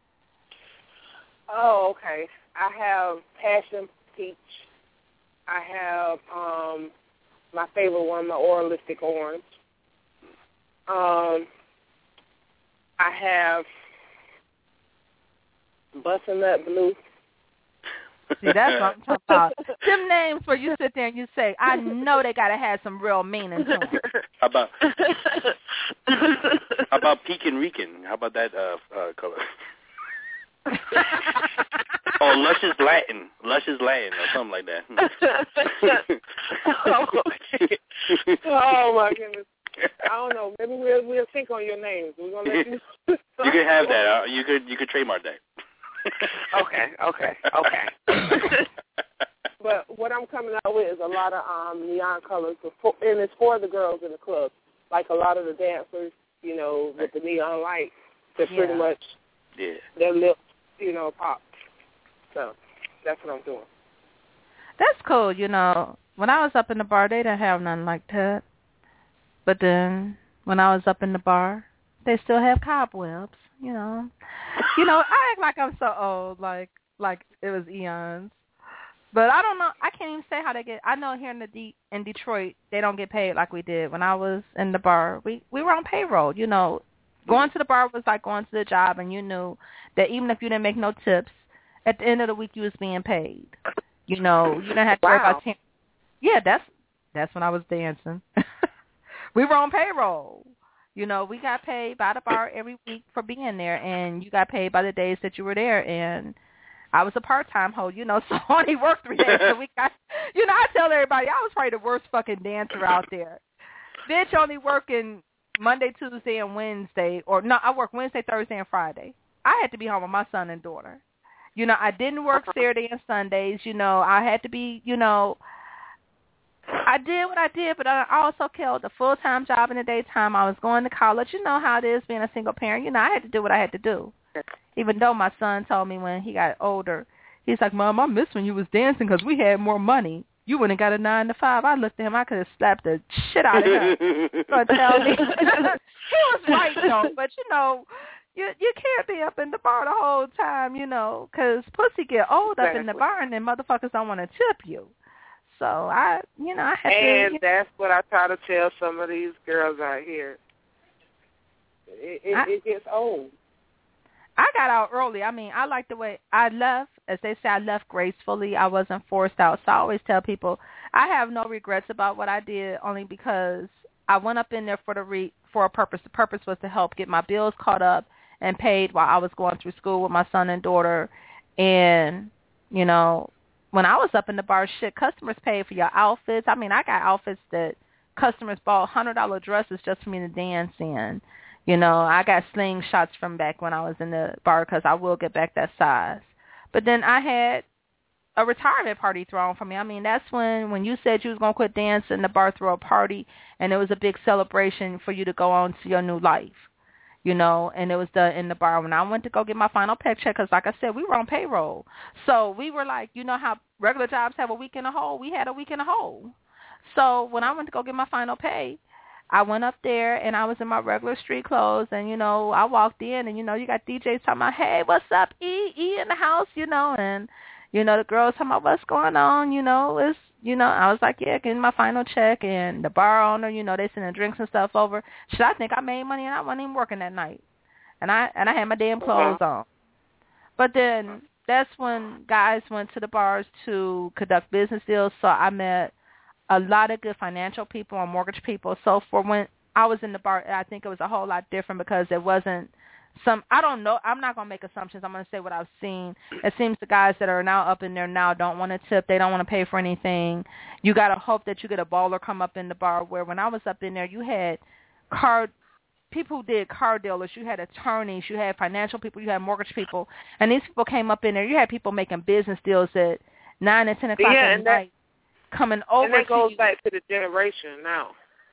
Oh, okay. I have Passion Peach. I have um, my favorite one, the Oralistic Orange. Um, I have Bustin' Nut Blue. See, that's what I'm talking about. Them names where you sit there and you say, I know they got to have some real meaning to them. How about, how about Pekin Rican? How about that uh, uh, color? Oh, Oh, Lush is Latin. Lush is Latin or something like that. oh, okay. Oh, my goodness. I don't know. Maybe we'll we'll think on your names. We're gonna let you. You could have that. Uh, you could you could trademark that. okay, okay, okay. But what I'm coming out with is a lot of um, neon colors, for, and it's for the girls in the club. Like a lot of the dancers, you know, with the neon light, they're yeah. pretty much yeah. their lips, you know, pop. So that's what I'm doing. That's cool. You know, when I was up in the bar, they didn't have nothing like that. But then when I was up in the bar, they still have cobwebs, you know. You know, I act like I'm so old, like like it was eons. But I don't know. I can't even say how they get. I know here in the D, in Detroit, they don't get paid like we did. When I was in the bar, we, we were on payroll. You know, going to the bar was like going to the job, and you knew that even if you didn't make no tips, at the end of the week you was being paid. You know, you didn't have to wow. worry about ten- Yeah, that's that's when I was dancing. We were on payroll. You know, we got paid by the bar every week for being there, and you got paid by the days that you were there. And I was a part-time hoe, you know, so I only worked three days a week. I, you know, I tell everybody I was probably the worst fucking dancer out there. Bitch, only working Monday, Tuesday, and Wednesday. Or, no, I work Wednesday, Thursday, and Friday. I had to be home with my son and daughter. You know, I didn't work Saturday and Sundays. You know, I had to be, you know, I did what I did, but I also killed a full-time job in the daytime. I was going to college. You know how it is being a single parent. You know, I had to do what I had to do. Even though my son told me when he got older, he's like, Mom, I miss when you was dancing because we had more money. You wouldn't have got a nine to five. I looked at him. I could have slapped the shit out of him. So tell me. He was right, though. But, you know, you you can't be up in the bar the whole time, you know, because pussy get old up in the bar and then motherfuckers don't want to tip you. So, I, you know, I had and to. And that's what I try to tell some of these girls out here. It, it, I, it gets old. I got out early. I mean, I like the way I left. As they say, I left gracefully. I wasn't forced out. So I always tell people I have no regrets about what I did, only because I went up in there for the re, for a purpose. The purpose was to help get my bills caught up and paid while I was going through school with my son and daughter. And, you know, when I was up in the bar, shit, customers paid for your outfits. I mean, I got outfits that customers bought one hundred dollars dresses just for me to dance in. You know, I got slingshots from back when I was in the bar because I will get back that size. But then I had a retirement party thrown for me. I mean, that's when, when you said you was going to quit dancing, the bar threw a party, and it was a big celebration for you to go on to your new life. You know, and it was the in the bar when I went to go get my final paycheck because, like I said, we were on payroll. So we were like, you know how regular jobs have a week in a hole? We had a week in a hole. So when I went to go get my final pay, I went up there, and I was in my regular street clothes, and, you know, I walked in, and, you know, you got D Js talking about, hey, what's up, E? E in the house, you know, and, you know, the girls talking about what's going on, you know, it's, you know, I was like, yeah, getting my final check, and the bar owner, you know, they sending drinks and stuff over. Shit, I think I made money, and I wasn't even working that night, and I and I had my damn clothes uh-huh. on. But then that's when guys went to the bars to conduct business deals, so I met a lot of good financial people and mortgage people. So for when I was in the bar, I think it was a whole lot different because it wasn't some, I don't know, I'm not going to make assumptions. I'm going to say what I've seen. It seems the guys that are now up in there now don't want to tip. They don't want to pay for anything. You got to hope that you get a baller come up in the bar, where when I was up in there, you had car, people who did car dealers, you had attorneys, you had financial people, you had mortgage people, and these people came up in there. You had people making business deals at nine and ten o'clock yeah, at night. Coming over and that goes to back to the generation now,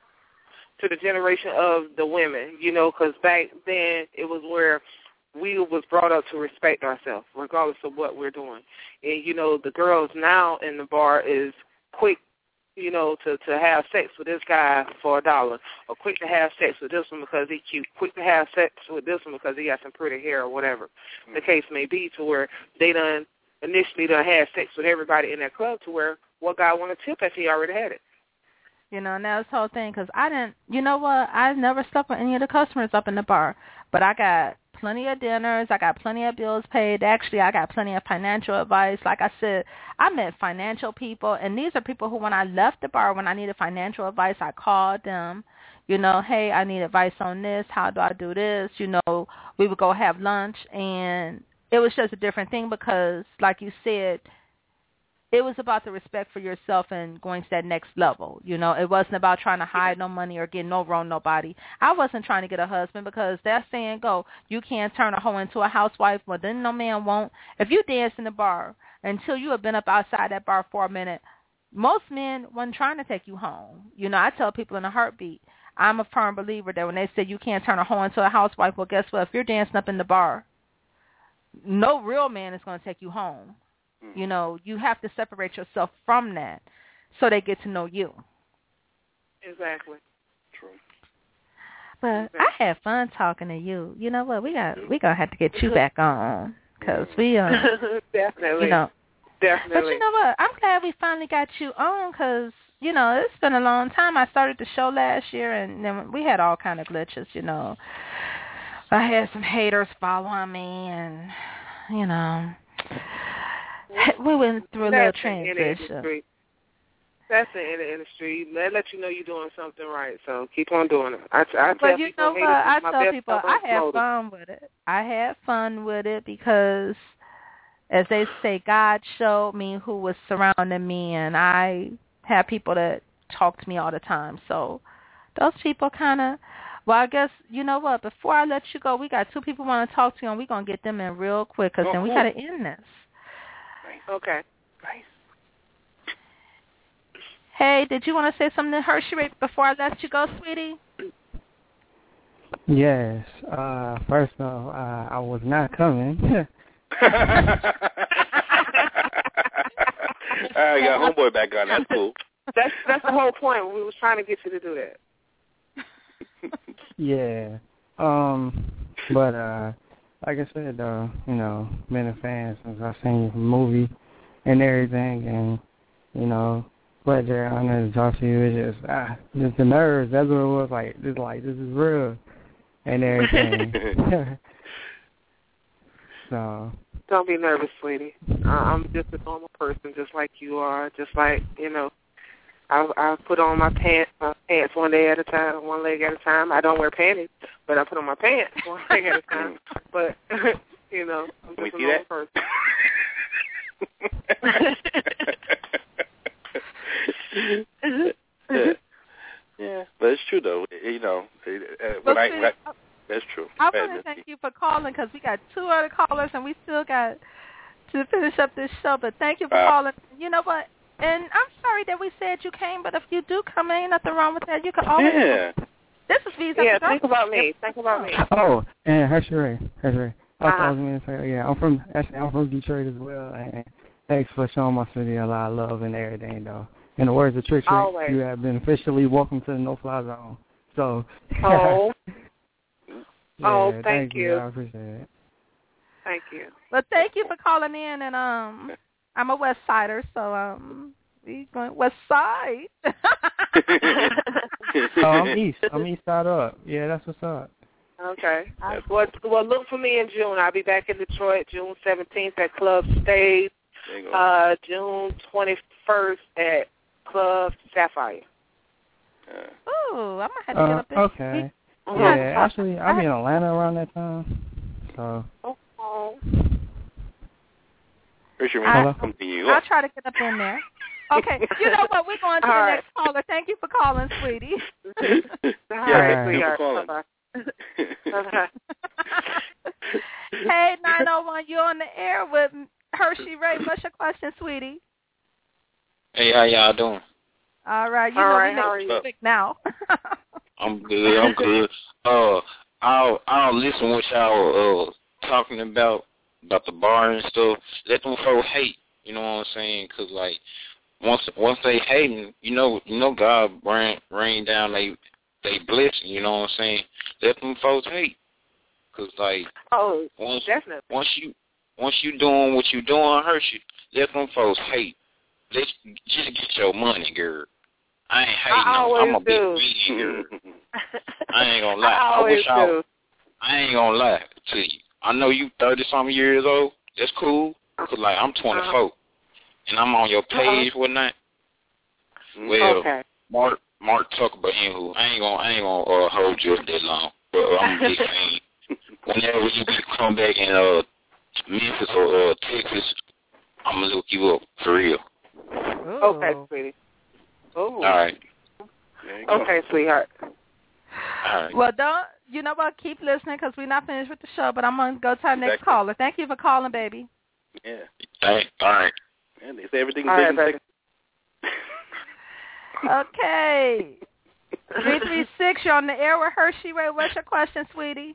to the generation of the women, you know, because back then it was where we was brought up to respect ourselves, regardless of what we're doing. And, you know, the girls now in the bar is quick, you know, to, to have sex with this guy for a dollar, or quick to have sex with this one because he's cute, quick to have sex with this one because he got some pretty hair or whatever mm-hmm. the case may be, to where they done initially done had sex with everybody in that club, to where what guy want to tip if he already had it. You know, and that was the whole thing, because I didn't, you know what, I never slept with any of the customers up in the bar, but I got plenty of dinners, I got plenty of bills paid. Actually, I got plenty of financial advice. Like I said, I met financial people, and these are people who, when I left the bar, when I needed financial advice, I called them, you know, hey, I need advice on this, how do I do this, you know, we would go have lunch, and it was just a different thing because, like you said, it was about the respect for yourself and going to that next level. You know, it wasn't about trying to hide no money or get no wrong nobody. I wasn't trying to get a husband because that saying go, you can't turn a hoe into a housewife. Well, then no man won't. If you dance in the bar until you have been up outside that bar for a minute, most men weren't trying to take you home. You know, I tell people in a heartbeat, I'm a firm believer that when they say you can't turn a hoe into a housewife, well, guess what? If you're dancing up in the bar, no real man is going to take you home. You know, you have to separate yourself from that so they get to know you. Exactly. True. But exactly. I had fun talking to you. You know what? We got we gonna have to get you back on because we uh definitely. You know, definitely. But you know what? I'm glad we finally got you on because you know it's been a long time. I started the show last year and then we had all kind of glitches. You know, I had some haters following me and you know. We went through a That's little transition. That's the end of the industry. They let you know you're doing something right, so keep on doing it. I, I tell but you people, know what? I tell people I had fun with it. I had fun with it because, as they say, God showed me who was surrounding me, and I have people that talk to me all the time. So those people kind of, well, I guess, you know what? Before I let you go, we got two people want to talk to you, and we're going to get them in real quick because oh, then we got to end this. Okay. Nice. Hey, did you want to say something to Hershey right before I let you go, sweetie? Yes. Uh, first off, uh, I was not coming. I got homeboy back on. That's cool. That's that's the whole point. We was trying to get you to do that. Yeah. Um. But uh. Like I said, though, you know, been a fan since I seen the movie and everything, and, you know, pleasure, honor to talk to you. It's just, ah, just the nerves, that's what it was like. Just like, this is real and everything. So. Don't be nervous, sweetie. Uh, I'm just a normal person, just like you are, just like, you know, I I put on my pants, my pants one day at a time, one leg at a time. I don't wear panties, but I put on my pants one leg at a time. But you know, I'm just a normal person. Yeah, but it's true though. You know, when I, when I that's true. I want to thank you for calling because we got two other callers and we still got to finish up this show. But thank you for uh, calling. You know what? And I'm sorry that we said you came, but if you do come, ain't nothing wrong with that. You can always. Yeah. This is Visa. Yeah, think about me. Think about me. Oh, and Hershey Ray. Hershey Ray. Uh-huh. I was going to say, yeah, I'm from actually I'm from Detroit as well, and thanks for showing my city a lot of love and everything, though. In the words of Trick Trick, you have been officially welcome to the No Fly Zone. So. Oh. yeah, oh, thank, thank you. you. I appreciate it. Thank you. Well, thank you for calling in, and um. I'm a West Sider, so um, we going West Side. oh, I'm East. I'm East Side up. Yeah, that's what's up. Okay. Well, well, look for me in June. I'll be back in Detroit June seventeenth at Club Stage. Uh, June twenty-first at Club Sapphire. Uh, Ooh, I might have to get uh, up there. Okay. We, yeah, yeah, actually, I'll be in Atlanta around that time. So. Oh. I, I'll try to get up in there. Okay, you know what? We're going to All the right. next caller. Thank you for calling, sweetie. yeah, thank you for calling. Hey, nine oh one, you're on the air with Hershey Ray. What's your question, sweetie? Hey, how y'all doing? All right, you All know right, we how are make you? music now. I'm good. I'm good. Uh, I'll I'll listen what y'all uh talking about. about the bar and stuff. Let them folks hate, you know what I'm saying? Because, like, once once they hating, you know, you know God rain, rain down they they blessing, you know what I'm saying? Let them folks hate. Because, like, oh, once, definitely. once you once you doing what you doing, Hershey, let them folks hate. Let just get your money, girl. I ain't hating. I no, I'm a big do. mean girl. I ain't gonna lie. I, I wish do. I. I ain't gonna lie to you. I know you thirty-something years old. That's cool. Cause like I'm twenty-four, uh-huh. and I'm on your page, uh-huh. whatnot. Well, okay. Mark Mark Zuckerberg, anywho, I ain't gonna I ain't gonna uh, hold you up that long, but I'm a big fan. Whenever you come back and uh Memphis or uh, Texas, I'm gonna look you up for real. Ooh. Okay, sweetie. Ooh. All right. Okay, sweetheart. All right. Well, don't, you know what, keep listening because we're not finished with the show, but I'm going to go to our next Exactly. caller. Thank you for calling, baby. Yeah. All right. All right. Yeah, they say everything's All big right, and baby. thick. Okay. three three six, you're on the air with Hershey Ray. What's your question, sweetie?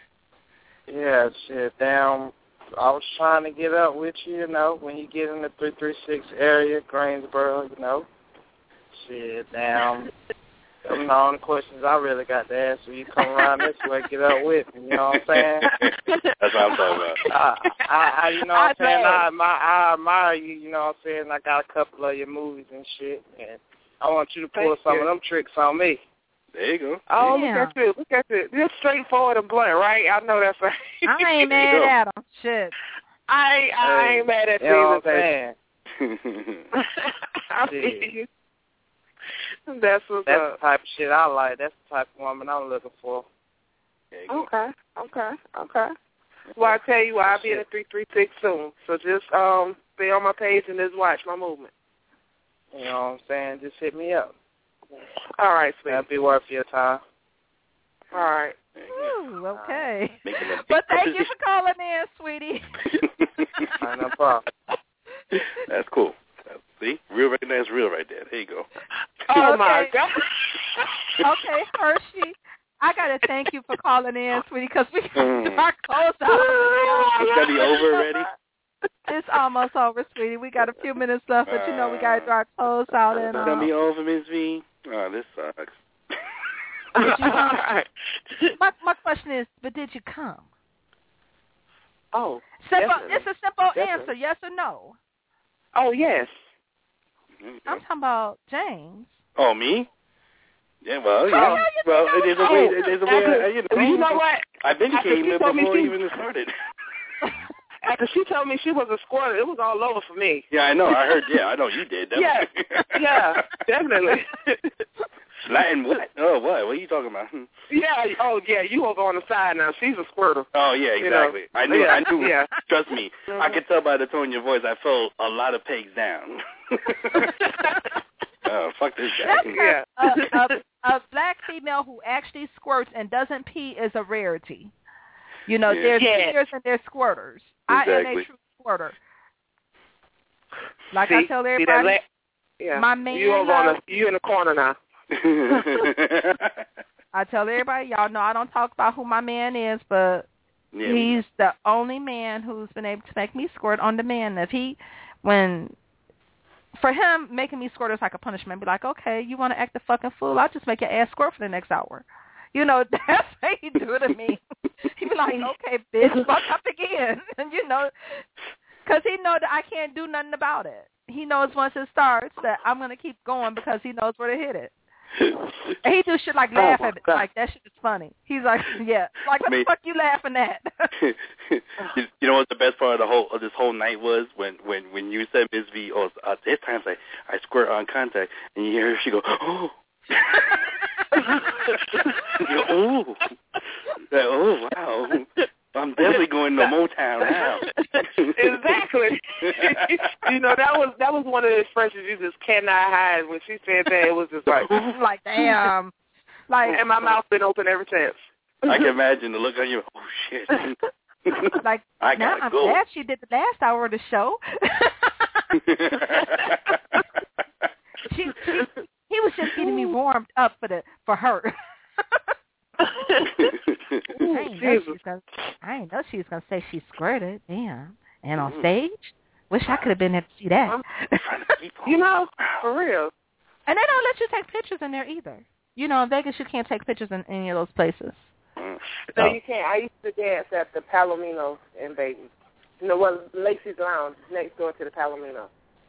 Yeah, shit, damn. I was trying to get up with you, you know, when you get in the three three six area, Greensboro, you know. Shit, damn. Them the only questions I really got to ask when you come around this way, get up with me, you know what I'm saying? That's what I'm talking about. I, I, I, you know what I'm saying? I, my, I admire you, you know what I'm saying? I got a couple of your movies and shit, and I want you to pull Thank some you. of them tricks on me. There you go. Oh, Yeah. look at you. Look at you. You're straightforward and blunt, right? I know that's right. I ain't There you mad go. at him. Shit. I ain't, I ain't mad at You know you what I'm either, saying? baby. I feel you. That's what's That's up. the type of shit I like. That's the type of woman I'm looking for. There you go. Okay, okay, okay. Well, I tell you what, I'll be in the three three six soon. So just um stay on my page and just watch my movement. You know what I'm saying? Just hit me up. All right, sweetie. That'll be worth your time. All right. Ooh, okay. Making a big But thank you proposition. for calling in, sweetie. All right, no problem. That's cool. See? Real recognize real right there. There you go. Oh, Okay. my God. Okay, Hershey. I got to thank you for calling in, sweetie, because we got Mm. to close out. It's got to be over already? It's almost over, sweetie. We got a few minutes left, but you know we got to draw our close out. And, It's going to be um, over, Miss V. Oh, this sucks. did you All come? right. My, my question is, but did you come? Oh, Simple. definitely. It's a simple Definitely. answer, yes or no. Oh, yes. I'm talking about James. Oh, me? Yeah, well, yeah. Oh, you well, think I there's a was- way. oh, There's a way. uh, You know, You know what? I've been After came she here told me before she- even it started. After she told me she was a squirter, it was all over for me. Yeah, I know. I heard. Yeah, I know you did. That Yeah, was- yeah, definitely. Latin what? Oh, what? What are you talking about? Yeah. Oh, yeah. You over on the side now. She's a squirter. Oh, yeah, You know. exactly. I knew. Yeah, I knew. yeah. Trust me. Mhm. I could tell by the tone of your voice. I felt a lot of pegs down. Oh, fuck this guy. That's 'cause Yeah. a, a, a black female who actually squirts and doesn't pee is a rarity. You know, Yeah. there's Yeah. peers and there's squirters. I am a Exactly. true squirter. Like see, I tell see that everybody, la- yeah. my man You over on loves- the, you in the corner now. I tell everybody, y'all know I don't talk about who my man is, but Yeah, we- he's the only man who's been able to make me squirt on demand. If he, when, for him, making me squirt is like a punishment. Be like, okay, you want to act a fucking fool? I'll just make your ass squirt for the next hour. You know, that's how he do it to me. He be like, okay, bitch, fuck up again. And you know, because he know that I can't do nothing about it. He knows once it starts that I'm going to keep going because he knows where to hit it. And he do shit like laugh my at it. God. Like, that shit is funny. He's like, yeah. Like, what Me- the fuck you laughing at? you, you know what the best part of the whole of this whole night was when when when you said Miss V, oh, uh, there's times I I squirt on contact, and you hear her, she go, oh. You go, oh. Like, oh wow, I'm definitely going to Motown now. Exactly. You know, that was that was one of the expressions you just cannot hide. When she said that, it was just like, like, damn. Like, and my mouth been open ever since. I can imagine the look on you. Oh shit. like, I now gotta I'm go. glad she did the last hour of the show. she, she, he was just getting me warmed up for the for her. Ooh, I ain't know Jesus. she was gonna. I ain't know she was gonna say she squirted. Damn. And on Mm. stage, wish I could have been there to see that. You know, for real. And they don't let you take pictures in there either. You know, in Vegas, you can't take pictures in any of those places. No, you can't. I used to dance at the Palomino in Vegas. You know what? Lacey's Lounge next door to the Palomino.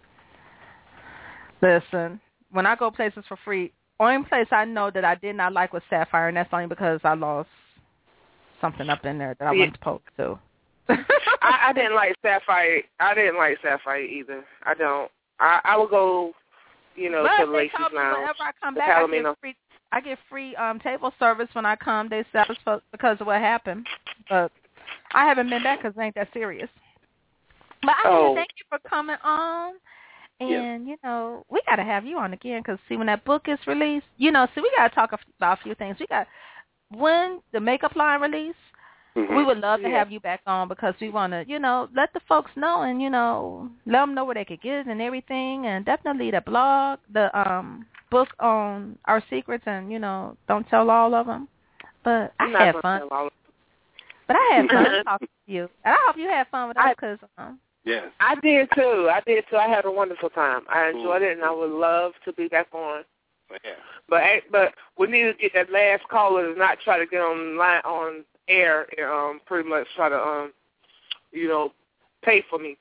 Listen, when I go places for free, only place I know that I did not like was Sapphire, and that's only because I lost something up in there that I Yeah. wanted to poke to. I, I didn't like Sapphire. I didn't like Sapphire either. I don't. I, I would go, you know, but to they Lacey's told me Lounge. whenever I come the back, I Palomino. get free. I get free um, table service when I come. They said it's for- because of what happened, but I haven't been back because it ain't that serious. But I Oh. want to thank you for coming on. And, you know, we got to have you on again because, see, when that book is released, you know, see, we got to talk about a few things. We got, when the makeup line release, Mm-hmm. we would love to Yeah. have you back on because we want to, you know, let the folks know and, you know, let them know where they could get it and everything. And definitely the blog, the um book on our secrets and, you know, don't tell all of them. But I I'm not had gonna fun. tell all of But I had fun talking to you. And I hope you had fun with us I- because, um, Yes. I did too. I did too. I had a wonderful time. I enjoyed Cool. it, and I would love to be back on. Yeah. But but we need to get that last caller to not try to get on line on air. Um, pretty much try to um, you know, pay for me.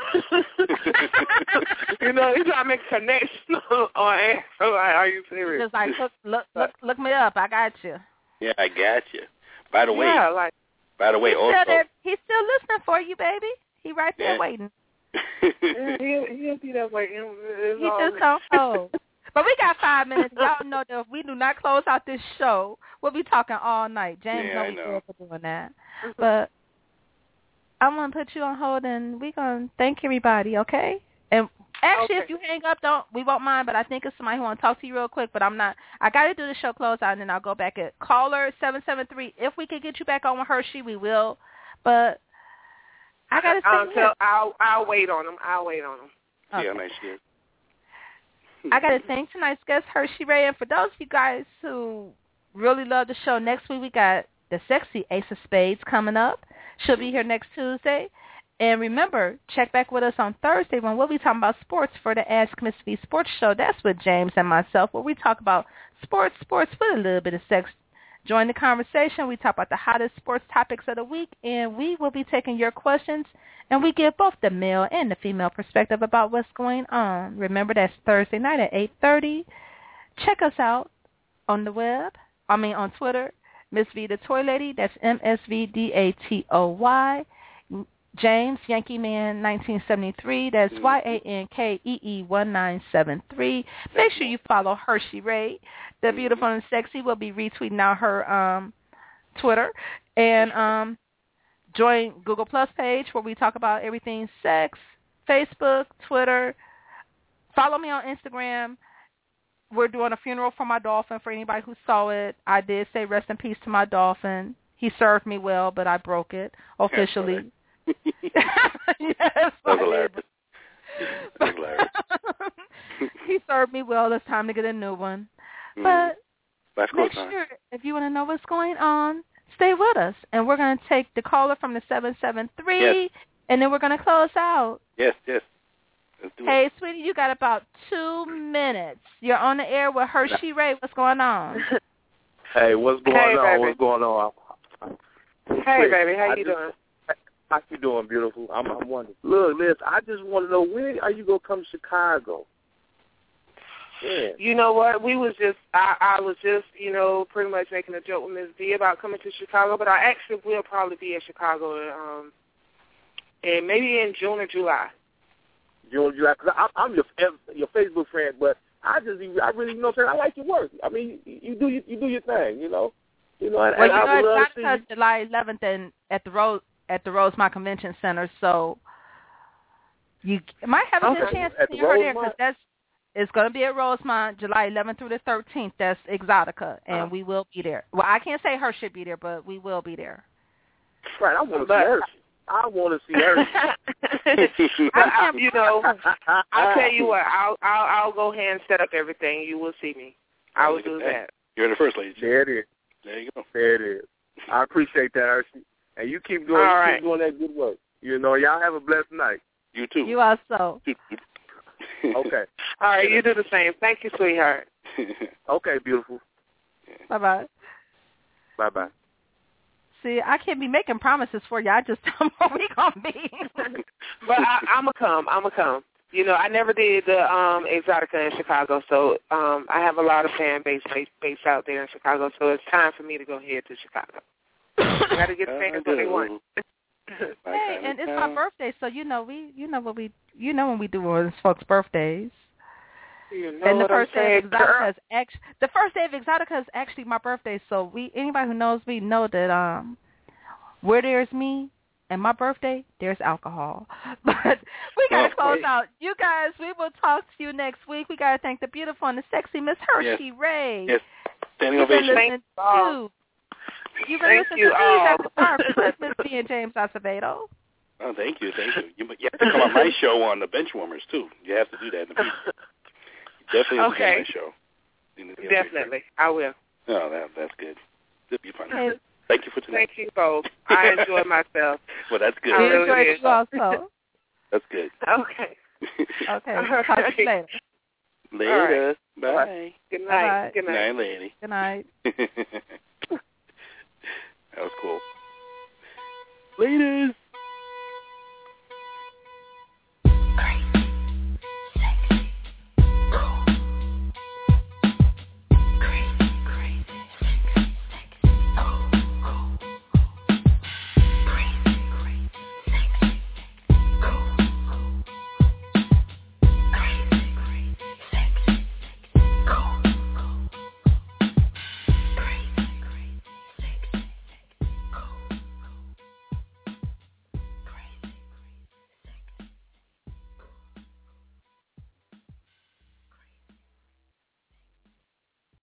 You know, he's trying to make a connection on air. So like, are you serious? just like, look, look, look, look me up. I got you. Yeah, I got you. By the way, Yeah, like by the way, he's, also. still there. He's still listening for you, baby. He right there Yeah. waiting. yeah, he'll, he'll be that way. It's He all- just don't hold. But we got five minutes. Y'all know that if we do not close out this show, we'll be talking all night. James Yeah, know I we know. good for doing that. But I'm going to put you on hold, and we're going to thank everybody, okay? And actually, Okay. if you hang up, don't we won't mind, but I think it's somebody who want to talk to you real quick, but I'm not. I got to do the show close out, and then I'll go back at caller seven seven three. If we could get you back on with Hershey, we will. But I got to say I'll, this. tell, I'll I'll wait on him. I'll wait on him. Okay. Yeah, nice shit. I got to thank tonight's guest, Hershey Ray. And for those of you guys who really love the show, next week we got the sexy Ace of Spades coming up. She'll be here next Tuesday. And remember, check back with us on Thursday when we'll be talking about sports for the Ask Miss V Sports Show. That's with James and myself, where we talk about sports, sports with a little bit of sex. Join the conversation. We talk about the hottest sports topics of the week, and we will be taking your questions, and we give both the male and the female perspective about what's going on. Remember, that's Thursday night at eight thirty. Check us out on the web, I mean on Twitter, Miss V the Toy Lady. That's M S V D A T O Y. James, Yankee Man nineteen seventy-three. That's Y A N K E E one nine seven three. Make sure you follow Hershey Ray. The Beautiful and Sexy will be retweeting out her um, Twitter. And um, join Google Plus page where we talk about everything sex, Facebook, Twitter. Follow me on Instagram. We're doing a funeral for my dolphin for anybody who saw it. I did say rest in peace to my dolphin. He served me well, but I broke it officially. Yes, That's hilarious. That's hilarious. He served me well. It's time to get a new one. Mm. But That's cool make time. sure, if you want to know what's going on, stay with us. And we're going to take the caller from the seven seven three, Yes. and then we're going to close out. Yes, yes. Let's do Hey, it. sweetie, you got about two minutes. You're on the air with Hershey Ray. What's going on? Hey, what's going Hey, on? baby. What's going on? Hey, Wait, baby, how I you just- doing? How you doing, beautiful? I'm, I'm wondering. Look, Liz, I just want to know, when are you gonna come to Chicago? Yeah. You know what? We was just, I, I was just, you know, pretty much making a joke with Miss V about coming to Chicago, but I actually will probably be in Chicago, um, and maybe in June or July. June, July. Cause I, I'm your your Facebook friend, but I just, I really, you know, what I'm saying, I like your work. I mean, you, you do you, you do your thing, you know, you know. And, Well, you and I know, would love it's to see not you. because July eleventh and at the Rose at the Rosemont Convention Center, so you might have a good Okay. chance At to the see her there because Rosemont? that's it's going to be at Rosemont July eleventh through the thirteenth. That's Exotica, and Uh-huh. we will be there. Well, I can't say her should be there, but we will be there. Right, I want to see But- her. I want to see her. But, I, you know, I'll tell you what. I'll, I'll I'll go ahead and set up everything. You will see me. I will Look at do that. that. You're the first lady. There it is. There you go. There it is. I appreciate that, Hershey. And you keep doing, All you right. keep doing that good work. You know, y'all have a blessed night. You too. You also. Okay. All right, you do the same. Thank you, sweetheart. Okay, beautiful. Bye bye. Bye bye. See, I can't be making promises for you. I just tell them where we gonna be. But I, I'm gonna come. I'm gonna come. You know, I never did the um, Exotica in Chicago, so um, I have a lot of fan base based, based out there in Chicago. So it's time for me to go head to Chicago. I got to get the fans what they want. Hey, and it's my birthday, so you know we, you know what we, you know when we do on folks' birthdays. You know And the what I'm first day of saying, Exotica girl? is actually the first day of Exotica is actually my birthday. So we, anybody who knows me, know that um, Where there's me and my birthday, there's alcohol. But we got to close out. You guys, we will talk to you next week. We got to thank the beautiful and the sexy Miss Hershey yes. Ray. Yes. Standing You've been ovation. listening to, you've been Thank listening you to all. These After Dark with Miss B and James Acevedo. Oh, thank you, thank you. You, you have to come on my show on the Benchwarmers, too. You have to do that in the future. You definitely have to Okay. come on my show. You know, Definitely. I will. Oh, that, that's good. It'll be fun. Hey. Thank you for tonight. Thank you both. I enjoyed myself. Well, that's good. I We really enjoyed did. you also. That's good. Okay. Okay. All Talk to you right. later. Later. All Bye. right. Good night. Bye-bye. Good Good night. night, lady. Good night. That was cool. Laters.